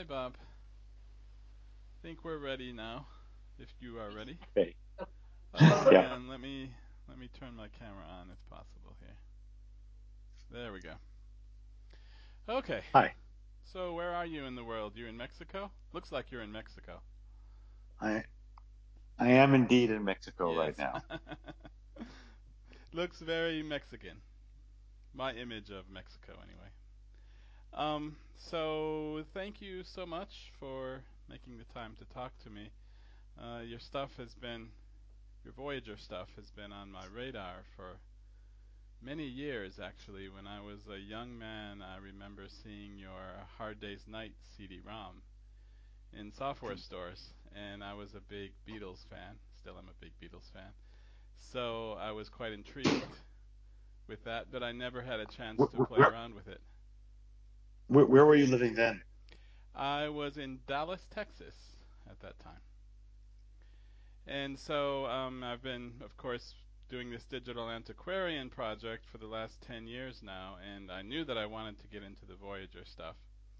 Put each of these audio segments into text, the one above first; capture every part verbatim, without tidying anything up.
Hi, Bob. Think we're ready now. If you are ready. Okay. Oh, hang Yeah. on. Let me let me turn my camera on if possible here. There we go. Okay. Hi. So where are you in the world? You in Mexico? Looks like you're in Mexico. I I am indeed in Mexico Yes. right now. Looks very Mexican. My image of Mexico, anyway. Um. So thank you so much for making the time to talk to me. Uh, your stuff has been your Voyager stuff has been on my radar for many years, actually. When I was a young man, I remember seeing your Hard Day's Night C D-ROM in software stores, and I was a big Beatles fan. Still am a big Beatles fan. So I was quite intrigued with that, but I never had a chance Where to play where, around with it. where, where were you living then? I was in Dallas, Texas at that time. And so um, I've been, of course, doing this digital antiquarian project for the last ten years now, and I knew that I wanted to get into the Voyager stuff.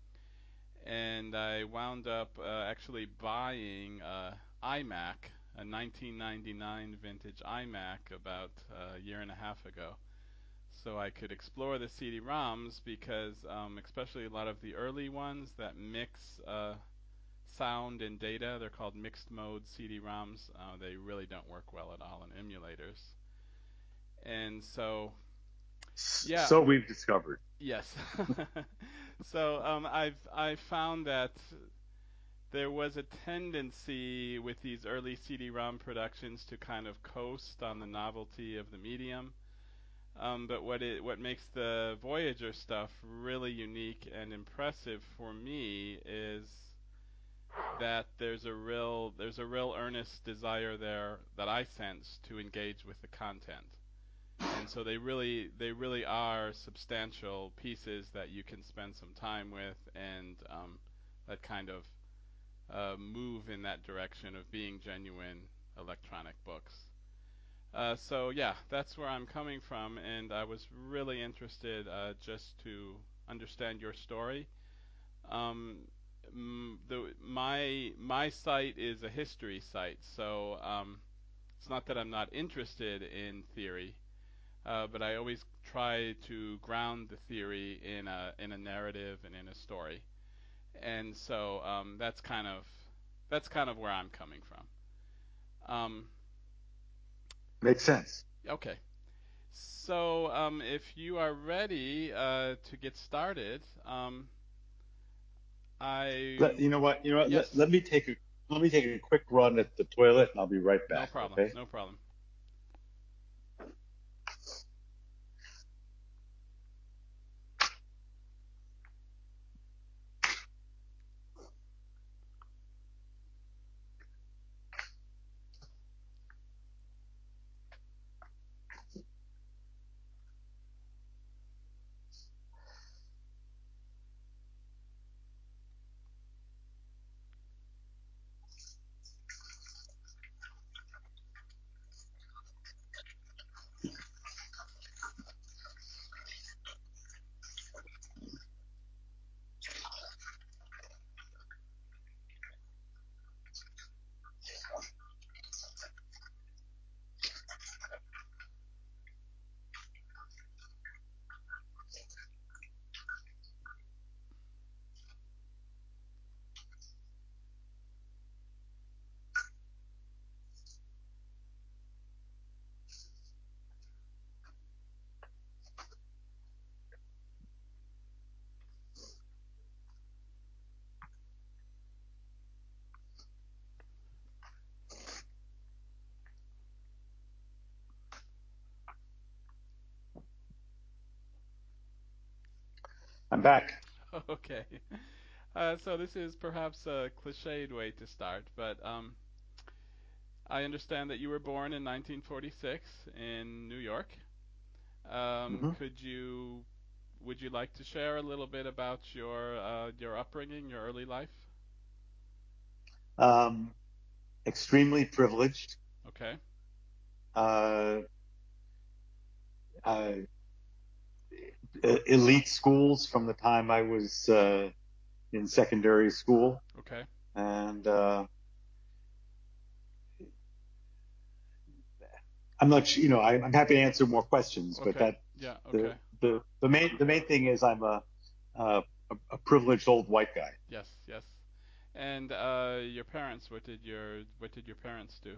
And I wound up uh, actually buying a iMac, a nineteen ninety-nine vintage iMac, about a year and a half ago, so I could explore the C D-ROMs because, um, especially a lot of the early ones that mix uh, sound and data, they're called mixed mode C D-ROMs. Uh, they really don't work well at all in emulators. And so, yeah, So we've discovered. yes. So um, I've I found that there was a tendency with these early C D-ROM productions to kind of coast on the novelty of the medium. Um, but what it what makes the Voyager stuff really unique and impressive for me is that there's a real there's a real earnest desire there that I sense to engage with the content. And so they really they really are substantial pieces that you can spend some time with and um, that kind of uh, move in that direction of being genuine electronic books. Uh, so yeah, that's where I'm coming from, and I was really interested uh, just to understand your story. Um, m- the, my my site is a history site, so um, it's not that I'm not interested in theory, uh, but I always try to ground the theory in a in a narrative and in a story, and so um, that's kind of that's kind of where I'm coming from. Um, Makes sense. okay, so um, if you are ready uh, to get started, um, I Let, you know what? You know what? Let, yes, let me take a let me take a quick run at the toilet and I'll be right no back, problem, okay? no problem. I'm back. Okay. Uh, so this is perhaps a cliched way to start, but um, I understand that you were born in nineteen forty-six in New York. Um, hmm could you would you like to share a little bit about your uh, your upbringing, your early life? Um, Extremely privileged. Okay. Uh, uh, e- Elite schools from the time I was uh, in secondary school, Okay. and uh, I'm not, su- you know, I, I'm happy to answer more questions, but Okay. that Yeah. the Okay. the the main the main thing is I'm a a, a privileged old white guy. Yes. Yes. And uh, your parents, what did your what did your parents do?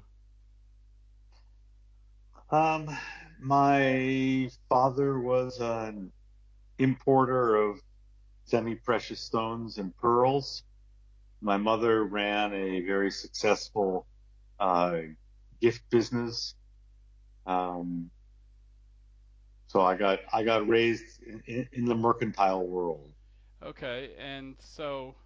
Um, my father was an importer of semi-precious stones and pearls. My mother ran a very successful uh, gift business. Um, so I got I got raised in, in the mercantile world. Okay. And so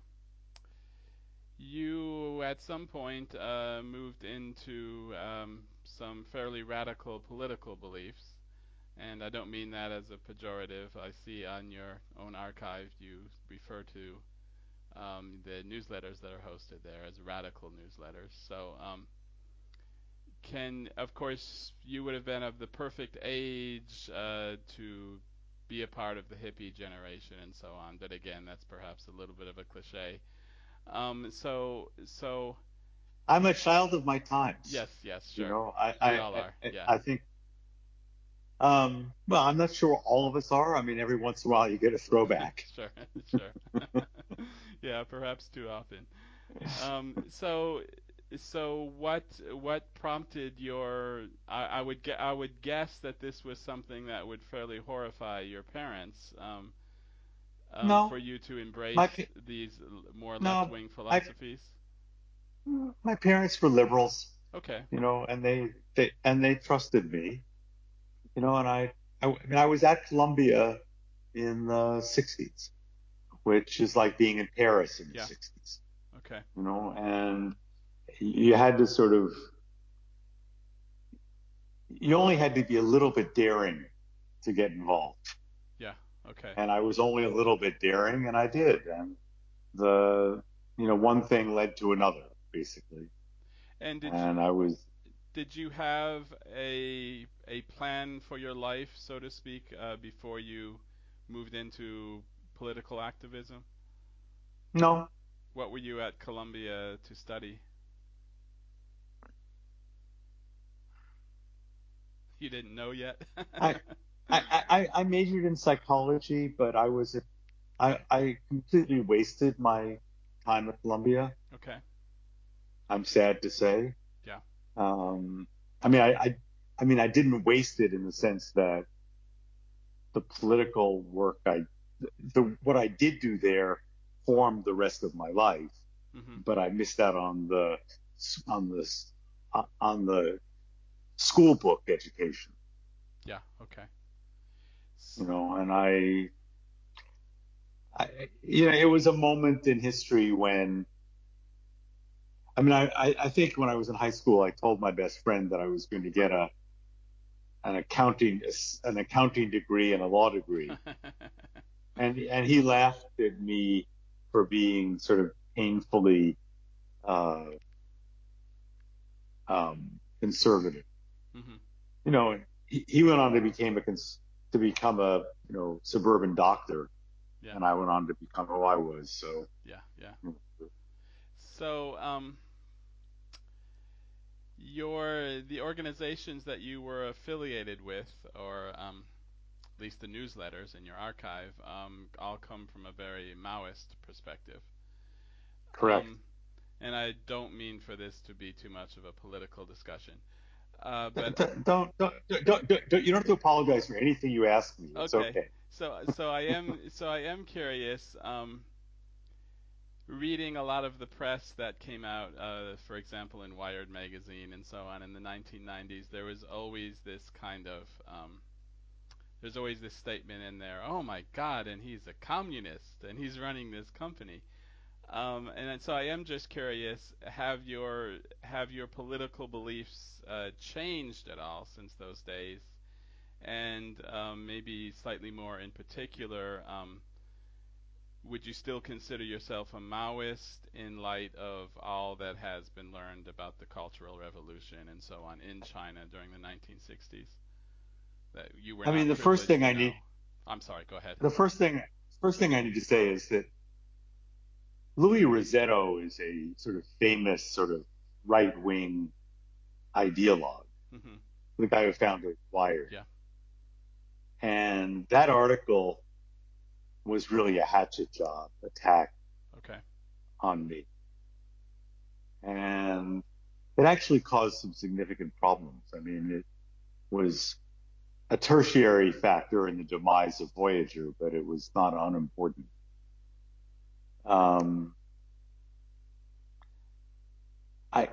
you at some point uh, moved into um, some fairly radical political beliefs. And I don't mean that as a pejorative. I see on your own archive you refer to um, the newsletters that are hosted there as radical newsletters. So, um, can of course you would have been of the perfect age uh, to be a part of the hippie generation and so on. But again, that's perhaps a little bit of a cliche. Um, so, so I'm a child of my times. yes, yes, You sure. know, I We I all are. I, Yeah, I think. Um, well, I'm not sure all of us are. I mean, every once in a while you get a throwback. sure, sure. Yeah, perhaps too often. Um, so, so what what prompted your? I, I would gue- I would guess that this was something that would fairly horrify your parents. Um, um, No, for you to my embrace pa- these l- more no, left-wing I philosophies. my parents were liberals, Okay. you know, and they they and they trusted me, you know, and I I, I mean I was at Columbia in the sixties, which is like being in Paris in the Yeah. sixties, Okay. you know, and you had to sort of you only had to be a little bit daring to get involved. Yeah. Okay. And I was only a little bit daring, and I did. And the, you know, one thing led to another, basically. And did you And I was, did you have a a plan for your life, so to speak, uh, before you moved into political activism? no, What were you at Columbia to study? You didn't know yet? I, I, I, I majored in psychology, but I was, I, I completely wasted my time at Columbia. Okay. I'm sad to say. Yeah. Um, I mean, I, I, I mean, I didn't waste it in the sense that the political work I, the, what I did do there formed the rest of my life, Mhm. but I missed out on the, on the, on the school book education, Yeah. Okay. you know, and I, I, you know, it was a moment in history when, I mean, I, I I think when I was in high school, I told my best friend that I was going to get a, an accounting, an accounting degree and a law degree. And, and he laughed at me for being sort of painfully, uh, um, conservative. Mhm. You know, he, he went on to become a cons- to become a you know suburban doctor, Yeah. and I went on to become who I was. So, Yeah. Yeah. So, um, your the organizations that you were affiliated with, or um, at least the newsletters in your archive, um, all come from a very Maoist perspective. correct. Um, and I don't mean for this to be too much of a political discussion, uh, but Don't don't, don't don't don't don't you don't have to apologize for anything you ask me. It's okay. okay. So, so I am, so I am curious. Um, reading a lot of the press that came out, uh, for example, in Wired magazine and so on in the nineteen nineties, there was always this kind of um, there's always this statement in there. Oh my God! And he's a communist, and he's running this company. Um, and so I am just curious: have your have your political beliefs uh, changed at all since those days? And um, maybe slightly more in particular, um, would you still consider yourself a Maoist in light of all that has been learned about the Cultural Revolution and so on in China during the nineteen sixties that you were I mean, not the first privileged thing to I need know? I'm sorry, go ahead. the first thing first thing I need to say is that Louis Rossetto is a sort of famous sort of right wing ideologue, Mm-hmm. the guy who founded Wired. Yeah. And that article was really a hatchet job attack Okay. on me. And it actually caused some significant problems. I mean, it was a tertiary factor in the demise of Voyager, but it was not unimportant. Um, I,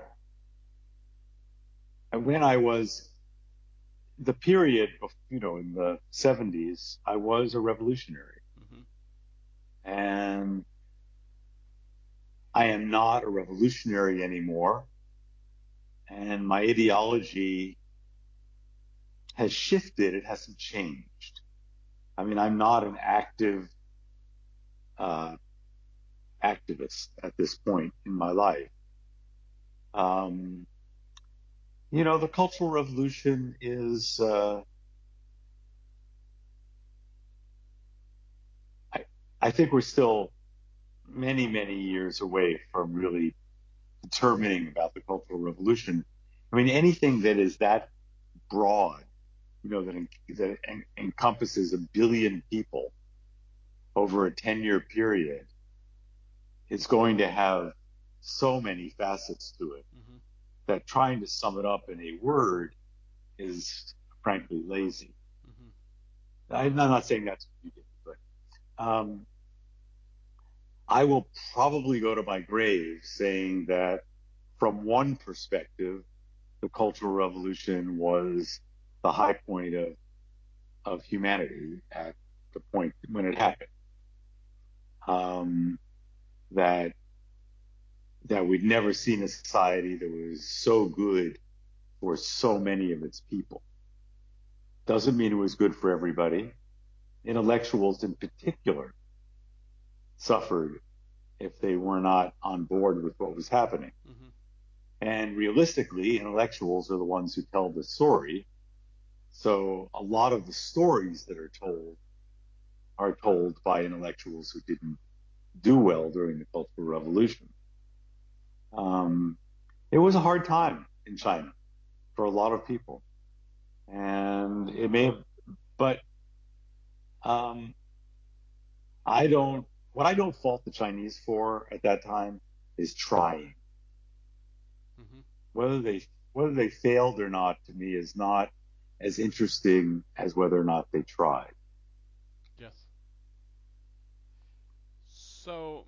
when I was the period, you know, in the seventies, I was a revolutionary, Mm-hmm. and I am not a revolutionary anymore. And my ideology has shifted. It hasn't changed. I mean, I'm not an active uh, activist at this point in my life. Um, you know, the Cultural Revolution is, uh, I, I think we're still many, many years away from really determining about the Cultural Revolution. I mean, anything that is that broad, you know, that, en- that en- encompasses a billion people over a ten year period is going to have so many facets to it Mm-hmm. that trying to sum it up in a word is frankly lazy. Mm-hmm. I'm not saying that's what you did, but um, I will probably go to my grave saying that from one perspective, the Cultural Revolution was the high point of, of humanity at the point when it happened. Um, that that we'd never seen a society that was so good for so many of its people. Doesn't mean it was good for everybody. Intellectuals in particular suffered if they were not on board with what was happening. Mm-hmm. And realistically, intellectuals are the ones who tell the story. So a lot of the stories that are told are told by intellectuals who didn't do well during the Cultural Revolution. Um, it was a hard time in China for a lot of people. And it may have, but um, I don't, what I don't fault the Chinese for at that time is trying. Mm-hmm. Whether they, whether they failed or not to me is not as interesting as whether or not they tried. Yes. So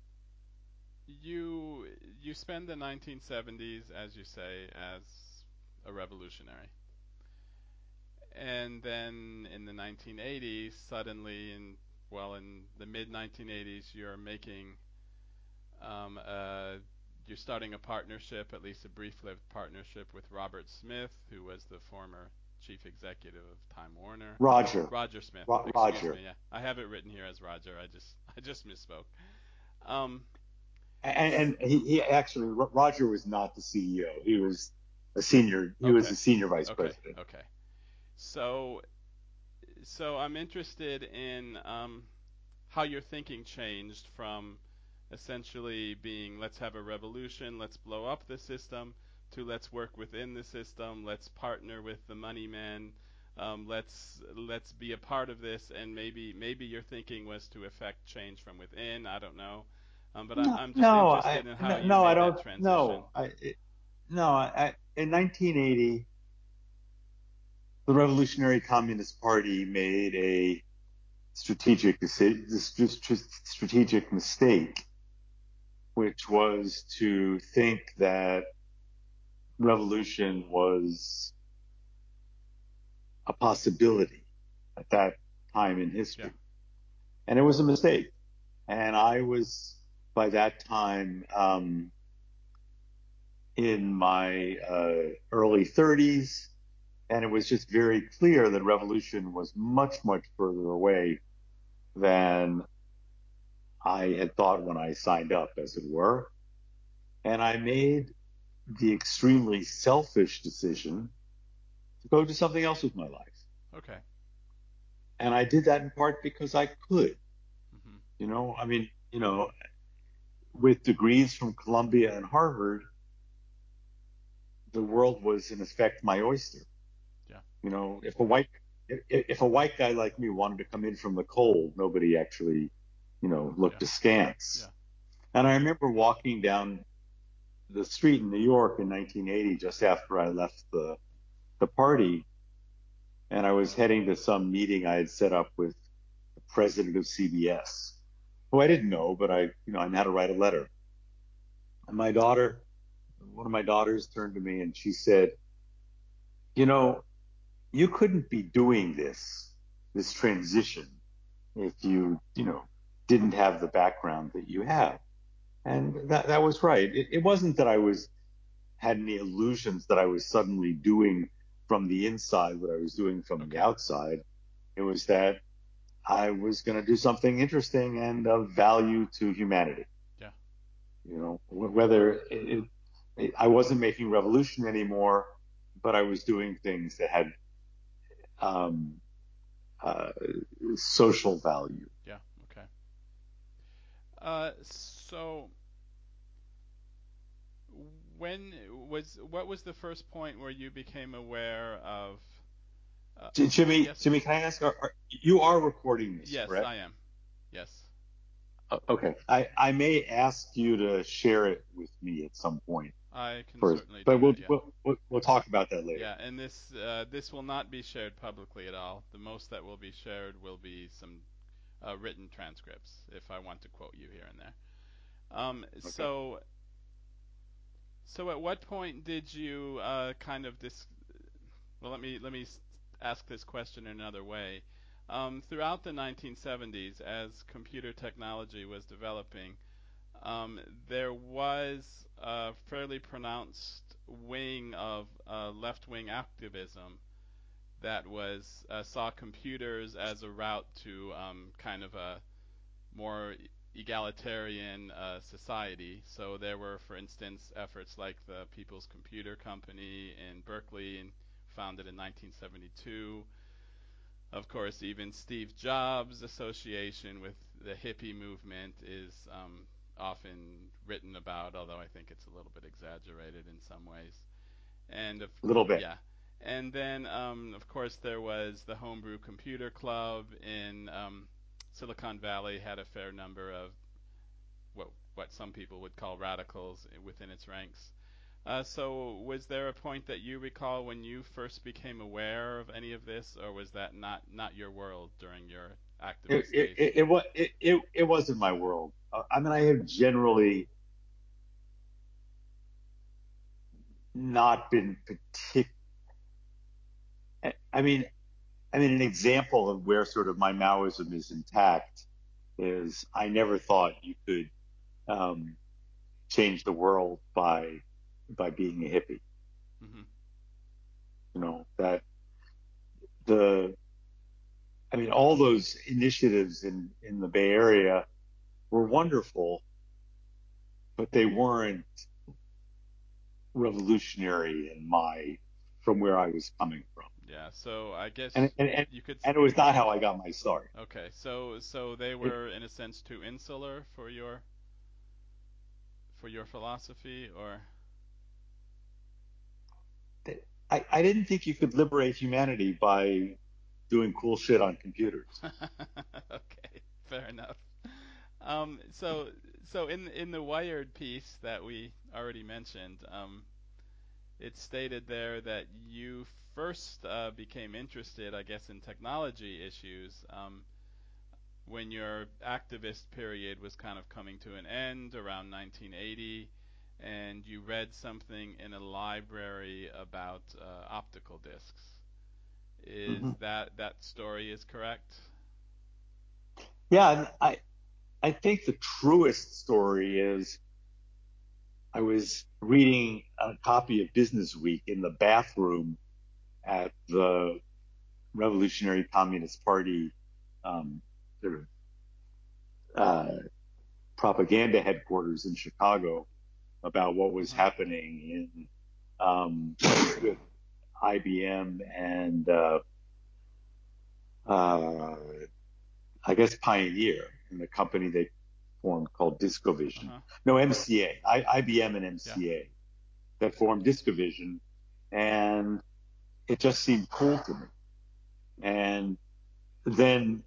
you you spend the nineteen seventies, as you say, as a revolutionary, and then in the nineteen eighties, suddenly, in well, in the mid nineteen eighties, you're making um, uh, you're starting a partnership, at least a brief-lived partnership, with Robert Smith, who was the former chief executive of Time Warner. Roger, Roger Smith, Ro- excuse me. Roger, Yeah, I have it written here as Roger. I just I just misspoke. Um, and, and he, he actually Roger was not the C E O. He was a senior. He was okay, a senior vice okay, president. okay. So so I'm interested in um, how your thinking changed from essentially being let's have a revolution, let's blow up the system, to let's work within the system, let's partner with the money men, um, let's let's be a part of this, and maybe maybe your thinking was to affect change from within. I don't know, um, but I'm No, I'm just no, I interested in how no, you no I made that don't. transition. No, I it, no. I, in nineteen eighty, the Revolutionary Communist Party made a strategic decision, strategic mistake, which was to think that revolution was a possibility at that time in Yeah. history. And it was a mistake. And I was, by that time, um, in my uh, early thirties, and it was just very clear that revolution was much, much further away than I had thought when I signed up, as it were. And I made the extremely selfish decision to go do something else with my life. Okay. And I did that in part because I could. Mhm. You know, I mean, you know, with degrees from Columbia and Harvard, the world was in effect my oyster. Yeah. You know, if a white if, if a white guy like me wanted to come in from the cold, nobody actually, you know, Yeah. looked askance. Yeah. And I remember walking down the street in New York in nineteen eighty, just after I left the the party, and I was heading to some meeting I had set up with the president of C B S, who I didn't know, but I, you know, I knew how to write a letter. And my daughter, one of my daughters, turned to me and she said, "You know, you couldn't be doing this, this transition, if you, you know, didn't have the background that you have." And that that was right. It, it wasn't that I was had any illusions that I was suddenly doing from the inside what I was doing from the Okay. outside. It was that I was going to do something interesting and of value to humanity. Yeah. You know, whether it, it, I wasn't making revolution anymore, but I was doing things that had um, uh, social value. Yeah. Okay. Uh, so when was what was the first point where you became aware of? Uh, Jimmy, yes. Jimmy, can I ask? Are, are, you are recording this, Yes, correct? I am. Yes, Okay. I, I may ask you to share it with me at some point I can first, certainly do but we'll that. Yeah. we'll we'll, we'll talk about that later. Yeah, and this uh, this will not be shared publicly at all. The most that will be shared will be some uh, written transcripts if I want to quote you here and there. Um, Okay. so so at what point did you uh, kind of dis? Well, let me let me ask this question in another way. Um, throughout the nineteen seventies, as computer technology was developing, um, there was a fairly pronounced wing of uh, left-wing activism that was uh, saw computers as a route to um, kind of a more egalitarian uh, society. So there were, for instance, efforts like the People's Computer Company in Berkeley, and founded in nineteen seventy-two. Of course, even Steve Jobs' association with the hippie movement is um, often written about, although I think it's a little bit exaggerated in some ways. And of A little bit. yeah, and then um, of course there was the Homebrew Computer Club in um, Silicon Valley, had a fair number of what what some people would call radicals within its ranks. Uh, so was there a point that you recall when you first became aware of any of this, or was that not not your world during your It activist it days? it, it, wa- it, it, it wasn't my world. Uh, I mean, I have generally not been partic. I mean, I mean, an example of where sort of my Maoism is intact is I never thought you could um, change the world by by being a hippie. Hmm. You know that the I mean all those initiatives in in the Bay Area were wonderful, but they weren't revolutionary in my from where I was coming from, Yeah. So I and guess and and, you could. and it was not how I got my start. Okay. So so they It, were in a sense too insular for your for your philosophy, or I I didn't think you could liberate humanity by doing cool shit on computers. okay, fair enough. Um, so so in in the Wired piece that we already mentioned, um, it stated there that you first uh, became interested, I guess, in technology issues um, when your activist period was kind of coming to an end around nineteen eighty, and you read something in a library about uh, optical discs. Is Hmm. that that story is correct? Yeah, and I I think the truest story is I was reading a copy of Business Week in the bathroom at the Revolutionary Communist Party um, sort of uh, propaganda headquarters in Chicago about what was Uh-huh. happening in um, with I B M and uh, uh, I guess Pioneer and the company that formed called DiscoVision. Uh-huh. No, M C A, I, I B M and Yeah. M C A that formed DiscoVision, and it just seemed cool to me. And then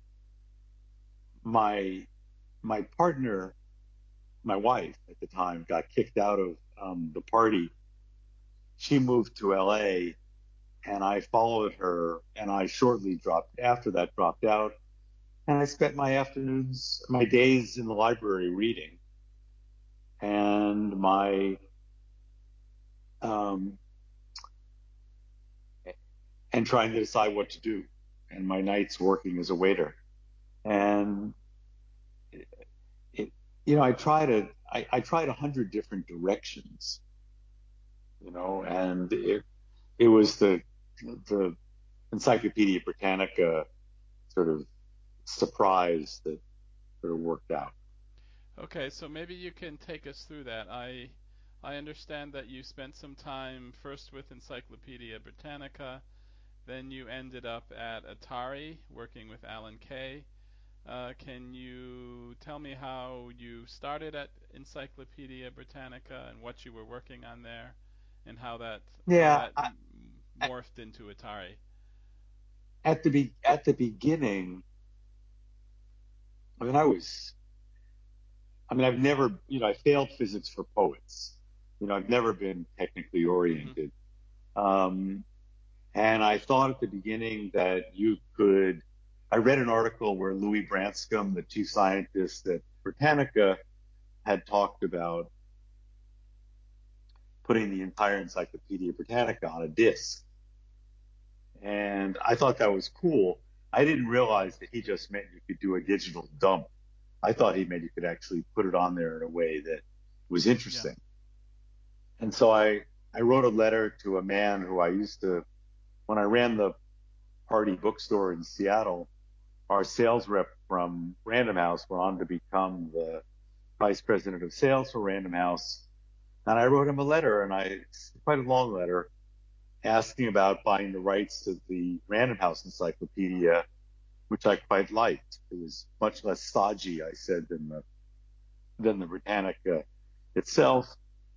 my my partner, my wife at the time, got kicked out of um, the party. She moved to L A, and I followed her, and I shortly dropped after that dropped out, and I spent my afternoons, my days in the library reading, and my um, and trying to decide what to do, and my nights working as a waiter, and it, it you know, I tried a I, I tried a hundred different directions, you know, and it it was the the Encyclopedia Britannica sort of surprise that sort of worked out. Okay, so maybe you can take us through that. I I understand that you spent some time first with Encyclopedia Britannica, then you ended up at Atari working with Alan Kay. Uh, can you tell me how you started at Encyclopedia Britannica and what you were working on there, and how that how Yeah, that I, m- morphed into Atari? at the be, at the beginning, I mean, I was, I mean, I've never, you know, I failed physics for poets. You know, I've never been technically Hmm. oriented. Um, and I thought at the beginning that you could, I read an article where Louis Branscombe, the chief scientist at Britannica, had talked about putting the entire Encyclopedia Britannica on a disk. And I thought that was cool. I didn't realize that he just meant you could do a digital dump. I thought he meant you could actually put it on there in a way that was Yeah. interesting. And so I, I wrote a letter to a man who I used to, when I ran the party bookstore in Seattle, our sales rep from Random House went on to become the vice president of sales for Random House. And I wrote him a letter, and I, quite a long letter, asking about buying the rights to the Random House Encyclopedia, which I quite liked. It was much less stodgy, I said, than the than the Britannica itself.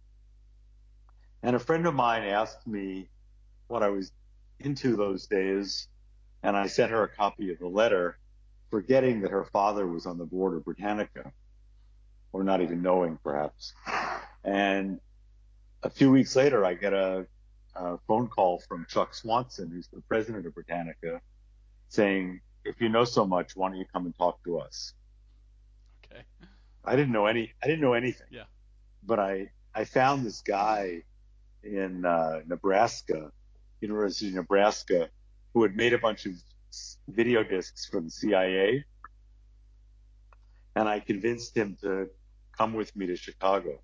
And a friend of mine asked me what I was into those days, and I sent her a copy of the letter, forgetting that her father was on the board of Britannica, or not even knowing perhaps. And a few weeks later, I get a, a phone call from Chuck Swanson, who's the president of Britannica, saying, "If you know so much, why don't you come and talk to us?" Okay. I didn't know any, I didn't know anything, Yeah. but I, I found this guy in uh, Nebraska, University of Nebraska, who had made a bunch of video discs for the C I A, and I convinced him to come with me to Chicago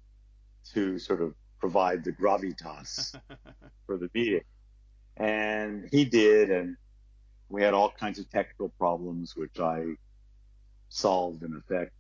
to sort of provide the gravitas for the meeting. And he did, and we had all kinds of technical problems, which I solved in effect.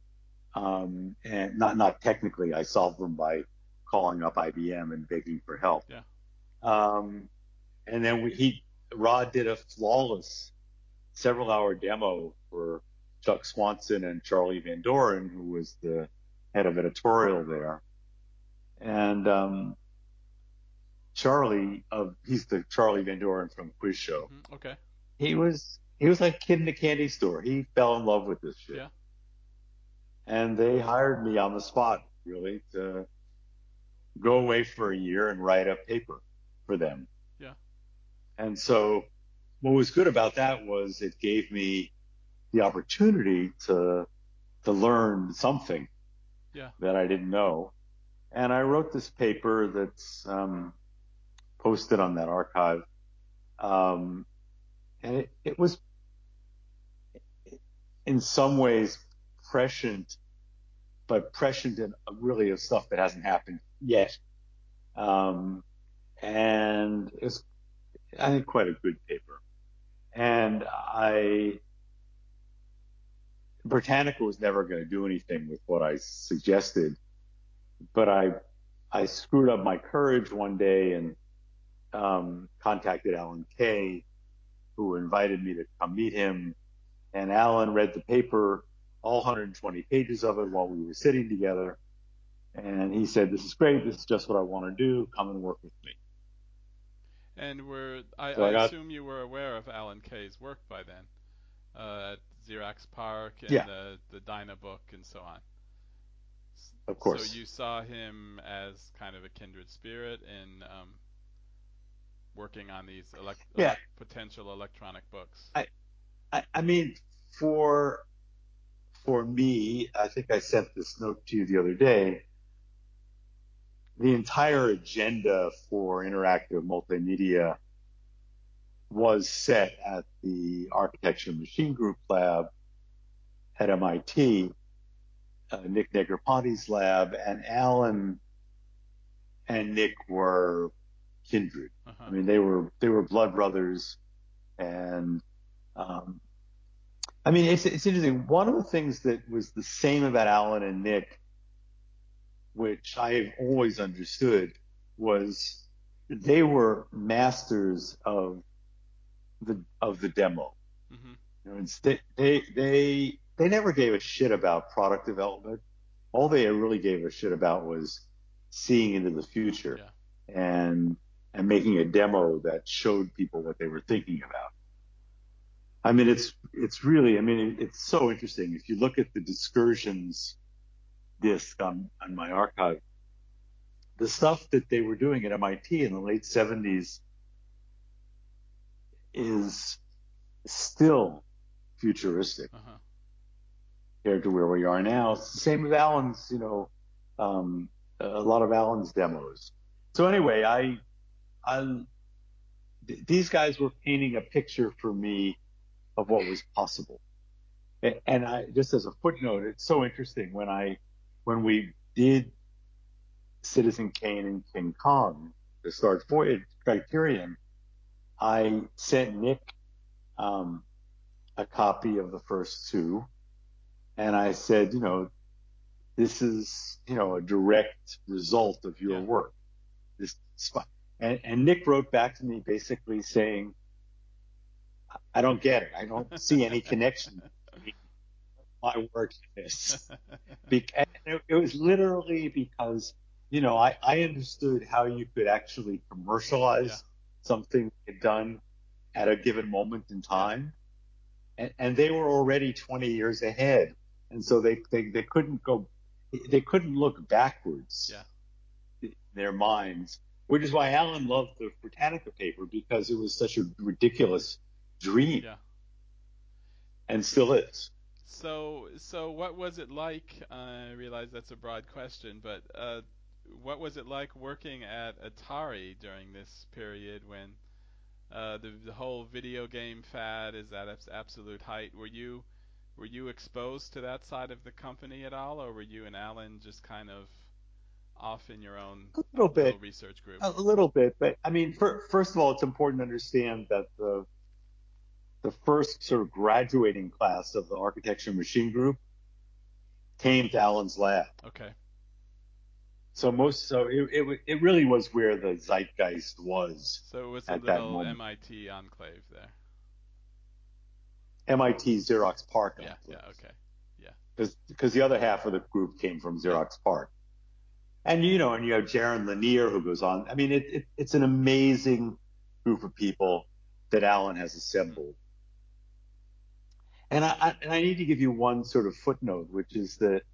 Um, and not not technically, I solved them by calling up I B M and begging for help. Yeah. Um, and then we, he Rod did a flawless several hour demo for Chuck Swanson and Charlie Van Doren, who was the head of editorial there. And um, Charlie, of he's the Charlie Van Doren from Quiz Show. Hmm. Okay. He was he was like a kid in a candy store. He fell in love with this shit, Yeah. and they hired me on the spot, really, to go away for a year and write a paper for them. Yeah. And so, what was good about that was it gave me the opportunity to to learn something Yeah. that I didn't know. And I wrote this paper that's um, posted on that archive. Um, and it, it was in some ways prescient, but prescient in really of stuff that hasn't happened yet. Um, and it's, I think, quite a good paper. And I, Britannica was never going to do anything with what I suggested, but I, I screwed up my courage one day and um, contacted Alan Kay, who invited me to come meet him. And Alan read the paper all one hundred twenty pages of it while we were sitting together. And he said, "This is great. This is just what I want to do. Come and work with me." And were I, So I I got, assume you were aware of Alan Kay's work by then, uh, at Xerox PARC and yeah, the the Dynabook and so on. of So course. you saw him as kind of a kindred spirit in, um, working on these elect, Yeah, elect potential electronic books. I, I, I mean, for for me, I think I sent this note to you the other day. The entire agenda for interactive multimedia was set at the Architecture Machine Group lab at M I T, uh, Nick Negroponte's lab, and Alan and Nick were kindred. I Uh-huh. mean, they were they were blood brothers, and um, I mean, it's it's interesting. One of the things that was the same about Alan and Nick, which I have always understood, was they were masters of the of the demo. Mhm. You know, it's, they they they they never gave a shit about product development. All they really gave a shit about was seeing into the future Yeah. and and making a demo that showed people what they were thinking about. I mean, it's it's really, I mean, it's so interesting. If you look at the Discursions disc on on my archive, the stuff that they were doing at M I T in the late seventies is still futuristic Uh-huh. compared to where we are now. It's the same with Alan's, you know, um, a lot of Alan's demos. So anyway, I, I, these guys were painting a picture for me of what was possible. And, and I, just as a footnote, it's so interesting when I, when we did Citizen Kane and King Kong, the start Voyage Criterion, I sent Nick, um, a copy of the first two, and I said, you know, this is, you know, a direct result of your Yeah. work. This spot. And, and Nick wrote back to me basically saying, I don't get it. I don't see any connection between my work and this. Because it, it was literally because, you know, I, I understood how you could actually Yeah. commercialize something done at a given moment in Yeah. time. And, and they were already twenty years ahead. And so they, they, they couldn't go, they couldn't look backwards Yeah. in their minds, which is why Alan loved the Britannica paper because it was such a ridiculous dream Yeah. and still is. So, so what was it like? I realize that's a broad question, but, uh, what was it like working at Atari during this period when, uh, the, the whole video game fad is at its absolute height? Were you were you exposed to that side of the company at all, or were you and Alan just kind of off in your own A little little bit, research group? a little bit, but I mean, for, first of all, it's important to understand that the the first sort of graduating class of the architecture machine group came to Alan's lab. Okay. So most, so it, it, it really was where the zeitgeist was So it was a at that little moment. M I T enclave there. M I T Xerox PARC Yeah, enclave, yeah, okay. Yeah. because because the other half of the group came from Yeah. Xerox PARC. And you know, and you have Jaron Lanier who goes on. I mean, it, it it's an amazing group of people that Alan has Mhm. assembled. And I, I and I need to give you one sort of footnote, which is that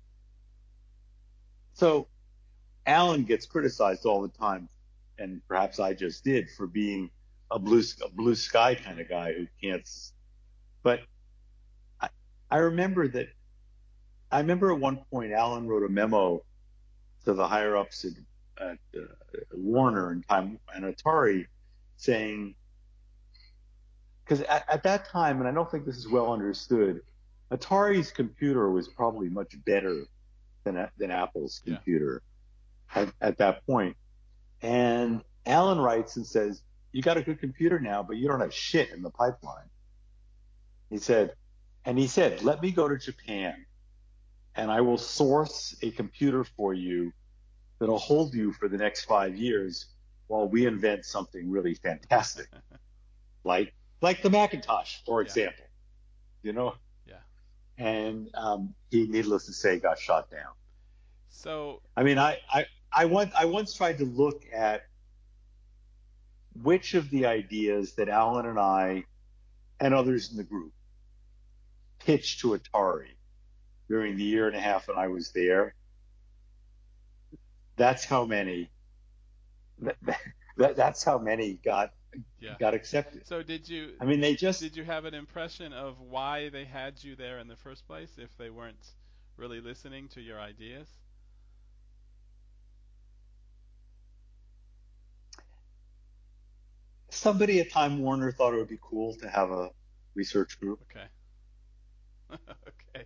so Alan gets criticized all the time, and perhaps I just did for being a blue a blue sky kind Mhm. of guy who can't. But I, I remember that I remember at one point Alan wrote a memo to the higher ups at, at uh, Warner and Time and Atari saying, because at, at that time, and I don't think this is well understood, Atari's computer was probably much better than than Apple's Yeah. computer at, at that point. And Alan writes and says, "You got a good computer now, but you don't have shit in the pipeline." He said, and he said, "Let me go to Japan and I will source a computer for you that'll hold you for the next five years while we invent something really fantastic, like like the Macintosh, for Yeah. example." You know, Yeah. and um, he, needless to say, got shot down. So, I mean, I, I, I, once, I once tried to look at which of the ideas that Alan and I and others in the group pitched to Atari during the year and a half that I was there. That's how many. That, that, that's how many got yeah. got accepted. So did you I mean, they just did you have an impression of why they had you there in the first place if they weren't really listening to your ideas? somebody at Time Warner thought it would be cool to have a research group. Okay. Okay.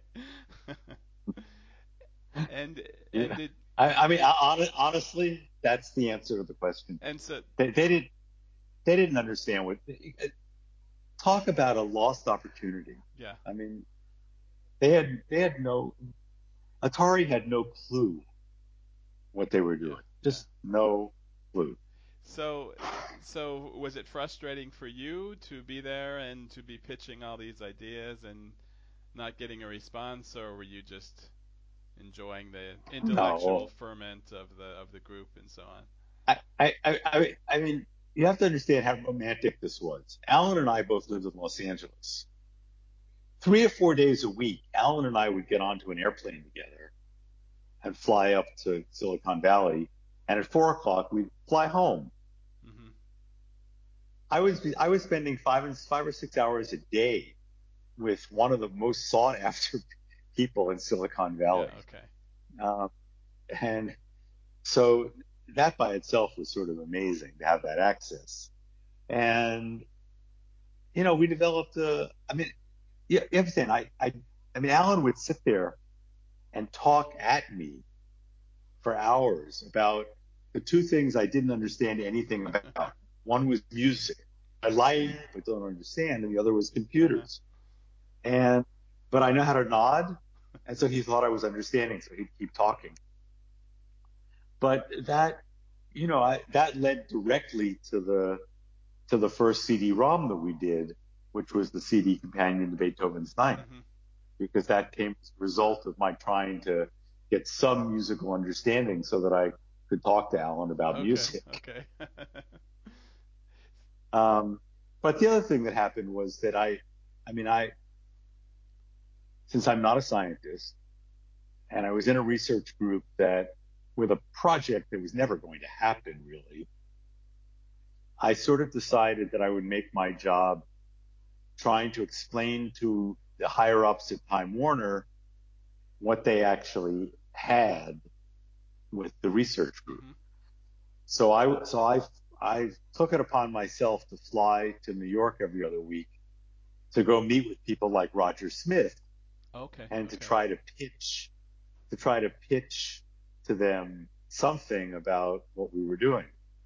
And and Yeah. did I, did I mean, did hon- honestly, that's the answer to the question. and so They, they didn't they didn't understand what talk about a lost opportunity. yeah, I mean, they had they had no Atari had no clue what they were yeah, doing. yeah. Just no clue. So so was it frustrating for you to be there and to be pitching all these ideas and not getting a response, or were you just enjoying the intellectual No, ferment of the of the group and so on? I I I I I mean, you have to understand how romantic this was. Alan and I both lived in Los Angeles. Three or four days a week, Alan and I would get onto an airplane together and fly up to Silicon Valley. And at four o'clock, we'd fly home. Hmm. I was I was spending five and five or six hours a day with one of the most sought after people in Silicon Yeah, Valley, okay. um, and so that by itself was sort of amazing to have that access. And you know, we developed a. I mean, you you understand? I I I mean, Alan would sit there and talk at me for hours about the two things I didn't understand anything about. One was music. I like but don't understand, and the other was Uh-huh. computers. And but I know how to nod, and so he thought I was understanding, so he'd keep talking. But that, you know, I, that led directly to the to the first C D-ROM that we did, which was the C D companion to Beethoven's Ninth, Hmm. because that came as a result of my trying to get some musical understanding so that I could talk to Alan about Okay, music. okay. Um, but the other thing that happened was that I, I mean, I, since I'm not a scientist, and I was in a research group that, with a project that was never going to happen really, I sort of decided that I would make my job trying to explain to the higher ups at Time Warner what they actually had with the research group. Hmm. So I, so I, I took it upon myself to fly to New York every other week to go meet with people like Roger Smith Okay, and to okay. try to pitch, to try to pitch to them something about what we were doing.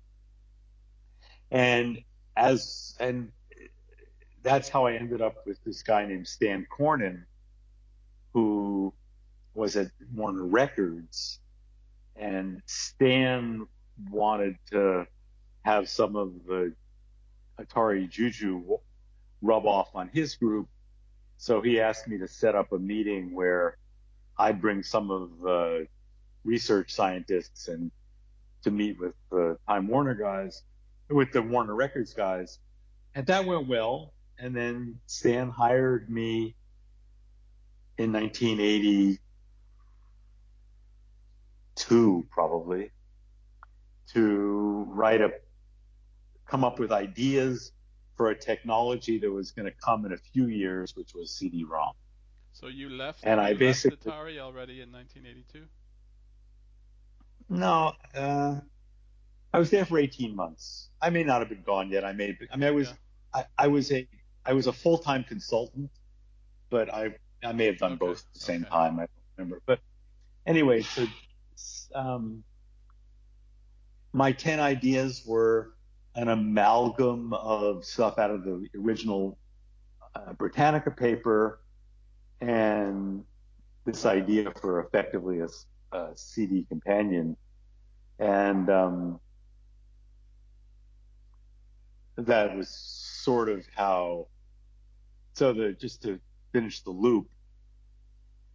And as, and that's how I ended up with this guy named Stan Cornyn, who was at Warner Records, and Stan wanted to have some of the Atari Juju rub off on his group. So he asked me to set up a meeting where I'd bring some of the research scientists and to meet with the Time Warner guys, with the Warner Records guys. And that went well. And then Stan hired me in nineteen eighty-two, probably, to write a, come up with ideas for a technology that was going to come in a few years, which was C D-ROM. So you left And I you left basically, Atari already in nineteen eighty-two? no, uh, I was there for eighteen months. I may not have been gone yet. I may, I mean, I was, Yeah. I, I was a, I was a full-time consultant, but I, I may have done Okay, both at the same okay. time. I don't remember. But anyway, so, um, my ten ideas were an amalgam of stuff out of the original uh, Britannica paper and this idea for effectively a, a C D companion. And um, that was sort of how, so the, just to finish the loop,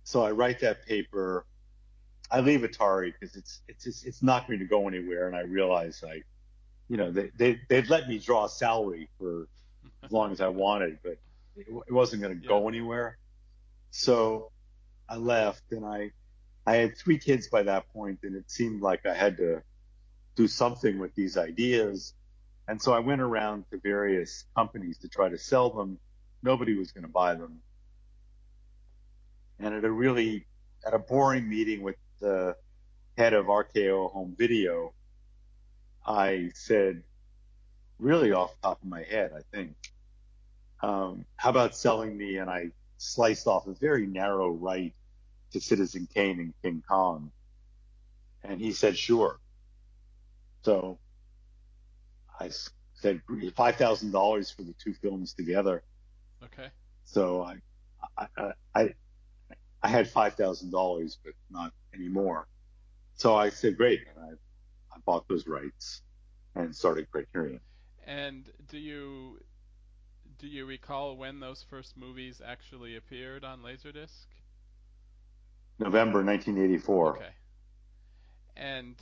So I write that paper. I leave Atari because it's it's just, it's not going to go anywhere, and I realize I, you know, they they they'd let me draw a salary for as long as I wanted, but it, it wasn't going to Yeah. go anywhere. So I left, and I I had three kids by that point, and it seemed like I had to do something with these ideas. And so I went around to various companies to try to sell them. Nobody was going to buy them. And at a really, at a boring meeting with the head of R K O Home Video, I said, really off the top of my head, I think, um, how about selling me? And I sliced off a very narrow right to Citizen Kane and King Kong. And he said, sure. So I said five thousand dollars for the two films together. Okay. So I, I, I, I had five thousand dollars, but not anymore. So I said, great. And I, I bought those rights and started Criterion. And do you do you recall when those first movies actually appeared on Laserdisc? November nineteen eighty-four. Okay. And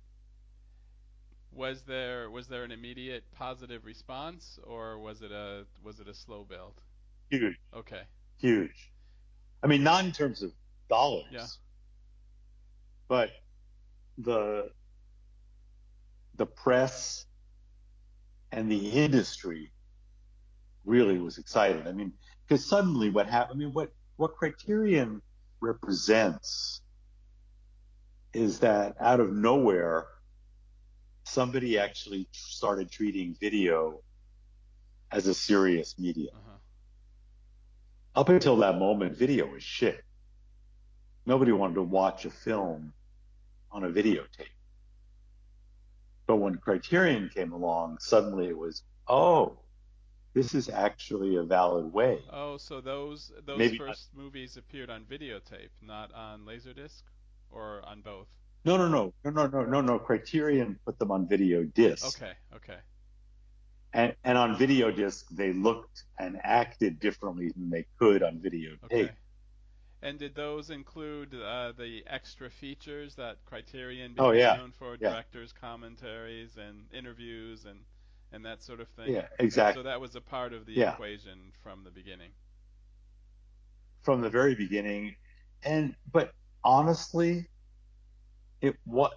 was there was there an immediate positive response, or was it a was it a slow build? Huge, Okay. huge. I mean, not in terms of Yeah. dollars, but the, the press and the industry really was excited. I mean, because suddenly what happened, I mean, what, what Criterion represents is that out of nowhere, somebody actually started treating video as a serious medium. Uh-huh. Up until that moment, video was shit. Nobody wanted to watch a film on a videotape. But when Criterion came along, suddenly it was, oh, this is actually a valid way. Oh, so those those Maybe not. first movies appeared on videotape, not on Laserdisc, or on both? No, no, no, no, no, no, no, no. Criterion put them on video disc. Okay, okay, And, and on video disc, they looked and acted differently than they could on videotape. okay. And did those include uh, the extra features that Criterion Oh, became yeah. known for, Yeah. directors' commentaries and interviews and and that sort of thing? Yeah, So exactly. that was a part of the Yeah. equation from the beginning. From the very beginning. And, but honestly, it, what,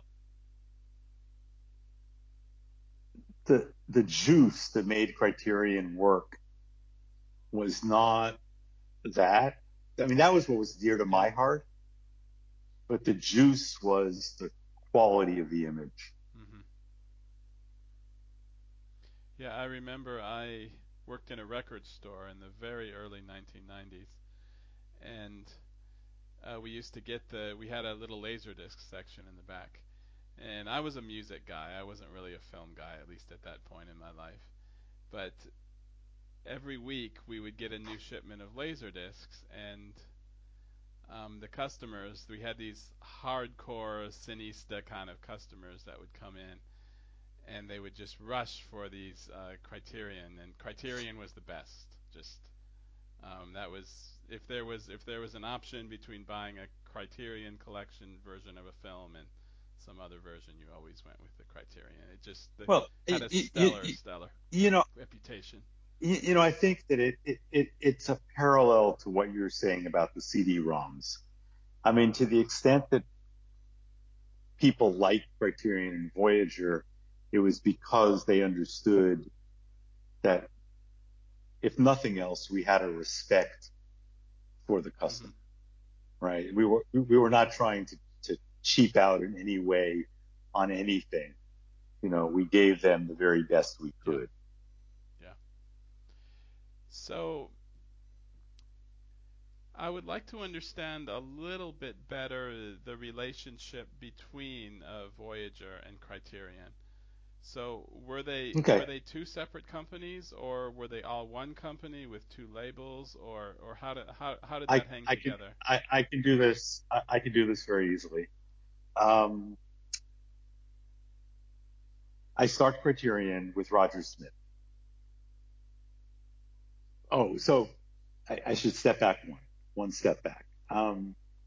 the, the juice that made Criterion work was not that. I mean, that was what was dear to Yeah. my heart, but the juice was the quality of the image. hmm Yeah, I remember I worked in a record store in the very early nineteen nineties, and uh, we used to get the we had a little laserdisc section in the back. And I was a music guy. I wasn't really a film guy, at least at that point in my life. But every week we would get a new shipment of laser discs, and um, the customers, we had these hardcore cinesta kind of customers that would come in, and they would just rush for these uh, Criterion, and Criterion was the best. Just um, that was if there was if there was an option between buying a Criterion collection version of a film and some other version, you always went with the Criterion. It just the, Well, had a you, you, stellar, stellar you know, reputation. you, you know, I think that it, it, it, it's a parallel to what you're saying about the C D-ROMs. I mean, to the extent that people liked Criterion and Voyager, it was because they understood that if nothing else, we had a respect for the hmm customer, right? We were, we were not trying to, to cheap out in any way on anything. You know, we gave them the very best we Yeah, could. yeah. So I would like to understand a little bit better the relationship between uh, Voyager and Criterion. So were they were Okay. they two separate companies, or were they all one company with two labels, or or how did how how did I, that hang I can, together? I, I can do this. I, I can do this very easily. Um, I start Criterion with Roger Smith. Oh, so I, I should step back one, one step back. Um,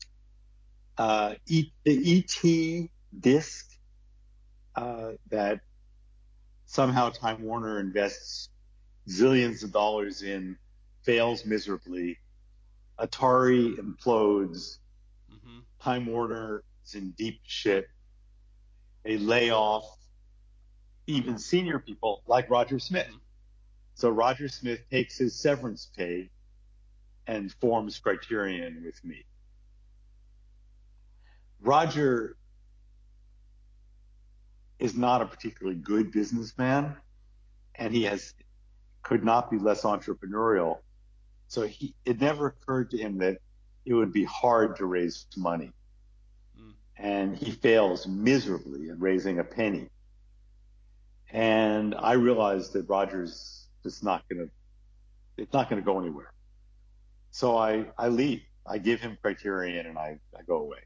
uh, e, the E T disc uh, that somehow Time Warner invests zillions of dollars in fails miserably. Atari implodes. Mm-hmm. Time Warner is in deep shit. They lay off even senior people like Roger Smith. Mm-hmm. So Roger Smith takes his severance pay and forms Criterion with me. Roger is not a particularly good businessman, and he has could not be less entrepreneurial. So he, it never occurred to him that it would be hard to raise money. Mm. And he fails miserably at raising a penny. And I realized that Roger's just not going to, it's not going to go anywhere. So I, I leave. I give him Criterion and I, I go away.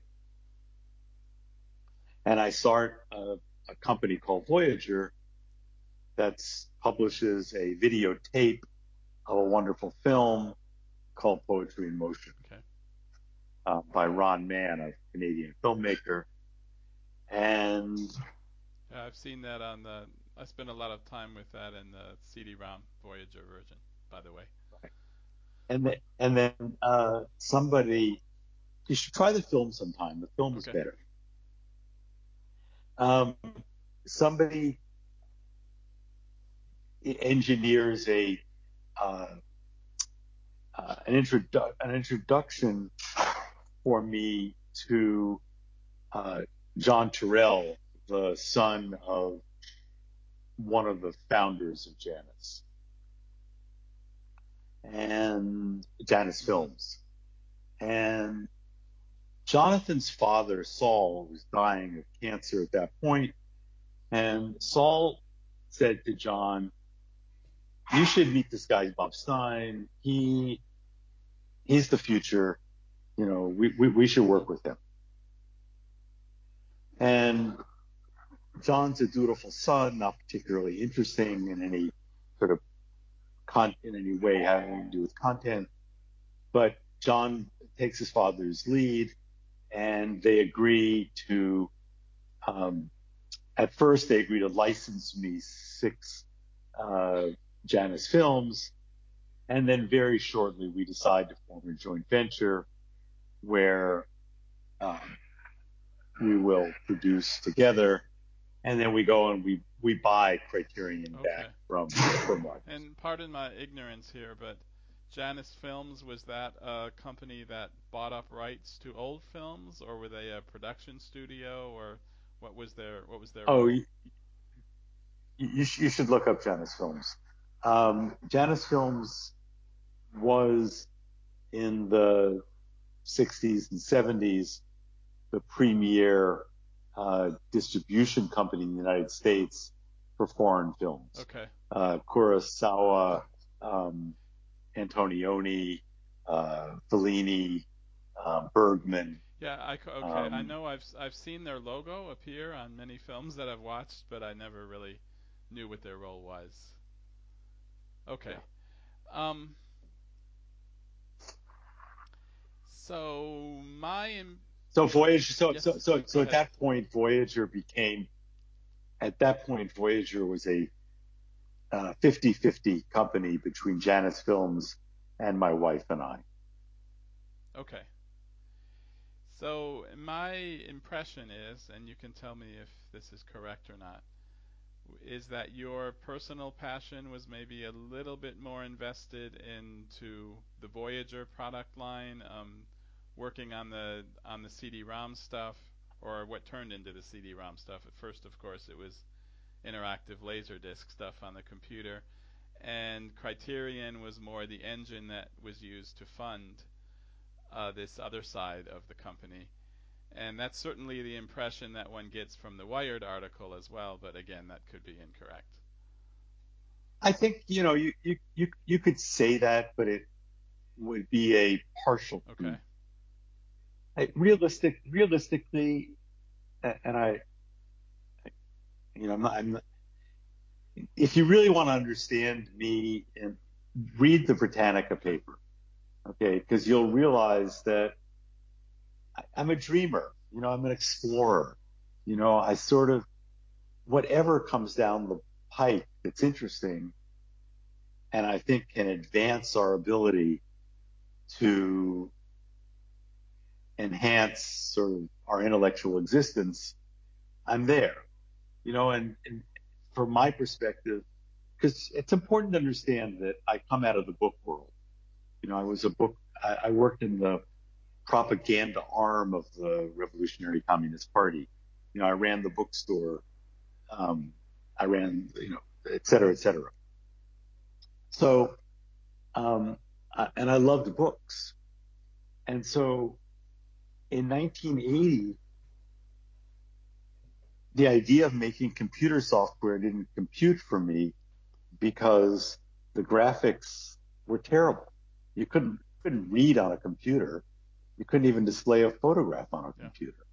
And I start a, a company called Voyager that publishes a videotape of a wonderful film called Poetry in Motion. Okay. Uh, by Ron Mann, a Canadian filmmaker. And Yeah, I've seen that on the. I spent a lot of time with that in the C D-ROM Voyager version, by the way. and the, and then uh, somebody, you should try the film sometime. The film is Okay. better. Um, somebody engineers a uh, uh, an, introdu- an introduction for me to uh, John Turrell, the son of one of the founders of Janus and Janus Mm-hmm. Films. And Jonathan's father, Saul, was dying of cancer at that point, and Saul said to John, "You should meet this guy, Bob Stein. He he's the future. You know, we we, we should Mm-hmm. work with him." And John's a dutiful son, not particularly interesting in any sort of con in any way having to do with content, but John takes his father's lead, and they agree to. Um, at first, they agree to license me six uh, Janus films, and then very shortly we decide to form a joint venture where um, we will produce together, and then we go and we we buy Criterion back Okay. from from Rogers. And pardon my ignorance here, but Janus Films, was that a company that bought up rights to old films, or were they a production studio, or what was their what was their Oh, role? you, you, you should look up Janus Films. Um, Janus Films was in the sixties and seventies the premier uh, distribution company in the United States for foreign films. Okay. Uh, Kurosawa, um, Antonioni, uh, Fellini, uh, Bergman. Yeah, I c- okay. I Um, know I've s- I've seen their logo appear on many films that I've watched, but I never really knew what their role was. yeah. Okay. Um. So my im- So Voyager, so, so, yes. so, Go so at ahead. that point, Voyager became, at that point, Voyager was a uh, fifty-fifty company between Janus Films and my wife and I. Okay. So my impression is, and you can tell me if this is correct or not, is that your personal passion was maybe a little bit more invested into the Voyager product line, um, working on the on the C D-ROM stuff, or what turned into the C D-ROM stuff. At first, of course, it was interactive laserdisc stuff on the computer, and Criterion was more the engine that was used to fund uh, this other side of the company. And that's certainly the impression that one gets from the Wired article as well, but again, that could be incorrect. I think, you know, you, you, you, you could say that, but it would be a partial truth. Okay. I, realistic, realistically, and I, you know, I'm not, I'm not, if you really want to understand me, and read the Britannica paper, okay, because you'll realize that I, I'm a dreamer. You know, I'm an explorer. You know, I sort of whatever comes down the pike that's interesting, and I think can advance our ability to enhance sort of our intellectual existence. I'm there. You know, and, and from my perspective, because it's important to understand that I come out of the book world. You know, I was a book. I, I worked in the propaganda arm of the Revolutionary Communist Party. You know, I ran the bookstore. Um, I ran, you know, et cetera, et cetera. So, um, I, and I loved books. And so in nineteen eighty, the idea of making computer software didn't compute for me because the graphics were terrible. You couldn't couldn't read on a computer. You couldn't even display a photograph on a Yeah. computer.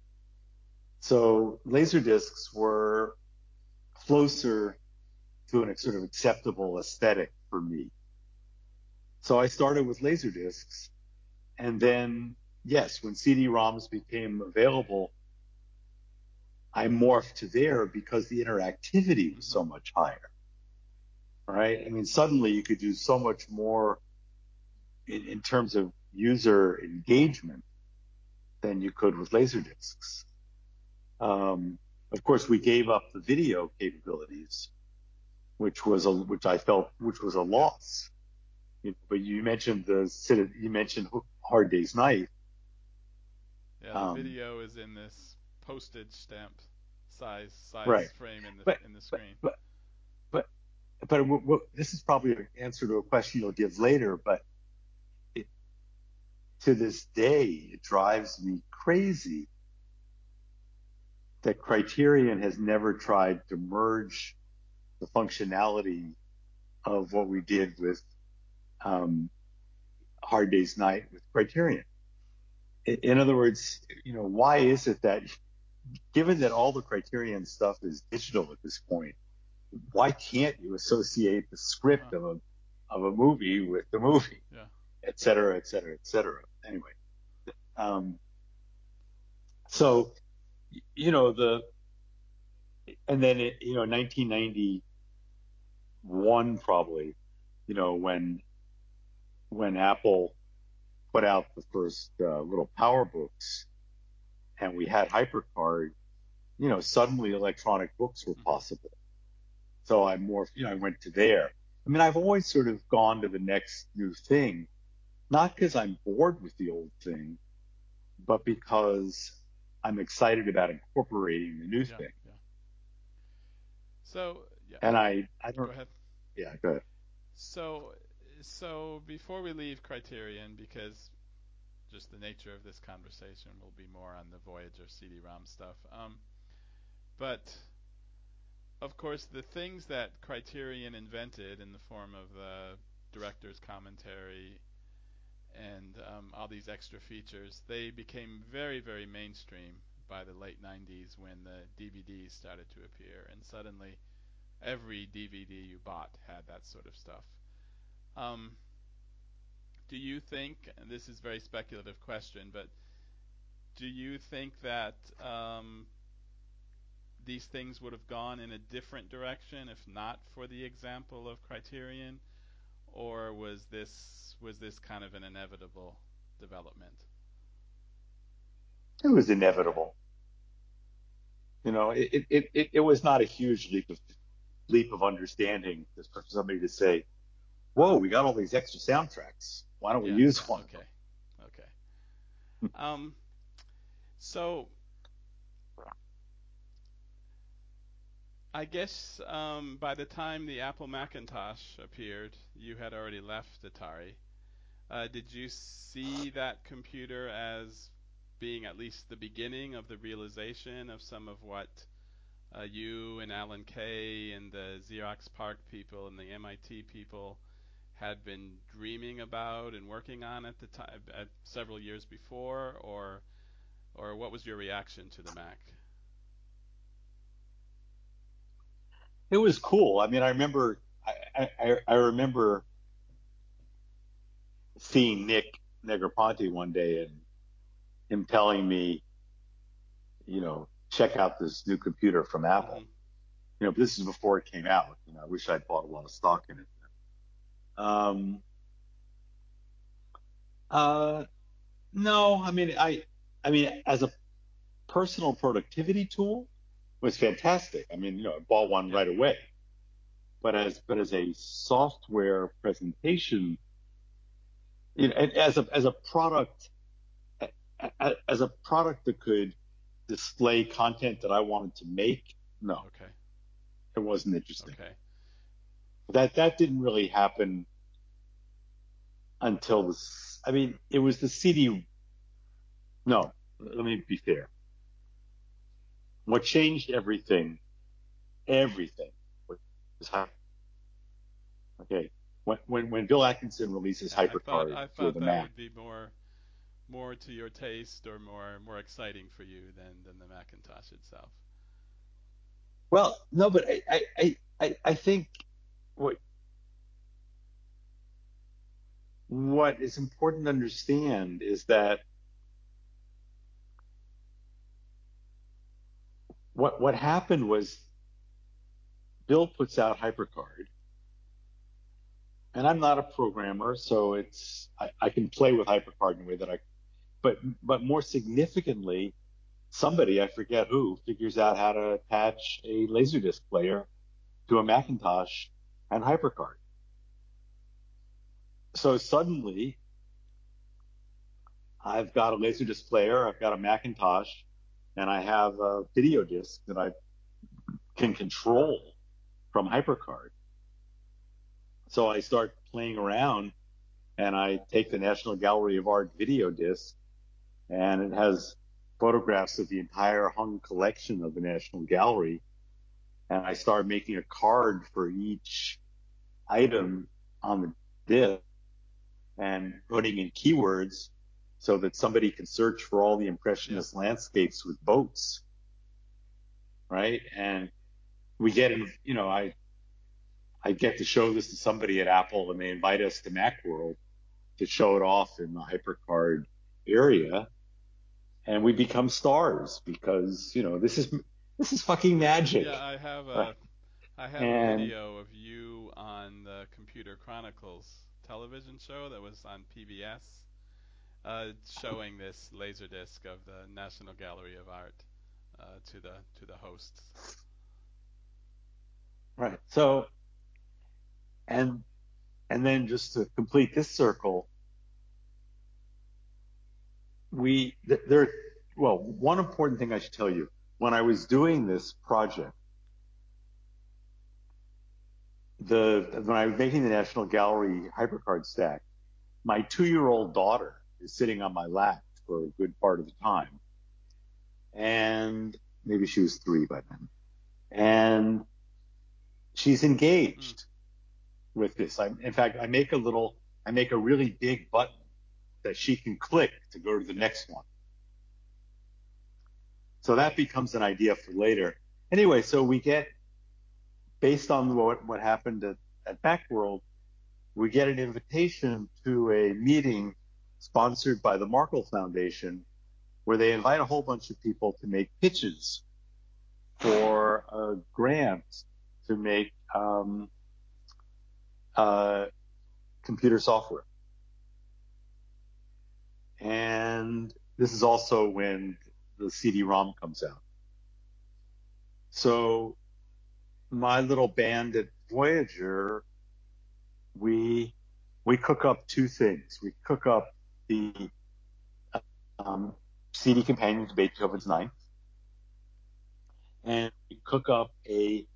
So laser discs were closer to an sort of acceptable aesthetic for me. So I started with laser discs, and then yes, when C D-ROMs became available, I morphed to there because the interactivity was Mhm. so much higher. Right? I mean, suddenly you could do so much more in, in terms of user engagement than you could with laser discs. Um, of course, we gave up the video capabilities, which was a which I felt which was a Yeah. loss. You know, but you mentioned the you mentioned Hard Day's Night. Yeah, the Um, video is in this postage stamp size right, size frame in the but in the but screen. but but but w- w- this is probably an answer to a question you'll give later. But it, to this day, it drives me crazy that Criterion has never tried to merge the functionality of what we did with um, Hard Day's Night with Criterion. In, in other words, you know, why is it that, given that all the Criterion stuff is digital at this point, why can't you associate the Huh. script of a of a movie with the movie, Yeah. et cetera, et cetera, et cetera? Anyway, um, so you know the and then it, you know nineteen ninety-one probably, you know when when Apple put out the first uh, little power books and we had HyperCard, you know, suddenly electronic books were Mhm. possible. So I more, you know, I went to there. I mean, I've always sort of gone to the next new thing, not because I'm bored with the old thing, but because I'm excited about incorporating the new Yeah. thing. Yeah. So yeah. And I, I Go don't, ahead. yeah, go ahead. So so before we leave Criterion, because just the nature of this conversation will be more on the Voyager C D-ROM stuff. Um, but of course, the things that Criterion invented in the form of the director's commentary and um, all these extra features, they became very, very mainstream by the late nineties when the D V Ds started to appear, and suddenly every D V D you bought had that sort of stuff. Um, do you think, and this is a very speculative question, but do you think that um, these things would have gone in a different direction if not for the example of Criterion, or was this was this kind of an inevitable development? It was Okay. inevitable. You know, it, it, it, it was not a huge leap of leap of understanding for somebody to say, whoa, we got all these extra soundtracks. Why don't we Yeah, use yeah, one of them? okay. Okay. Um so I guess um, by the time the Apple Macintosh appeared, you had already left Atari. Uh, did you see that computer as being at least the beginning of the realization of some of what uh, you and Alan Kay and the Xerox PARC people and the M I T people had been dreaming about and working on at the time, at several years before, or or what was your reaction to the Mac? It was cool. I mean, I remember, I, I, I remember seeing Nick Negroponte one day, and him telling me, you know, check out this new computer from Apple. Mm-hmm. You know, but this is before it came out. You know, I wish I'd bought a lot of stock in it. Um, uh, no, I mean, I, I mean, as a personal productivity tool, it was fantastic. I mean, you know, I bought one Yeah. right away. But as, but as a software presentation, you know, as a as a product, as a product that could display content that I wanted to make, no, Okay. it wasn't interesting. Okay. That that didn't really happen until the. I mean, it was the C D. No, let me be fair. What changed everything, everything, was Hy- okay. When when when Bill Atkinson releases Yeah. I thought HyperCard I for thought the that Mac. would be more more to your taste or more more exciting for you than than the Macintosh itself. Well, no, but I I I I I think what what is important to understand is that what what happened was Bill puts out HyperCard, and I'm not a programmer, so it's I, I can play with HyperCard in a way that I. But but more significantly, somebody I forget who figures out how to attach a Laserdisc player to a Mm-hmm. Macintosh and HyperCard. So suddenly, I've got a Laserdisc player, I've got a Macintosh, and I have a video disc that I can control from HyperCard. So I start playing around, and I take the National Gallery of Art video disc, and it has photographs of the entire hung collection of the National Gallery. And I start making a card for each item on the disc and putting in keywords so that somebody can search for all the Yeah. impressionist landscapes with boats, right? And we get in, you know, I I get to show this to somebody at Apple, and they invite us to Macworld to show it off in the HyperCard area, and we become stars because you know this is this is fucking Yeah. magic, I have right? a I have a And video of you on the Computer Chronicles television show that was on P B S, uh, showing this laserdisc of the National Gallery of Art uh, to the to the hosts. right, so and and then just to complete this circle, we there. Well, one important thing I should tell you: when I was doing this project, the when I was making the National Gallery HyperCard stack, my two-year-old daughter is sitting on my lap for a good part of the time, and maybe she was three by then, and she's Mm. engaged with this. I, in fact, I make a little, I make a really big button that she can click to go to the Yeah. next one. So that becomes an idea for later. Anyway, so we get, based on what, what happened at, at Macworld, we get an invitation to a meeting sponsored by the Markle Foundation where they invite a whole bunch of people to make pitches for a grant to make um, uh, computer software. And this is also when the C D-ROM comes out. So my little band at Voyager, we we cook up two things. We cook up the um, C D companion to Beethoven's Mm-hmm. Ninth, and we cook up a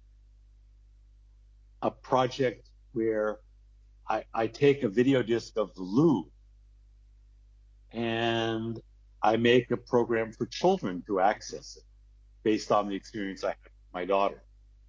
a project where I, I take a video disc of the Louvre and I make a program for children to Mm-hmm. access it based on the experience I had with my daughter.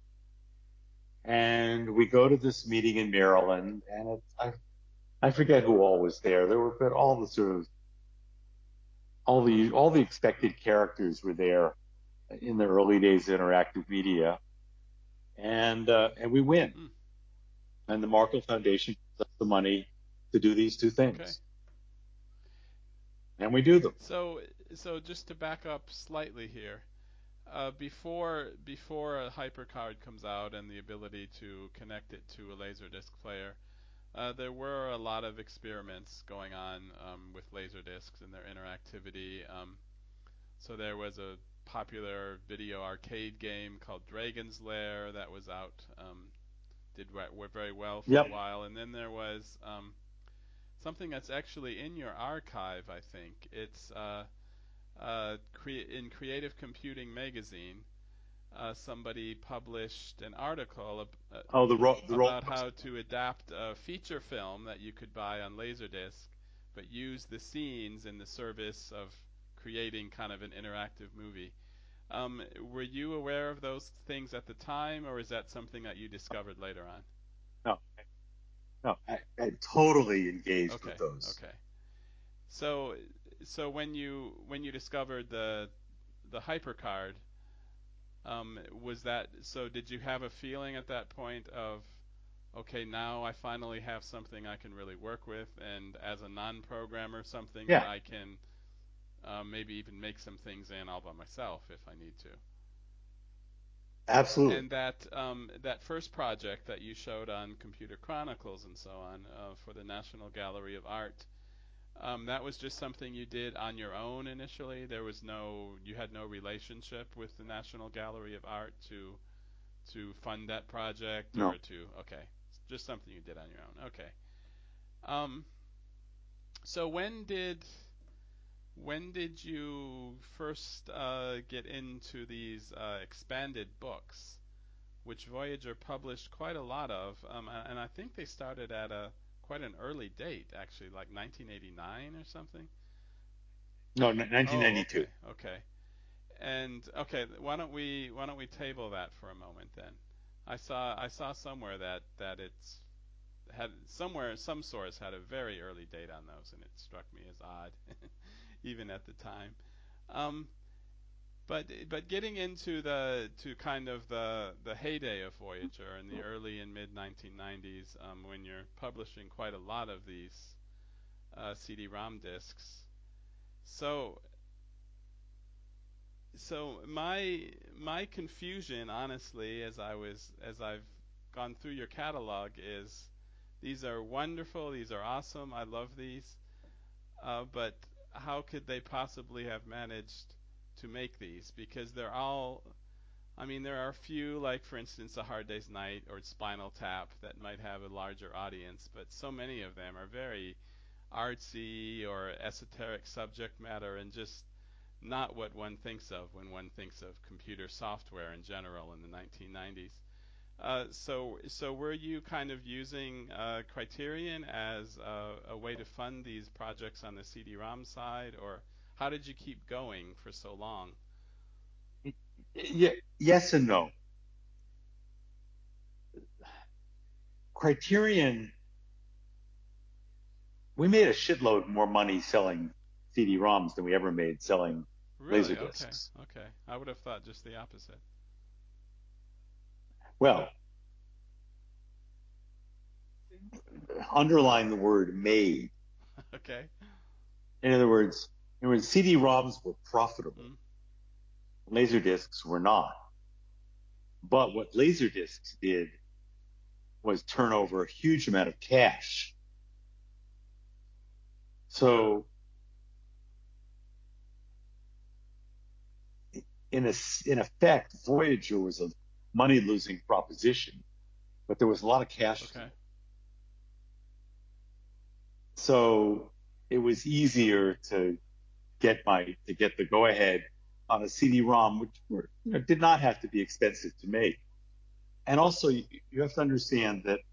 And we go to this meeting in Maryland, and it, I I forget who all was there. There were but all the sort of all the all the expected characters were there in the early days of interactive media, and uh, and we win. Mm. And the Markle Foundation gives us the money to do these two Okay. things. and we do them. So, so just to back up slightly here, uh, before before a HyperCard comes out and the ability to connect it to a Laserdisc player, uh, there were a lot of experiments going on um, with Laserdiscs and their interactivity. Um, so there was a popular video arcade game called Dragon's Lair that was out, um, did very well for a Yep. while, and then there was um, something that's actually in your archive, I think. It's uh, uh, cre- in Creative Computing magazine. Uh, somebody published an article ab- uh, Oh, the ro- the roller about how coaster. to adapt a feature film that you could buy on Laserdisc, but use the scenes in the service of creating kind of an interactive movie. Um, were you aware of those things at the time, or is that something that you discovered later on? No, no, I, I totally engaged with Okay, those. okay. So, so when you when you discovered the the HyperCard, um, was that so? Did you have a feeling at that point of, okay, now I finally have something I can really work with, and as a non-programmer, something that Yeah, I can uh, maybe even make some things in all by myself if I need to? absolutely. And that um, that first project that you showed on Computer Chronicles and so on uh, for the National Gallery of Art, um, that was just something you did on your own initially. There was no, you had no relationship with the National Gallery of Art to to fund that project or No, to, okay, just something you did on your own. Okay. Um, so when did when did you first uh, get into these uh, expanded books, which Voyager published quite a lot of, um, and I think they started at a quite an early date, actually, like nineteen eighty-nine or something. no, n- Oh, nineteen ninety-two. okay, okay. And okay, why don't we why don't we table that for a moment then? I saw I saw somewhere that that it's had somewhere some source had a very early date on those, and it struck me as odd, even at the time. Um, but but getting into the to kind of the the heyday of Voyager in the early and mid nineteen nineties, um, when you're publishing quite a lot of these uh, C D-ROM discs. So so my my confusion, honestly, as I was as I've gone through your catalog, is these are wonderful, these are awesome, I love these, uh, but how could they possibly have managed to make these? Because they're all, I mean, there are a few, like for instance, A Hard Day's Night or Spinal Tap, that might have a larger audience, but so many of them are very artsy or esoteric subject matter and just not what one thinks of when one thinks of computer software in general in the nineteen nineties. Uh, so, so were you kind of using uh, Criterion as a, a way to fund these projects on the C D-ROM side, or how did you keep going for so long? Yeah, yes and no. Criterion, we made a shitload more money selling C D-ROMs than we ever made selling Really? laser Okay, discs. okay. I would have thought just the opposite. Well, underline the word made. Okay. In other words, in other words, C D-ROMs were profitable. Mm, Laser discs were not. But what laser discs did was turn over a huge amount of cash. So in a, in effect, Voyager was a money losing proposition, but there was a lot of cash flow. okay. So it was easier to get my to get the go ahead on a C D-ROM, which were, you know, did not have to be expensive to make. And also, you, you have to understand that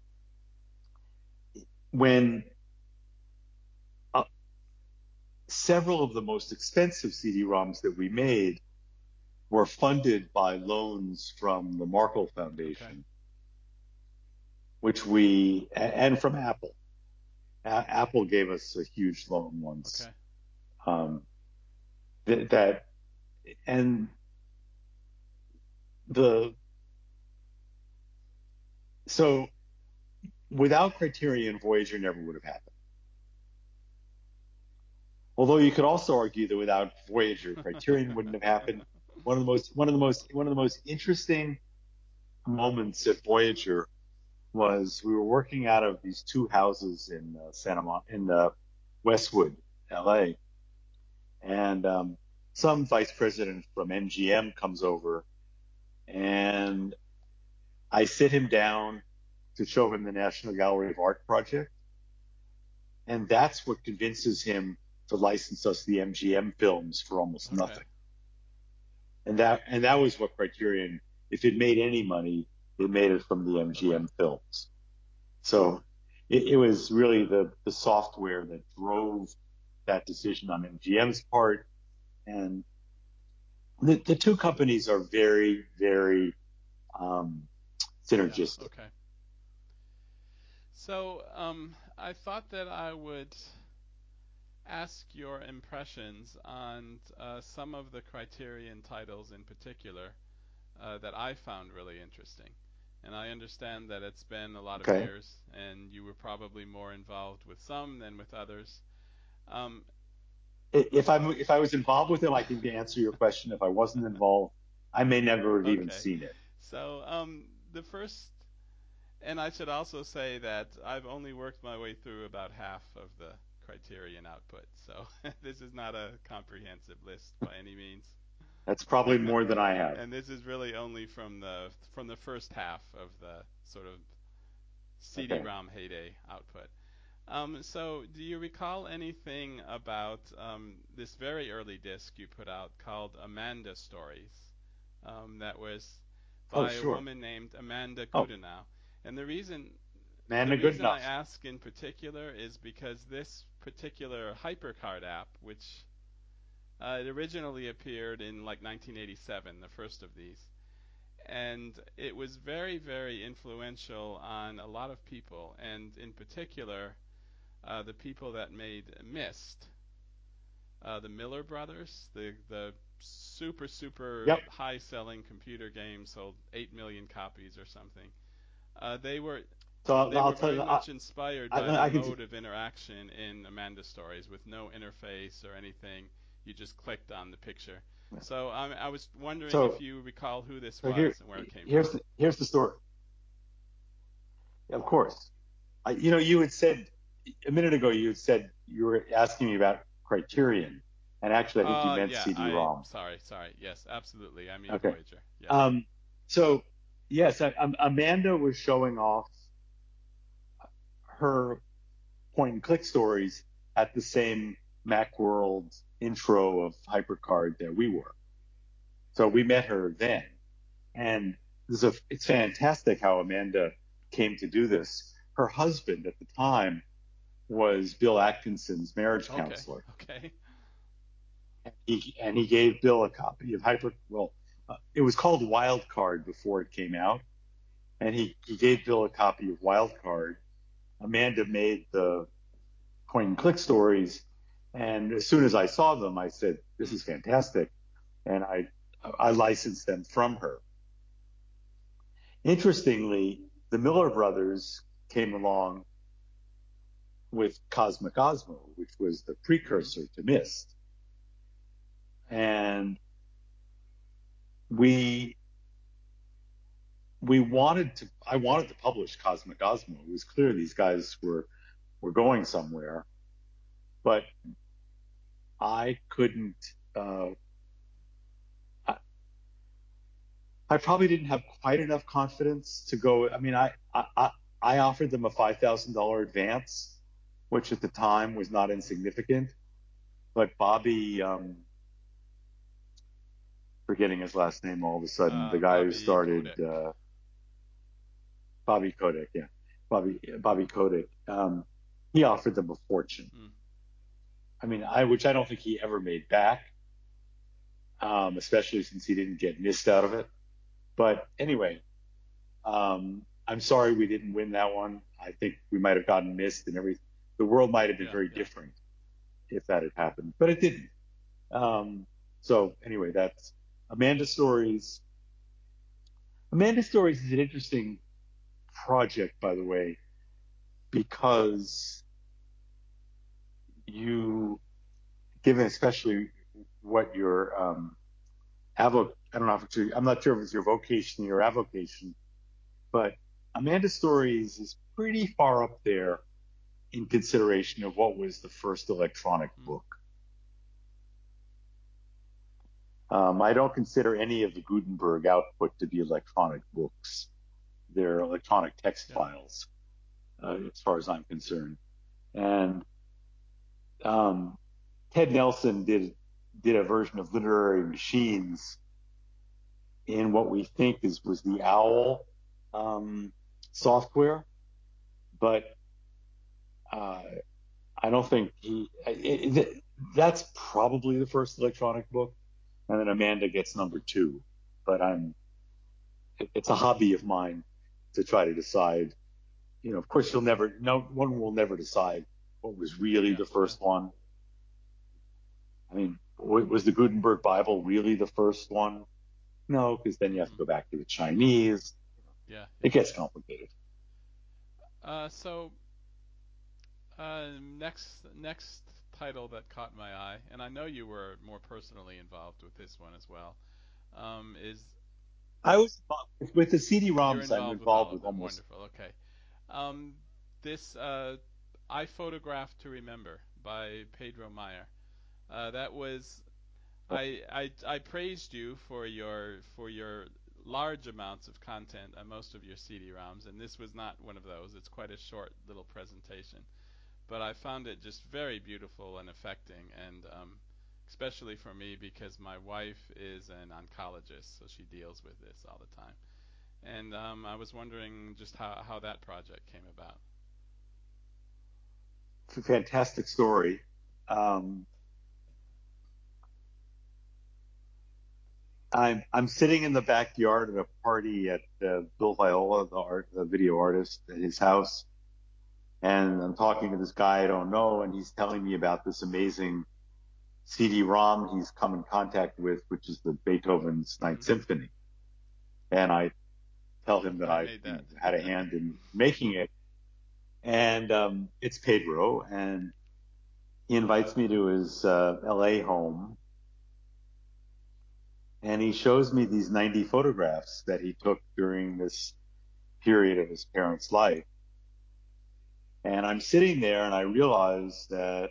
when uh, several of the most expensive C D-ROMs that we made were funded by loans from the Markle Okay. Foundation, which we and from Apple. A- Apple gave us a huge loan once. Okay. Um, that, that and the so without Criterion, Voyager never would have happened. Although you could also argue that without Voyager, Criterion wouldn't have happened. One of the most one of the most one of the most interesting moments at Voyager was we were working out of these two houses in uh, Santa Mon- in uh, Westwood, L A, and um, some vice president from M G M comes over, and I sit him down to show him the National Gallery of Art project, and that's what convinces him to license us the M G M films for almost Okay. nothing. And that and that was what Criterion, if it made any money, it made it from the Okay. M G M films. So it, it was really the the software that drove that decision on M G M's part. And the, the two companies are very, very um, Yeah. synergistic. Okay. So, um, I thought that I would ask your impressions on uh, some of the Criterion titles in particular uh, that I found really interesting. And I understand that it's been a lot of Okay. years, and you were probably more involved with some than with others. Um, If I if I was involved with them, I can answer your question. If I wasn't involved, I may never have even okay. seen it. So, um, the first, and I should also say that I've only worked my way through about half of the Criterion output, so this is not a comprehensive list by any means. That's probably more than I have. And this is really only from the from the first half of the sort of Okay. C D-ROM heyday output. Um, so, do you recall anything about um, this very early disc you put out called Amanda Stories? Um, that was Oh, by a sure. woman named Amanda Oh, Goodenow. And the reason man, the good reason I enough. ask in particular is because this particular HyperCard app, which uh, it originally appeared in like nineteen eighty-seven, the first of these, and it was very, very influential on a lot of people, and in particular, uh, the people that made Myst, uh, the Miller brothers, the the super super Yep. high selling computer game sold eight million copies or something. Uh, they were So I'll, they I'll were tell very you, I, much inspired by the I, I can. mode of interaction in Amanda Stories with no interface or anything. You just clicked on the picture. So um, I was wondering if So you recall who this so here was and where it came here's from. the, here's the story. Of course, I, you know, you had said a minute ago. You had said you were asking me about Criterion, and actually, I think you Uh, meant yeah, I C D-ROM. sorry, sorry. Yes, absolutely. I mean Okay. Voyager. Yes. Um, so yes, I, um, Amanda was showing off her point and click stories at the same Macworld intro of HyperCard that we were. So we met her then, and this is a, it's fantastic how Amanda came to do this. Her husband at the time was Bill Atkinson's marriage Okay. counselor. Okay. He, and he gave Bill a copy of Hyper. Well, uh, it was called Wild Card before it came out, and he, he gave Bill a copy of Wild Card. Amanda made the point and click stories, and as soon as I saw them, I said, "This Hmm. is fantastic," and I I licensed them from her. Interestingly, the Miller brothers came along with Cosmic Osmo, which was the Hmm. precursor to Myst, and we we wanted to I wanted to publish Cosmic Osmo. It was clear these guys were were going somewhere, but I couldn't. Uh, I, I probably didn't have quite enough confidence to go. I mean, I I, I offered them a five thousand dollar advance, which at the time was not insignificant. But Bobby, um, forgetting his last name all of a sudden, the Uh, guy who Bobby started Kotick. uh, Bobby Kotick, yeah, Bobby Bobby Kotick, um, he offered them a fortune. Hmm. I mean, I which I don't think he ever made back, um, especially since he didn't get Myst out of it. But anyway, um, I'm sorry we didn't win that one. I think we might have gotten Myst, and every the world might have been Yeah. very Yeah. different if that had happened, but it didn't. Um, so anyway, that's Amanda Stories. Amanda Stories is an interesting project, by the way, because you given especially what your um, avo- I don't know if it's your, I'm not sure if it's your vocation or your avocation, but Amanda Stories is pretty far up there in consideration of what was the first electronic Mm. book. Um, I don't consider any of the Gutenberg output to be electronic books. They're electronic text Yeah. files, uh, as far as I'm concerned. And um, Ted Nelson did did a version of Literary Machines in what we think is was the OWL um, software, but uh, I don't think he. It, it, that's probably the first electronic book, and then Amanda gets number Mm-hmm. two. But I'm. It, it's a hobby of mine to try to decide. You know, of course, you'll never. No one will never decide what was really Yeah. the Yeah. first one. I mean, was the Gutenberg Bible really the first one? No, because then you have to Mm-hmm. go back to the Chinese. Yeah. It Yeah. gets complicated. Uh, so uh, next next title that caught my eye, and I know you were more personally involved with this one as well, um, is I was with the you're C D ROMs. I'm involved with involved all of with them. almost. Wonderful. Okay. Um, this uh, I Photograph to Remember by Pedro Meyer. Uh, that was I, I I praised you for your for your large amounts of content on most of your C D ROMs, and this was not one of those. It's quite a short little presentation, but I found it just very beautiful and affecting, and um, especially for me because my wife is an oncologist, so she deals with this all the time. And um, I was wondering just how, how that project came about. It's a fantastic story. Um, I'm I'm sitting in the backyard at a party at uh, Bill Viola, the art, the video artist, at his house, and I'm talking to this guy I don't know, and he's telling me about this amazing C D ROM he's come in contact with, which is the Beethoven's Mm-hmm. Ninth Symphony, and I tell him that I I made you know that. had a hand in making it, and um, it's Pedro, and he invites me to his uh, L A home, and he shows me these ninety photographs that he took during this period of his parents' life. And I'm sitting there and I realize that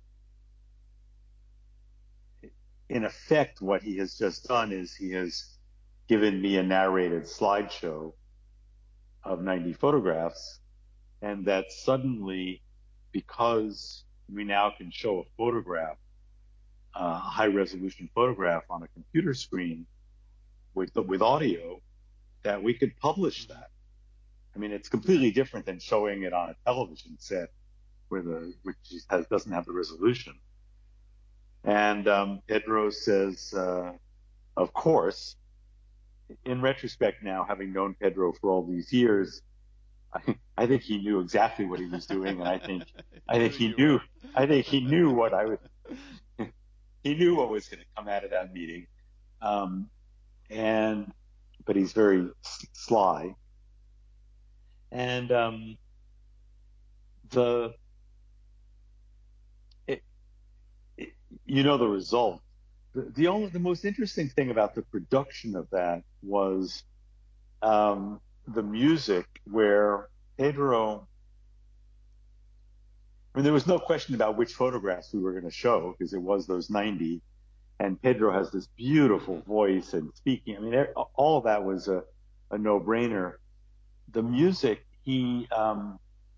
in effect, what he has just done is he has given me a narrated slideshow of ninety photographs, and that suddenly, because we now can show a photograph, a high resolution photograph on a computer screen with, with audio, that we could publish Mm-hmm. that. I mean, it's completely different than showing it on a television set where the, which has, doesn't have the resolution. And um, Pedro says, uh, of course, in retrospect now, having known Pedro for all these years, I, I think he knew exactly what he was doing, and I think He I think knew he you knew would. I think he knew what I would he knew what was going to come out of that meeting, um, and but he's very sly, and um, the it, it, you know the result. The, the only the most interesting thing about the production of that was um, the music, where Pedro. I mean, there was no question about which photographs we were going to show because it was those ninety. And Pedro has this beautiful Mm-hmm. voice and speaking. I mean, all of that was a, a no-brainer. The music, he um,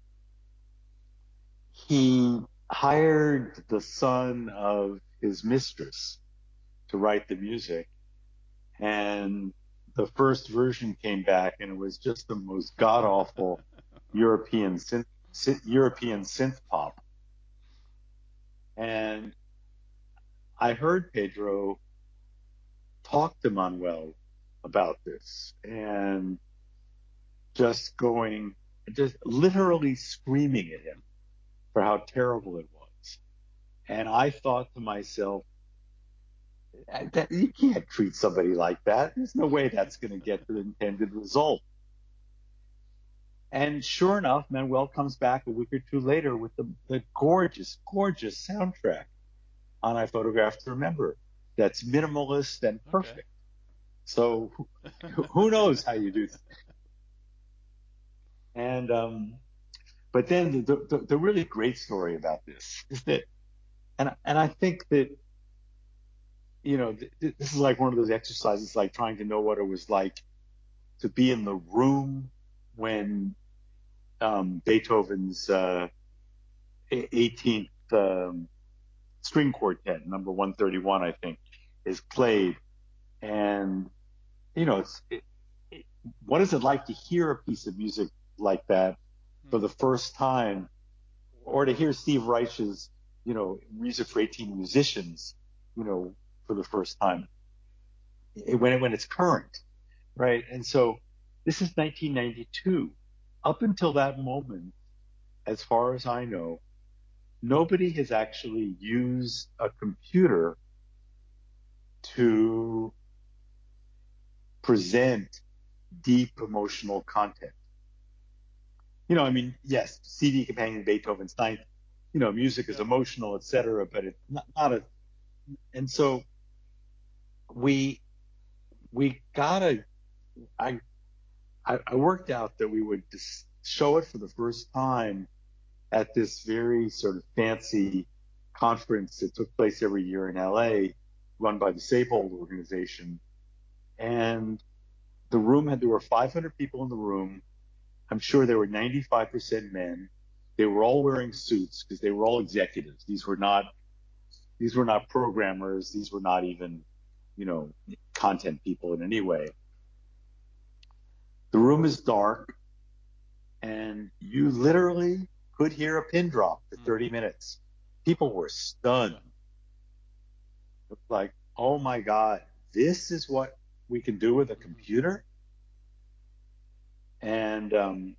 he hired the son of his mistress to write the music, and the first version came back, and it was just the most god awful European synth, European synth pop. And I heard Pedro talk to Manuel about this, and just going, just literally screaming at him for how terrible it was. And I thought to myself, that, you can't treat somebody like that. There's no way that's going to get the intended result. And sure enough, Manuel comes back a week or two later with the, the gorgeous, gorgeous soundtrack. on iPhotograph to remember that's minimalist and Okay. perfect. So who, who knows how you do that? And um, but then the, the the really great story about this is that, and and I think that you know th- th- this is like one of those exercises, like trying to know what it was like to be in the room when um, Beethoven's uh, eighteenth um, string quartet, number one thirty-one, I think, is played. And, you know, it's, it, it, what is it like to hear a piece of music like that for Hmm. the first time, or to hear Steve Reich's, you know, music for eighteen musicians, you know, for the first time, when, it, when it's current, right? And so this is nineteen ninety-two. Up until that moment, as far as I know, nobody has actually used a computer to present deep emotional content. You know, I mean, yes, C D companion Beethoven's Ninth, you know, music is Yeah. emotional, et cetera, but it's not, not a, and so we, we gotta, I, I, I worked out that we would just show it for the first time at this very sort of fancy conference that took place every year in L A, run by the Seybold organization. And the room had, there were five hundred people in the room. I'm sure there were ninety-five percent men. They were all wearing suits because they were all executives. These were not, these were not programmers. These were not even, you know, content people in any way. The room is dark and you literally could hear a pin drop for Hmm. thirty minutes. People were stunned. Like, oh my God, this is what we can do with a Hmm. computer? And, um,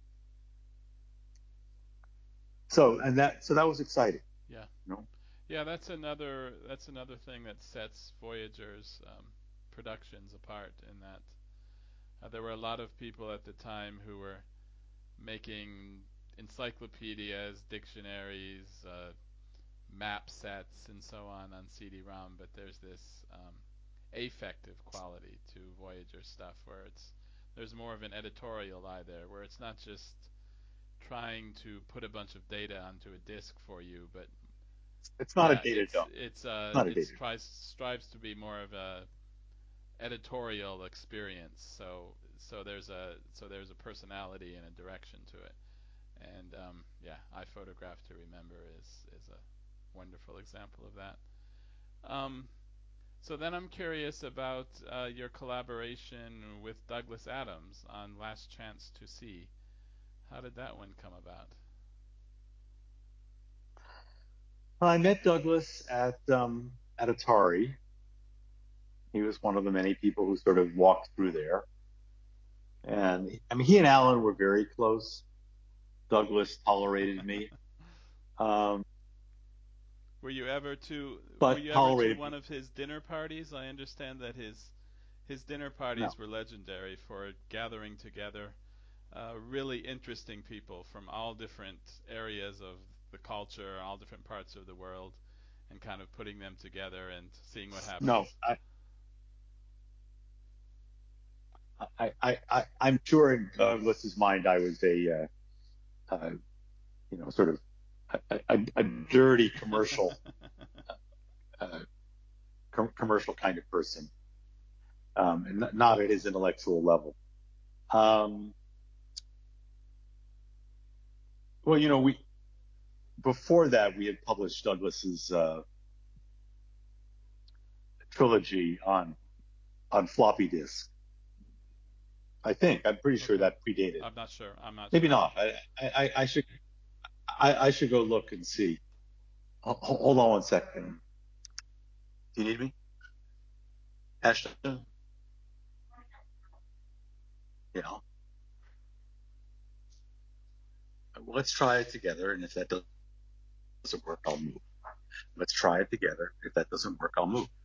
so, and that, so that was exciting, Yeah. you know? Yeah, that's another that's another thing that sets Voyager's um, productions apart in that uh, there were a lot of people at the time who were making encyclopedias, dictionaries, uh, map sets, and so on on C D-ROM, but there's this um, affective quality to Voyager stuff where it's there's more of an editorial eye there, where it's not just trying to put a bunch of data onto a disk for you, but It's not a yeah, data it's dump. it's It's uh not a it's data dump. tries strives to be more of a editorial experience. So so there's a so there's a personality and a direction to it. And um, yeah, iPhotograph to Remember is is a wonderful example of that. Um, so then I'm curious about uh, your collaboration with Douglas Adams on Last Chance to See. How did that one come about? Well, I met Douglas at, um, at Atari. He was one of the many people who sort of walked through there. And I mean, he and Alan were very close. Douglas tolerated me, um, Were you ever to were but you ever to tolerated one me. of his dinner parties? I understand that his his dinner No, parties were legendary for gathering together uh, really interesting people from all different areas of the culture, all different parts of the world, and kind of putting them together and seeing what no. happens. I, I, I, I I'm sure in Douglas's mind, I was a, uh, uh, you know, sort of a, a, a dirty commercial, uh, com- commercial kind of person, um, and not, not at his intellectual level. Um, well, you know, we before that we had published Douglas's uh, trilogy on on floppy disk. I think I'm pretty sure Okay. that predated. I'm not sure. I'm not Maybe sure. not. I I, I should I, I should go look and see. Hold on one second. Do you need me, Ashton? Yeah. Let's try it together, and if that doesn't work, I'll move. Let's try it together. If that doesn't work, I'll move.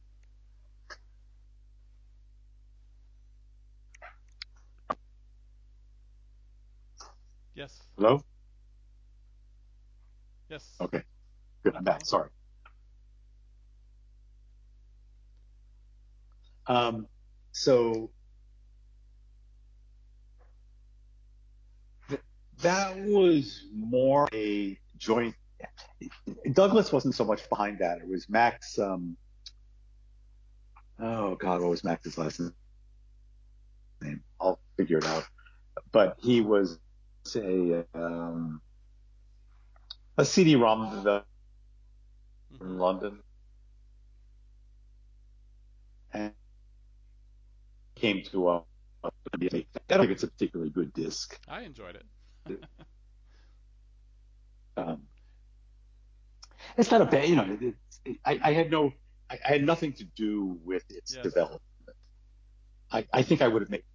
Yes. Hello? Yes. Okay. Good. No I'm back. problem. Sorry. Um, so th- that was more a joint. Douglas wasn't so much behind that. It was Max. Um, oh God, what was Max's last name? I'll figure it out. But he was a um, a C D-ROM developer in Hmm. London, and came to a. I don't think it's a particularly good disc. I enjoyed it. Um, it's not a bad, you know. It, it, I, I had no, I, I had nothing to do with its Yes. development. I, I think I would have made,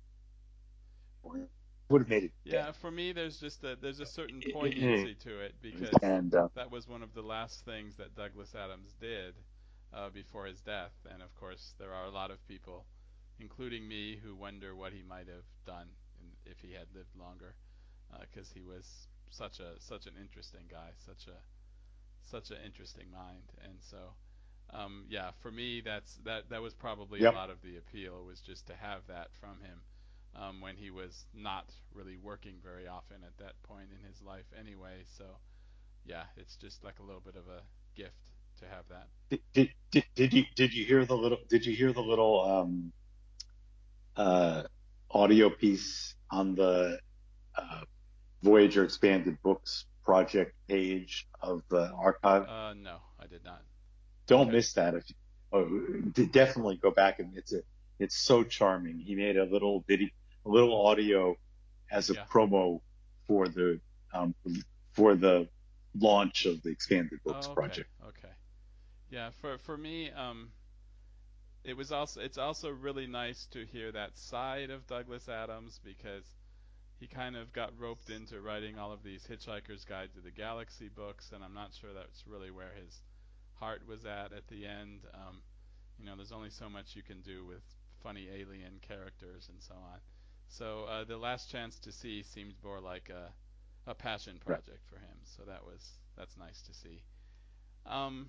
would have made it better. Yeah, for me, there's just a there's a certain poignancy to it because And uh, that was one of the last things that Douglas Adams did uh, before his death, and of course, there are a lot of people, including me, who wonder what he might have done in, if he had lived longer, because uh, he was such a such an interesting guy, such a such an interesting mind, and so um, yeah, for me, that's that that was probably a yep, lot of the appeal was just to have that from him um, when he was not really working very often at that point in his life anyway. So yeah, it's just like a little bit of a gift to have that. did, did, did, did you did you hear the little did you hear the little um, uh, audio piece on the uh, Voyager Expanded Books project page of the archive? Uh, no, I did not. Don't Okay. miss that. If you, oh, definitely go back and it's a it's so charming. He made a little video, a little audio as a Yeah. promo for the um, for the launch of the Expanded Books Oh, okay. project. Okay. Yeah. For for me, um, it was also it's also really nice to hear that side of Douglas Adams because he kind of got roped into writing all of these Hitchhiker's Guide to the Galaxy books, and I'm not sure that's really where his heart was at at the end. Um, you know, there's only so much you can do with funny alien characters and so on. So uh, the Last Chance to See seemed more like a a passion Right. project for him. So that was that's nice to see. Um,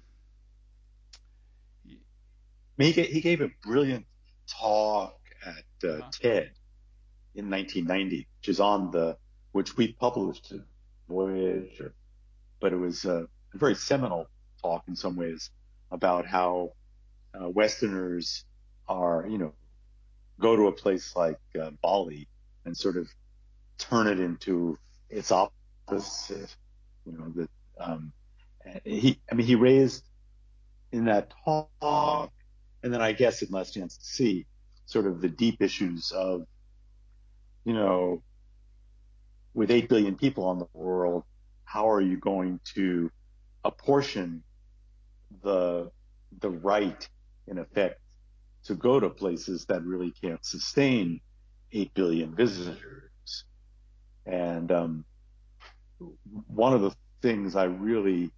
y- I mean, he gave, he gave a brilliant talk at uh, uh-huh. TED in nineteen ninety, which is on the which we published in Voyager, but it was uh, a very seminal talk in some ways about how uh, Westerners are, you know, go to a place like uh, Bali and sort of turn it into its opposite. You know, that um, he, I mean, he raised in that talk, and then I guess in Last Chance to See, sort of the deep issues of, you know, with eight billion people on the world, how are you going to apportion the the right, in effect, to go to places that really can't sustain eight billion visitors? And um, one of the things I really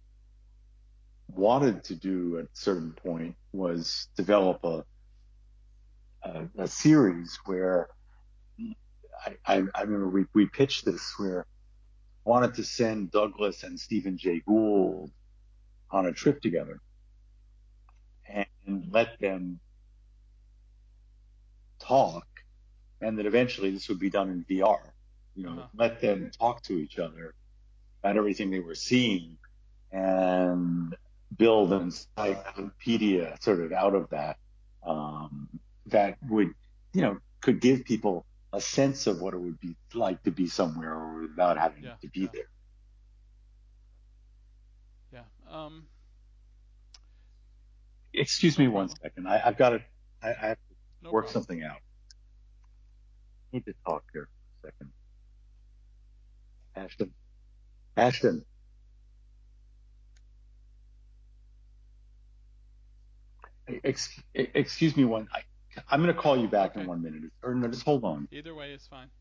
wanted to do at a certain point was develop a, a, a series where I, I, I remember we, we pitched this where I wanted to send Douglas and Stephen Jay Gould on a trip together and let them talk, and that eventually this would be done in V R. You know, Uh-huh. let them talk to each other about everything they were seeing and build an encyclopedia sort of out of that, um, that would, you know, could give people a sense of what it would be like to be somewhere without having Yeah. to be Yeah. there. Yeah. Um, Excuse no me one problem. second. I, I've got to, I, I have to No work problem. something out. I need to talk here for a second. Ashton, Ashton, ex, excuse me one. I, I'm going to call you back in Okay. one minute. Or no, just hold on. Either way is fine.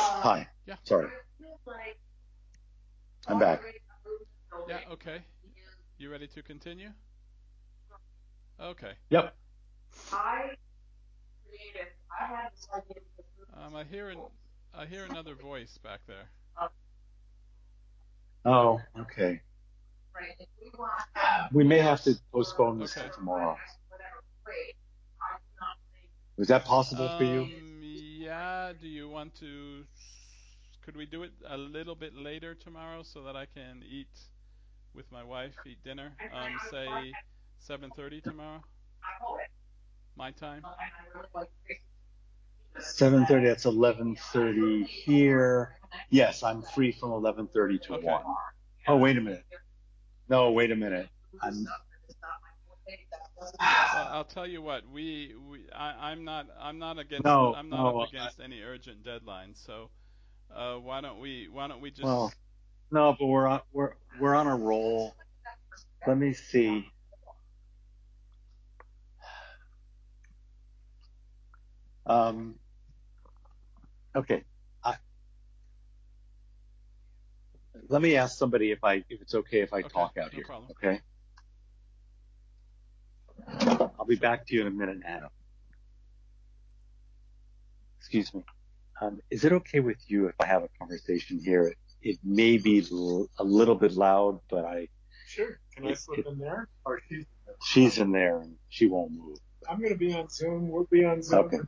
Hi. Yeah. Sorry. I'm back. Yeah. Okay. You ready to continue? Okay. Yep. Um, I hear an I hear another voice back there. Oh, okay. We may have to postpone this Okay. to tomorrow. Is that possible for you? Um, yeah, do you want to, could we do it a little bit later tomorrow so that I can eat with my wife, eat dinner? Um, say seven thirty tomorrow, my time? seven thirty, that's eleven thirty here. Yes, I'm free from eleven thirty to Okay. one. Oh, wait a minute. No, wait a minute. I'm Well, I'll tell you what, we, we I, I'm not I'm not against no, I'm not up no. I, against any urgent deadlines, so uh, why don't we why don't we well, just no, but we're on we're we're on a roll. Let me see. Um, okay. I, let me ask somebody if I if it's okay if I okay, talk out no here. problem. Okay. I'll be Sure. back to you in a minute, Adam. Excuse me. Um, is it okay with you if I have a conversation here? It, it may be l- a little bit loud, but I. Sure. Can I it, slip it, in there? Or she's in there? She's in there and she won't move. I'm going to be on Zoom. We'll be on Zoom. Okay.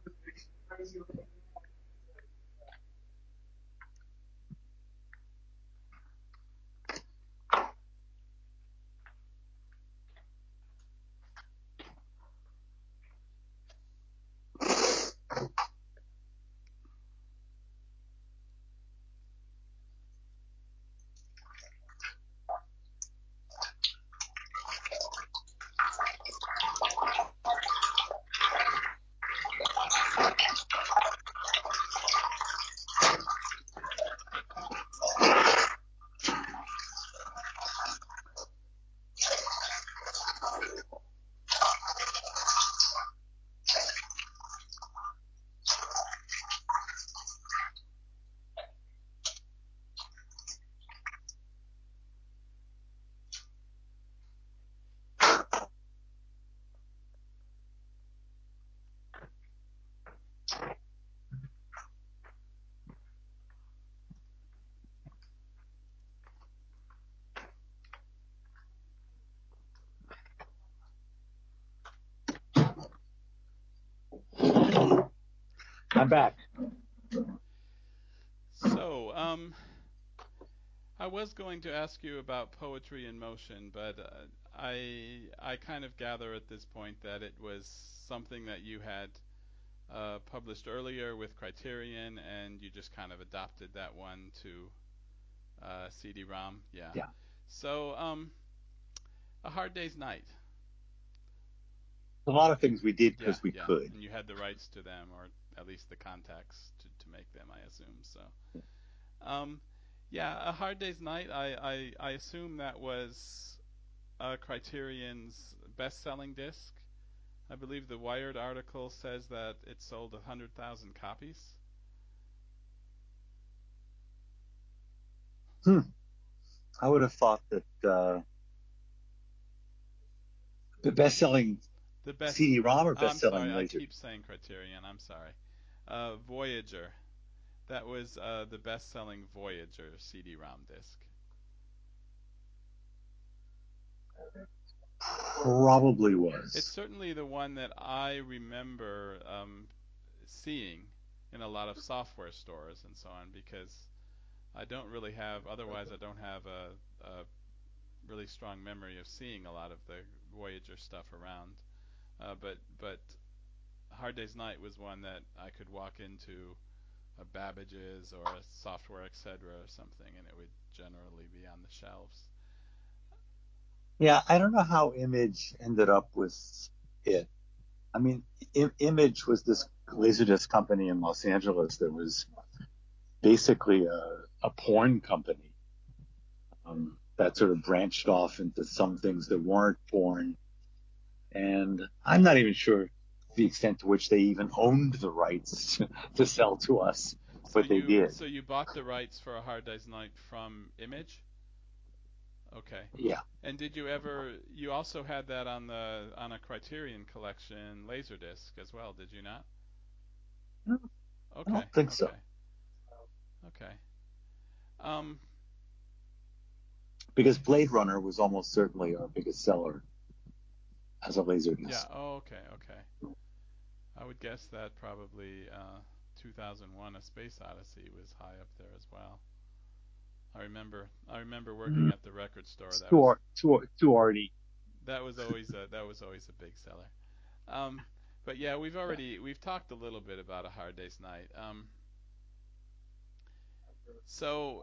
I'm back. So, um, I was going to ask you about Poetry in Motion, but uh, I I kind of gather at this point that it was something that you had uh, published earlier with Criterion, and you just kind of adopted that one to uh, C D-ROM. Yeah. Yeah. So, um, A Hard Day's Night. A lot of things we did Yeah, because we yeah, could. and you had the rights to them, or at least the contacts to, to make them, I assume. So, um, yeah, A Hard Day's Night. I I, I assume that was uh, Criterion's best-selling disc. I believe the Wired article says that it sold a hundred thousand copies. Hmm. I would have thought that uh, the best-selling The best. C D-ROM or I'm sorry, best-selling I laser. keep saying Criterion. I'm sorry. Uh, Voyager. That was uh, the best-selling Voyager C D-ROM disc. Probably It's was. certainly the one that I remember um, seeing in a lot of software stores and so on, because I don't really have, otherwise I don't have a, a really strong memory of seeing a lot of the Voyager stuff around. Uh, but but Hard Day's Night was one that I could walk into a Babbage's or a Software Etc. or something, and it would generally be on the shelves. Yeah, I don't know how Image ended up with it. I mean, I- Image was this laserdisc company in Los Angeles that was basically a, a porn company um, that sort of branched off into some things that weren't porn. And I'm not even sure the extent to which they even owned the rights to, to sell to us, So but they you did. so you bought the rights for A Hard Day's Night from Image? Okay. Yeah. And did you ever? You also had that on the on a Criterion Collection Laserdisc as well, did you not? No, I Okay. don't think so. Okay. Okay. Um. Because Blade Runner was almost certainly our biggest seller as a Yeah. laserdisc. Oh. Okay. Okay. I would guess that probably uh, two thousand one: A Space Odyssey was high up there as well. I remember. I remember working Mm, at the record store. it's That too, was ar- too, too arty. that was always a, that was always a big seller. Um. But yeah, we've Yeah. already we've talked a little bit about A Hard Day's Night. Um. So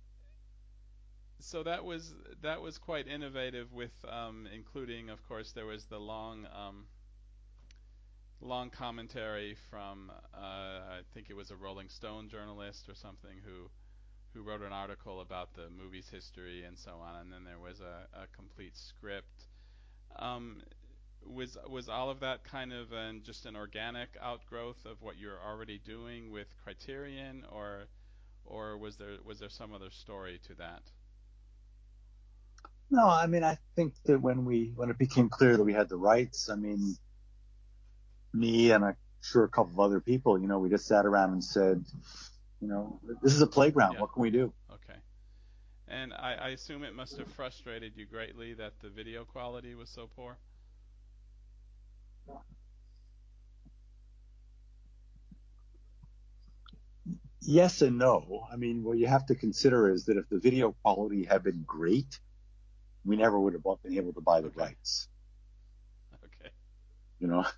so that was that was quite innovative with um, including, of course, there was the long um, long commentary from uh, I think it was a Rolling Stone journalist or something who who wrote an article about the movie's history and so on, and then there was a, a complete script. Um, was was all of that kind of an, just an organic outgrowth of what you're already doing with Criterion, or or was there was there some other story to that? No, I mean, I think that when we, when it became clear that we had the rights, I mean, me and I'm sure a couple of other people, you know, we just sat around and said, you know, this is a playground. Yeah. What can we do? Okay. And I, I assume it must have frustrated you greatly that the video quality was so poor. Yes and no. I mean, what you have to consider is that if the video quality had been great, we never would have been able to buy the Okay. rights. Okay. You know,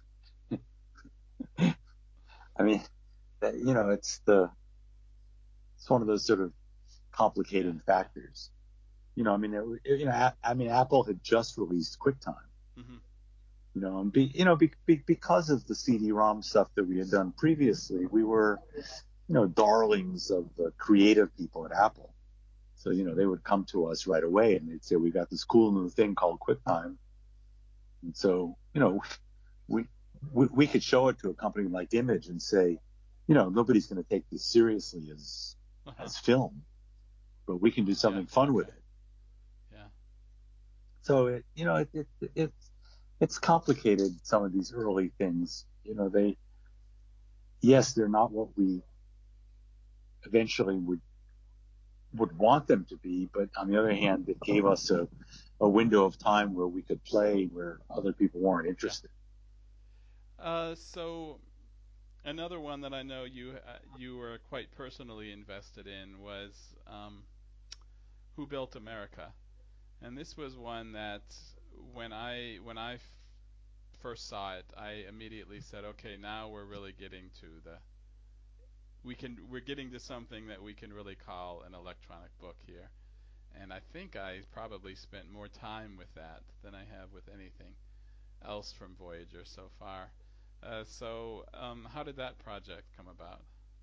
I mean, that, you know, it's the, it's one of those sort of Yeah. complicating Yeah. factors. You know, I mean, it, you know, I mean, Apple had just released QuickTime, Mhm. you know, and be, you know, be, be, because of the C D-ROM stuff that we had done previously, we were, you know, darlings of the creative people at Apple. So, you know, they would come to us right away and they'd say, we got this cool new thing called QuickTime. And so, you know, we, we, we could show it to a company like Image and say, you know, nobody's going to take this seriously as, Uh huh. as film, but we can do Yeah. something fun with Okay. it. Yeah. So it, you know, it, it, it's, it's complicated. Some of these early things, you know, they, yes, they're not what we eventually would, would want them to be. But on the other hand, it gave us a, a window of time where we could play where other people weren't Yeah. interested. Uh, so another one that I know you uh, you were quite personally invested in was um, Who Built America, and this was one that when I when I f- first saw it, I immediately said, okay, now we're really getting to the we can we're getting to something that we can really call an electronic book here. And I think I probably spent more time with that than I have with anything else from Voyager so far. Uh, so, um, how did that project come about?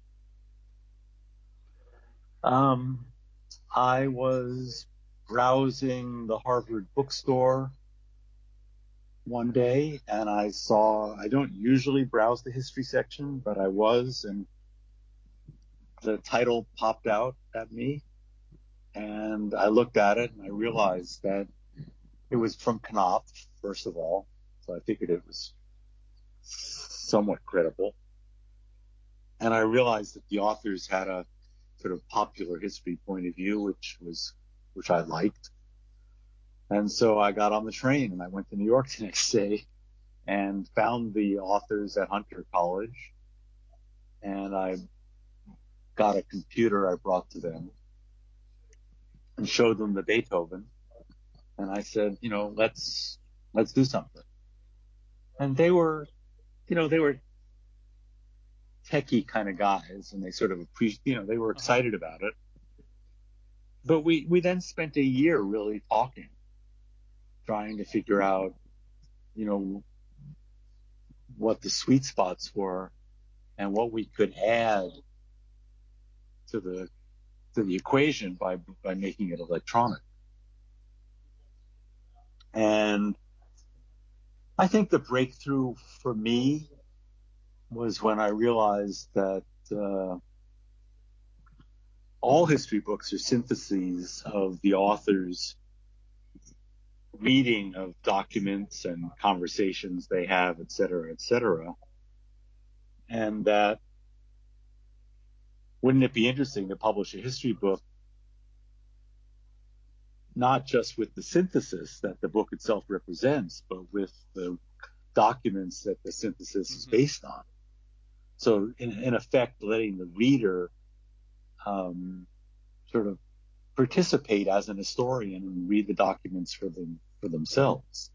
Um, I was browsing the Harvard bookstore one day and I saw, I don't usually browse the history section, but I was, and the title popped out at me and I looked at it and I realized that it was from Knopf, first of all. So I figured it was somewhat credible. And I realized that the authors had a sort of popular history point of view, which was, which I liked. And so I got on the train and I went to New York the next day and found the authors at Hunter College. And I got a computer I brought to them and showed them the Beethoven. And I said, you know, let's, let's do something. And they were, you know, they were techie kind of guys and they sort of appreciate, you know, they were Uh huh. excited about it. But we, we then spent a year really talking, trying to figure out, you know, what the sweet spots were and what we could add to the, to the equation by, by making it electronic. And I think the breakthrough for me was when I realized that, uh, all history books are syntheses of the author's reading of documents and conversations they have, et cetera, et cetera. And that wouldn't it be interesting to publish a history book, not just with the synthesis that the book itself represents, but with the documents that the synthesis is Hmm. based on. So in, in effect, letting the reader um, sort of participate as an historian and read the documents for them for themselves.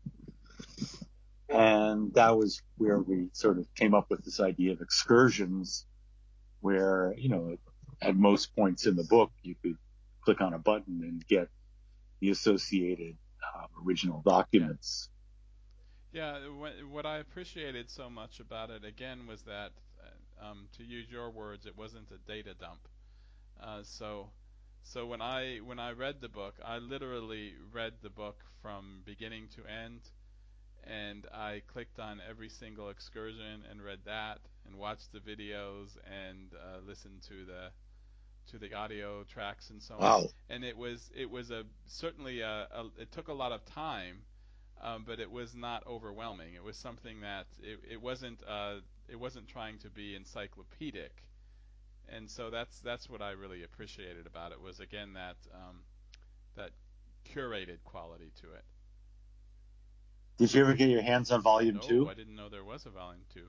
And that was where we sort of came up with this idea of excursions, where, you know, at most points in the book, you could click on a button and get the associated uh, original Yeah. documents. Yeah, what, what I appreciated so much about it again was that, uh, um, to use your words, it wasn't a data dump. Uh, so, so when I when I read the book, I literally read the book from beginning to end, and I clicked on every single excursion and read that, and watched the videos and uh, listened to the to the audio tracks and so on. Wow. And it was it was a certainly a, a it took a lot of time, um, but it was not overwhelming. It was something that it, it wasn't uh, it wasn't trying to be encyclopedic, and so that's that's what I really appreciated about it was again that um, that curated quality to it. Did you ever get your hands on volume No, two? I didn't know there was a volume two.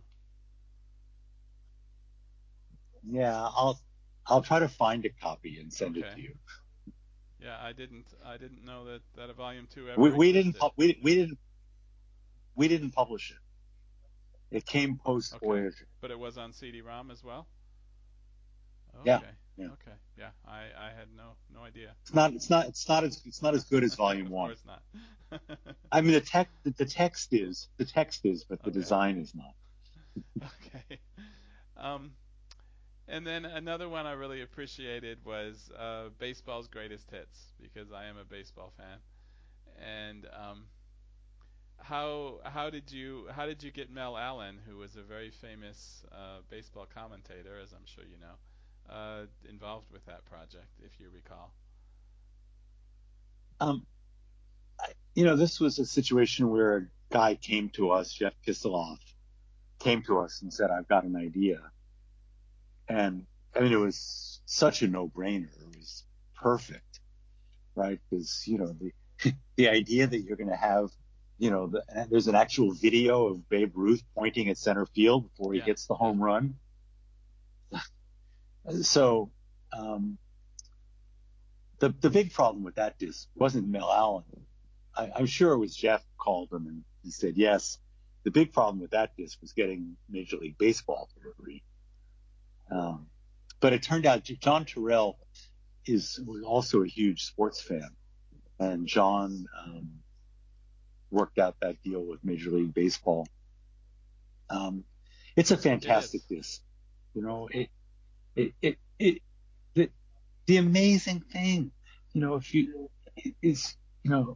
Yeah, I'll I'll try to find a copy and send it Okay. to you. Yeah, I didn't I didn't know that that a volume two We ever we didn't existed. pu- we we didn't we didn't publish it. It came post Okay, Voyager. but it was on C D-ROM as well. Yeah, Okay. yeah. Okay. Yeah, I I had no no idea. It's not it's not it's not as it's not as good as volume Of one. course not. I mean, the text the, the text is the text is, but the Okay. design is not. Okay. Um, and then another one I really appreciated was uh, baseball's greatest hits because I am a baseball fan. And um, how how did you how did you get Mel Allen, who was a very famous uh, baseball commentator, as I'm sure you know, uh, involved with that project, if you recall? Um, you know, this was a situation where a guy came to us, Jeff Kisseloff, came to us and said, "I've got an idea," and I mean, it was such a no-brainer. It was perfect, right? Because you know the the idea that you're going to have, you know, the, there's an actual video of Babe Ruth pointing at center field before he Yeah, hits the yeah, home run. So um, the the big problem with that disc wasn't Mel Allen. I, I'm sure it was Jeff who called him and he said yes. The big problem with that disc was getting Major League Baseball delivery. Um, but it turned out John Terrell is was also a huge sports fan, and John um, worked out that deal with Major League Baseball. Um, it's a it is. fantastic disc. You know, it it it, it the, the amazing thing, you know, if you is you know,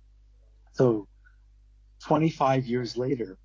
so twenty-five years later,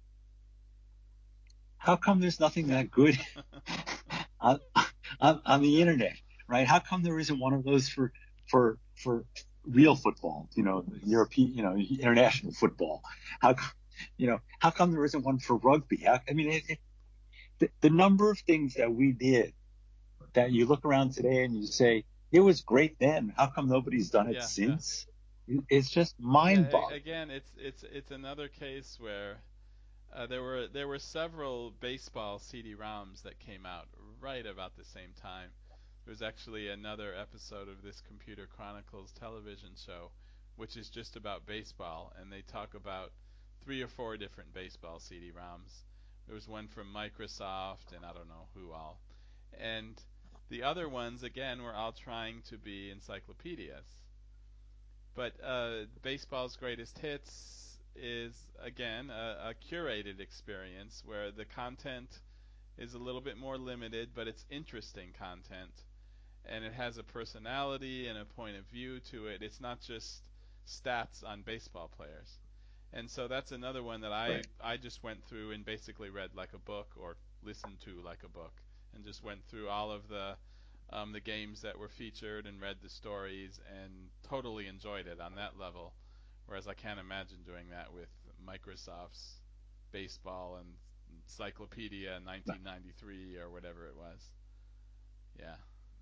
how come there's nothing Yeah, that good on, on, on the internet, right? How come there isn't one of those for for for real football, you know, European, you know, international football? How, you know, how come there isn't one for rugby? How, I mean, it, it, the, the number of things that we did that you look around today and you say it was great then. How come nobody's done it yeah, yeah. since? It's just Yeah, a- mind-boggling. again, it's it's it's another case where uh, there were there were several baseball C D-ROMs that came out right about the same time. There was actually another episode of this Computer Chronicles television show, which is just about baseball, and they talk about three or four different baseball C D-ROMs. There was one from Microsoft, and I don't know who all. And the other ones, again, were all trying to be encyclopedias. But uh, baseball's greatest hits is again a, a curated experience where the content is a little bit more limited, but it's interesting content, and it has a personality and a point of view to it. It's not just stats on baseball players. And so that's another one that I Right. I just went through and basically read like a book or listened to like a book and just went through all of the um, the games that were featured and read the stories and totally enjoyed it on that level. Whereas I can't imagine doing that with Microsoft's baseball and encyclopedia nineteen ninety-three or whatever it was. Yeah.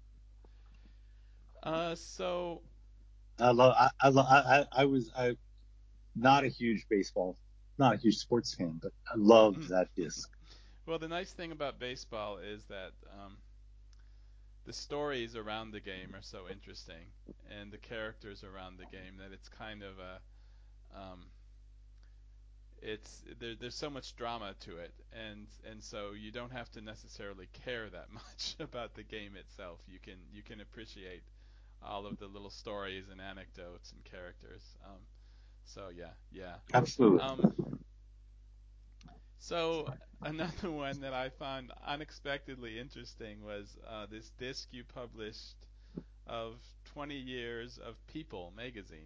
Uh, so I love. I, I, lo- I, I was I not a huge baseball, not a huge sports fan, but I loved that disc. well, the nice thing about baseball is that um, the stories around the game are so interesting, and the characters around the game that it's kind of a um, it's there, there's so much drama to it, and and so you don't have to necessarily care that much about the game itself. You can you can appreciate all of the little stories and anecdotes and characters. Um, so yeah, yeah. Absolutely. Um, so another one that I found unexpectedly interesting was uh, this disc you published of twenty years of People magazine.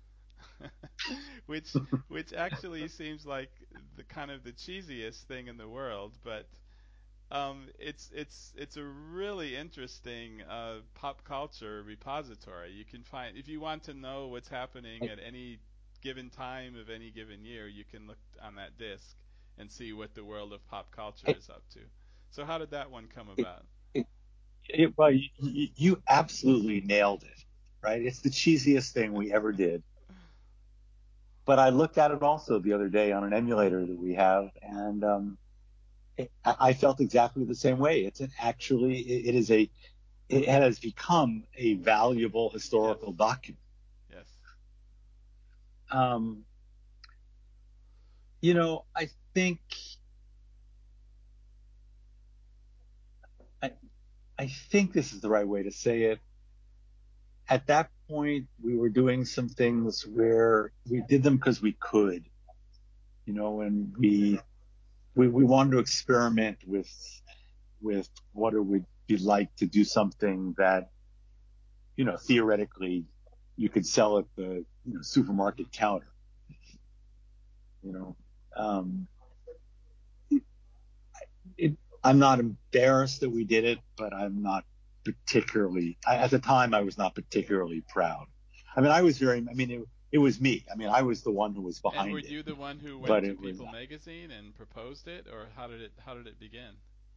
which which actually seems like the kind of the cheesiest thing in the world, but um, it's it's it's a really interesting uh, pop culture repository. You can find if you want to know what's happening at any given time of any given year, you can look on that disc and see what the world of pop culture It, is up to. So how did that one come it, about? it, it, well, you, you you absolutely nailed it, right? It's the cheesiest thing we ever did. But I looked at it also the other day on an emulator that we have, and um, it, I felt exactly the same way. It's an actually, it, it is a, it has become a valuable Yes, historical document. yes, Um, you know, I think, I, I think this is the right way to say it. At that point, we were doing some things where we did them because we could, you know, and we, we, we wanted to experiment with, with what it would be like to do something that, you know, theoretically you could sell at the, you know, supermarket counter, you know. Um, it, I'm not embarrassed that we did it, but I'm not particularly, I, at the time, I was not particularly proud. I mean, I was very, I mean, it, it was me. I mean, I was the one who was and were behind it, you the one who went but to it was, People magazine and proposed it, or how did it how did it begin?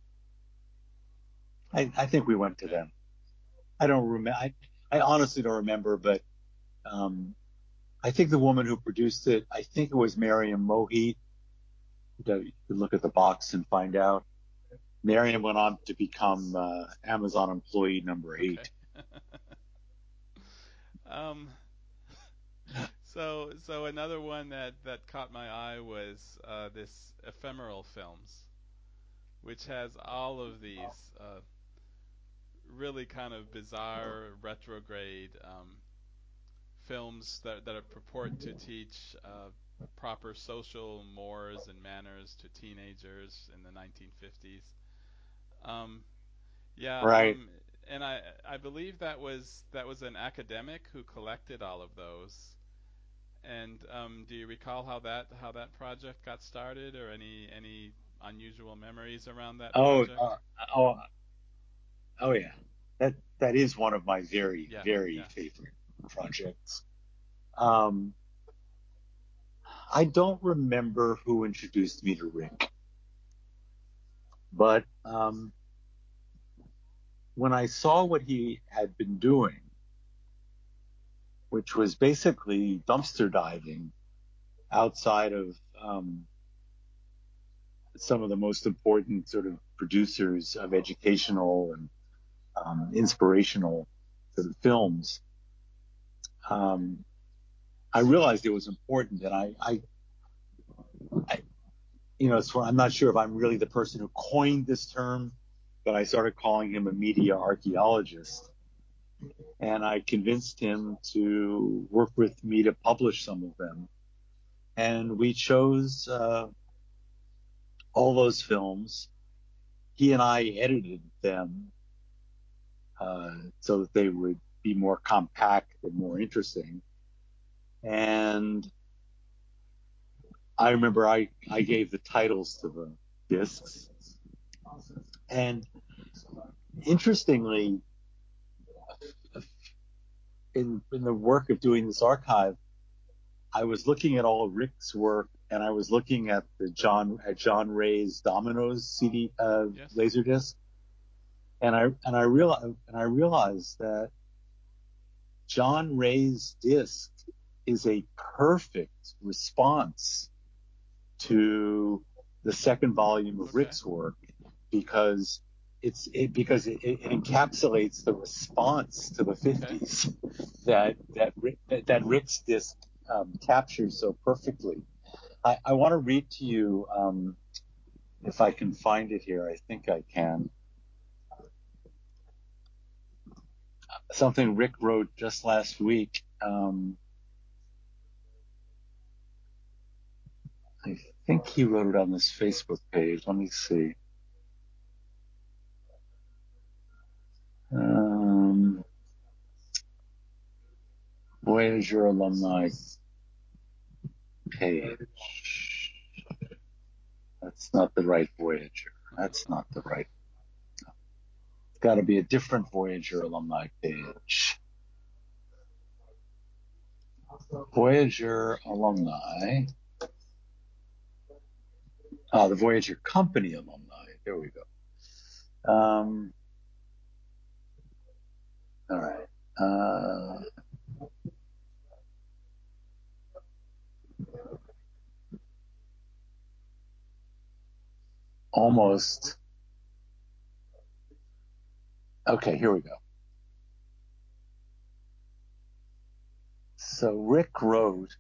I, I think we went to Okay. them. I don't remember, I, I honestly don't remember, but, um, I think the woman who produced it, I think it was Miriam Mohit. You could look at the box and find out. Miriam went on to become uh, Amazon employee number Okay. eight. um, so so another one that that caught my eye was uh, this ephemeral films, which has all of these uh, really kind of bizarre retrograde um, films that that purport to teach uh, proper social mores and manners to teenagers in the nineteen fifties. Um, yeah, Right. um, and I I believe that was that was an academic who collected all of those. And um, do you recall how that how that project got started, or any any unusual memories around that Oh, project? uh, oh, oh yeah. That that is one of my very, Yeah, very yeah. favorite projects. Um, I don't remember who introduced me to Rick, but um, when I saw what he had been doing, which was basically dumpster diving outside of um, some of the most important sort of producers of educational and um, inspirational sort of films, um, I realized it was important, and I, I, I you know, so I'm not sure if I'm really the person who coined this term, but I started calling him a media archaeologist, and I convinced him to work with me to publish some of them, and we chose uh, all those films. He and I edited them uh, so that they would be more compact and more interesting. And I remember I, I gave the titles to the discs. And interestingly, in, in the work of doing this archive, I was looking at all of Rick's work, and I was looking at the John at John Ray's Dominoes C D uh, Yes. Laserdisc, and I and I realized and I realized that John Ray's disc is a perfect response to the second volume of Okay. Rick's work because it's it, because it, it encapsulates the response to the fifties that that that, that Rick's disc um, captures so perfectly. I, I want to read to you um, if I can find it here. I think I can. Something Rick wrote just last week. Um, I think he wrote it on this Facebook page. Let me see. Um, Voyager alumni page. That's not the right Voyager. That's not the right. It's got to be a different Voyager alumni page. Voyager alumni. Ah, the Voyager Company alumni. There we go. Um, all right. Uh, almost. Okay, here we go. So Rick wrote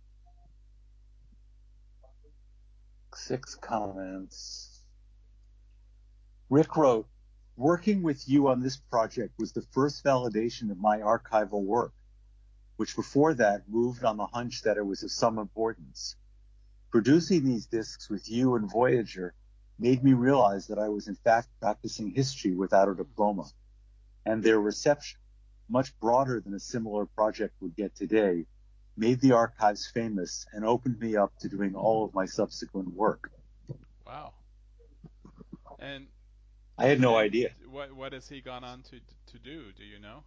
six comments. Rick wrote, working with you on this project was the first validation of my archival work, which before that moved on the hunch that it was of some importance. Producing these discs with you and Voyager made me realize that I was in fact practicing history without a diploma, and their reception, much broader than a similar project would get today, made the archives famous and opened me up to doing all of my subsequent work. Wow. And I had no and idea. what what has he gone on to to do? Do you know?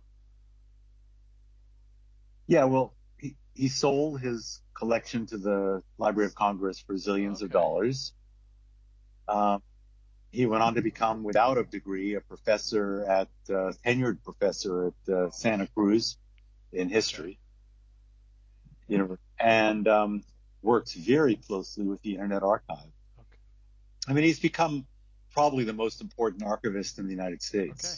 Yeah, well, he, he sold his collection to the Library of Congress for zillions of Okay. dollars. Um, he went on to become, without a degree, a professor at, uh, tenured professor at uh, Santa Cruz in Okay. history, you know, and um, works very closely with the Internet Archive. Okay. I mean, he's become probably the most important archivist in the United Okay. States.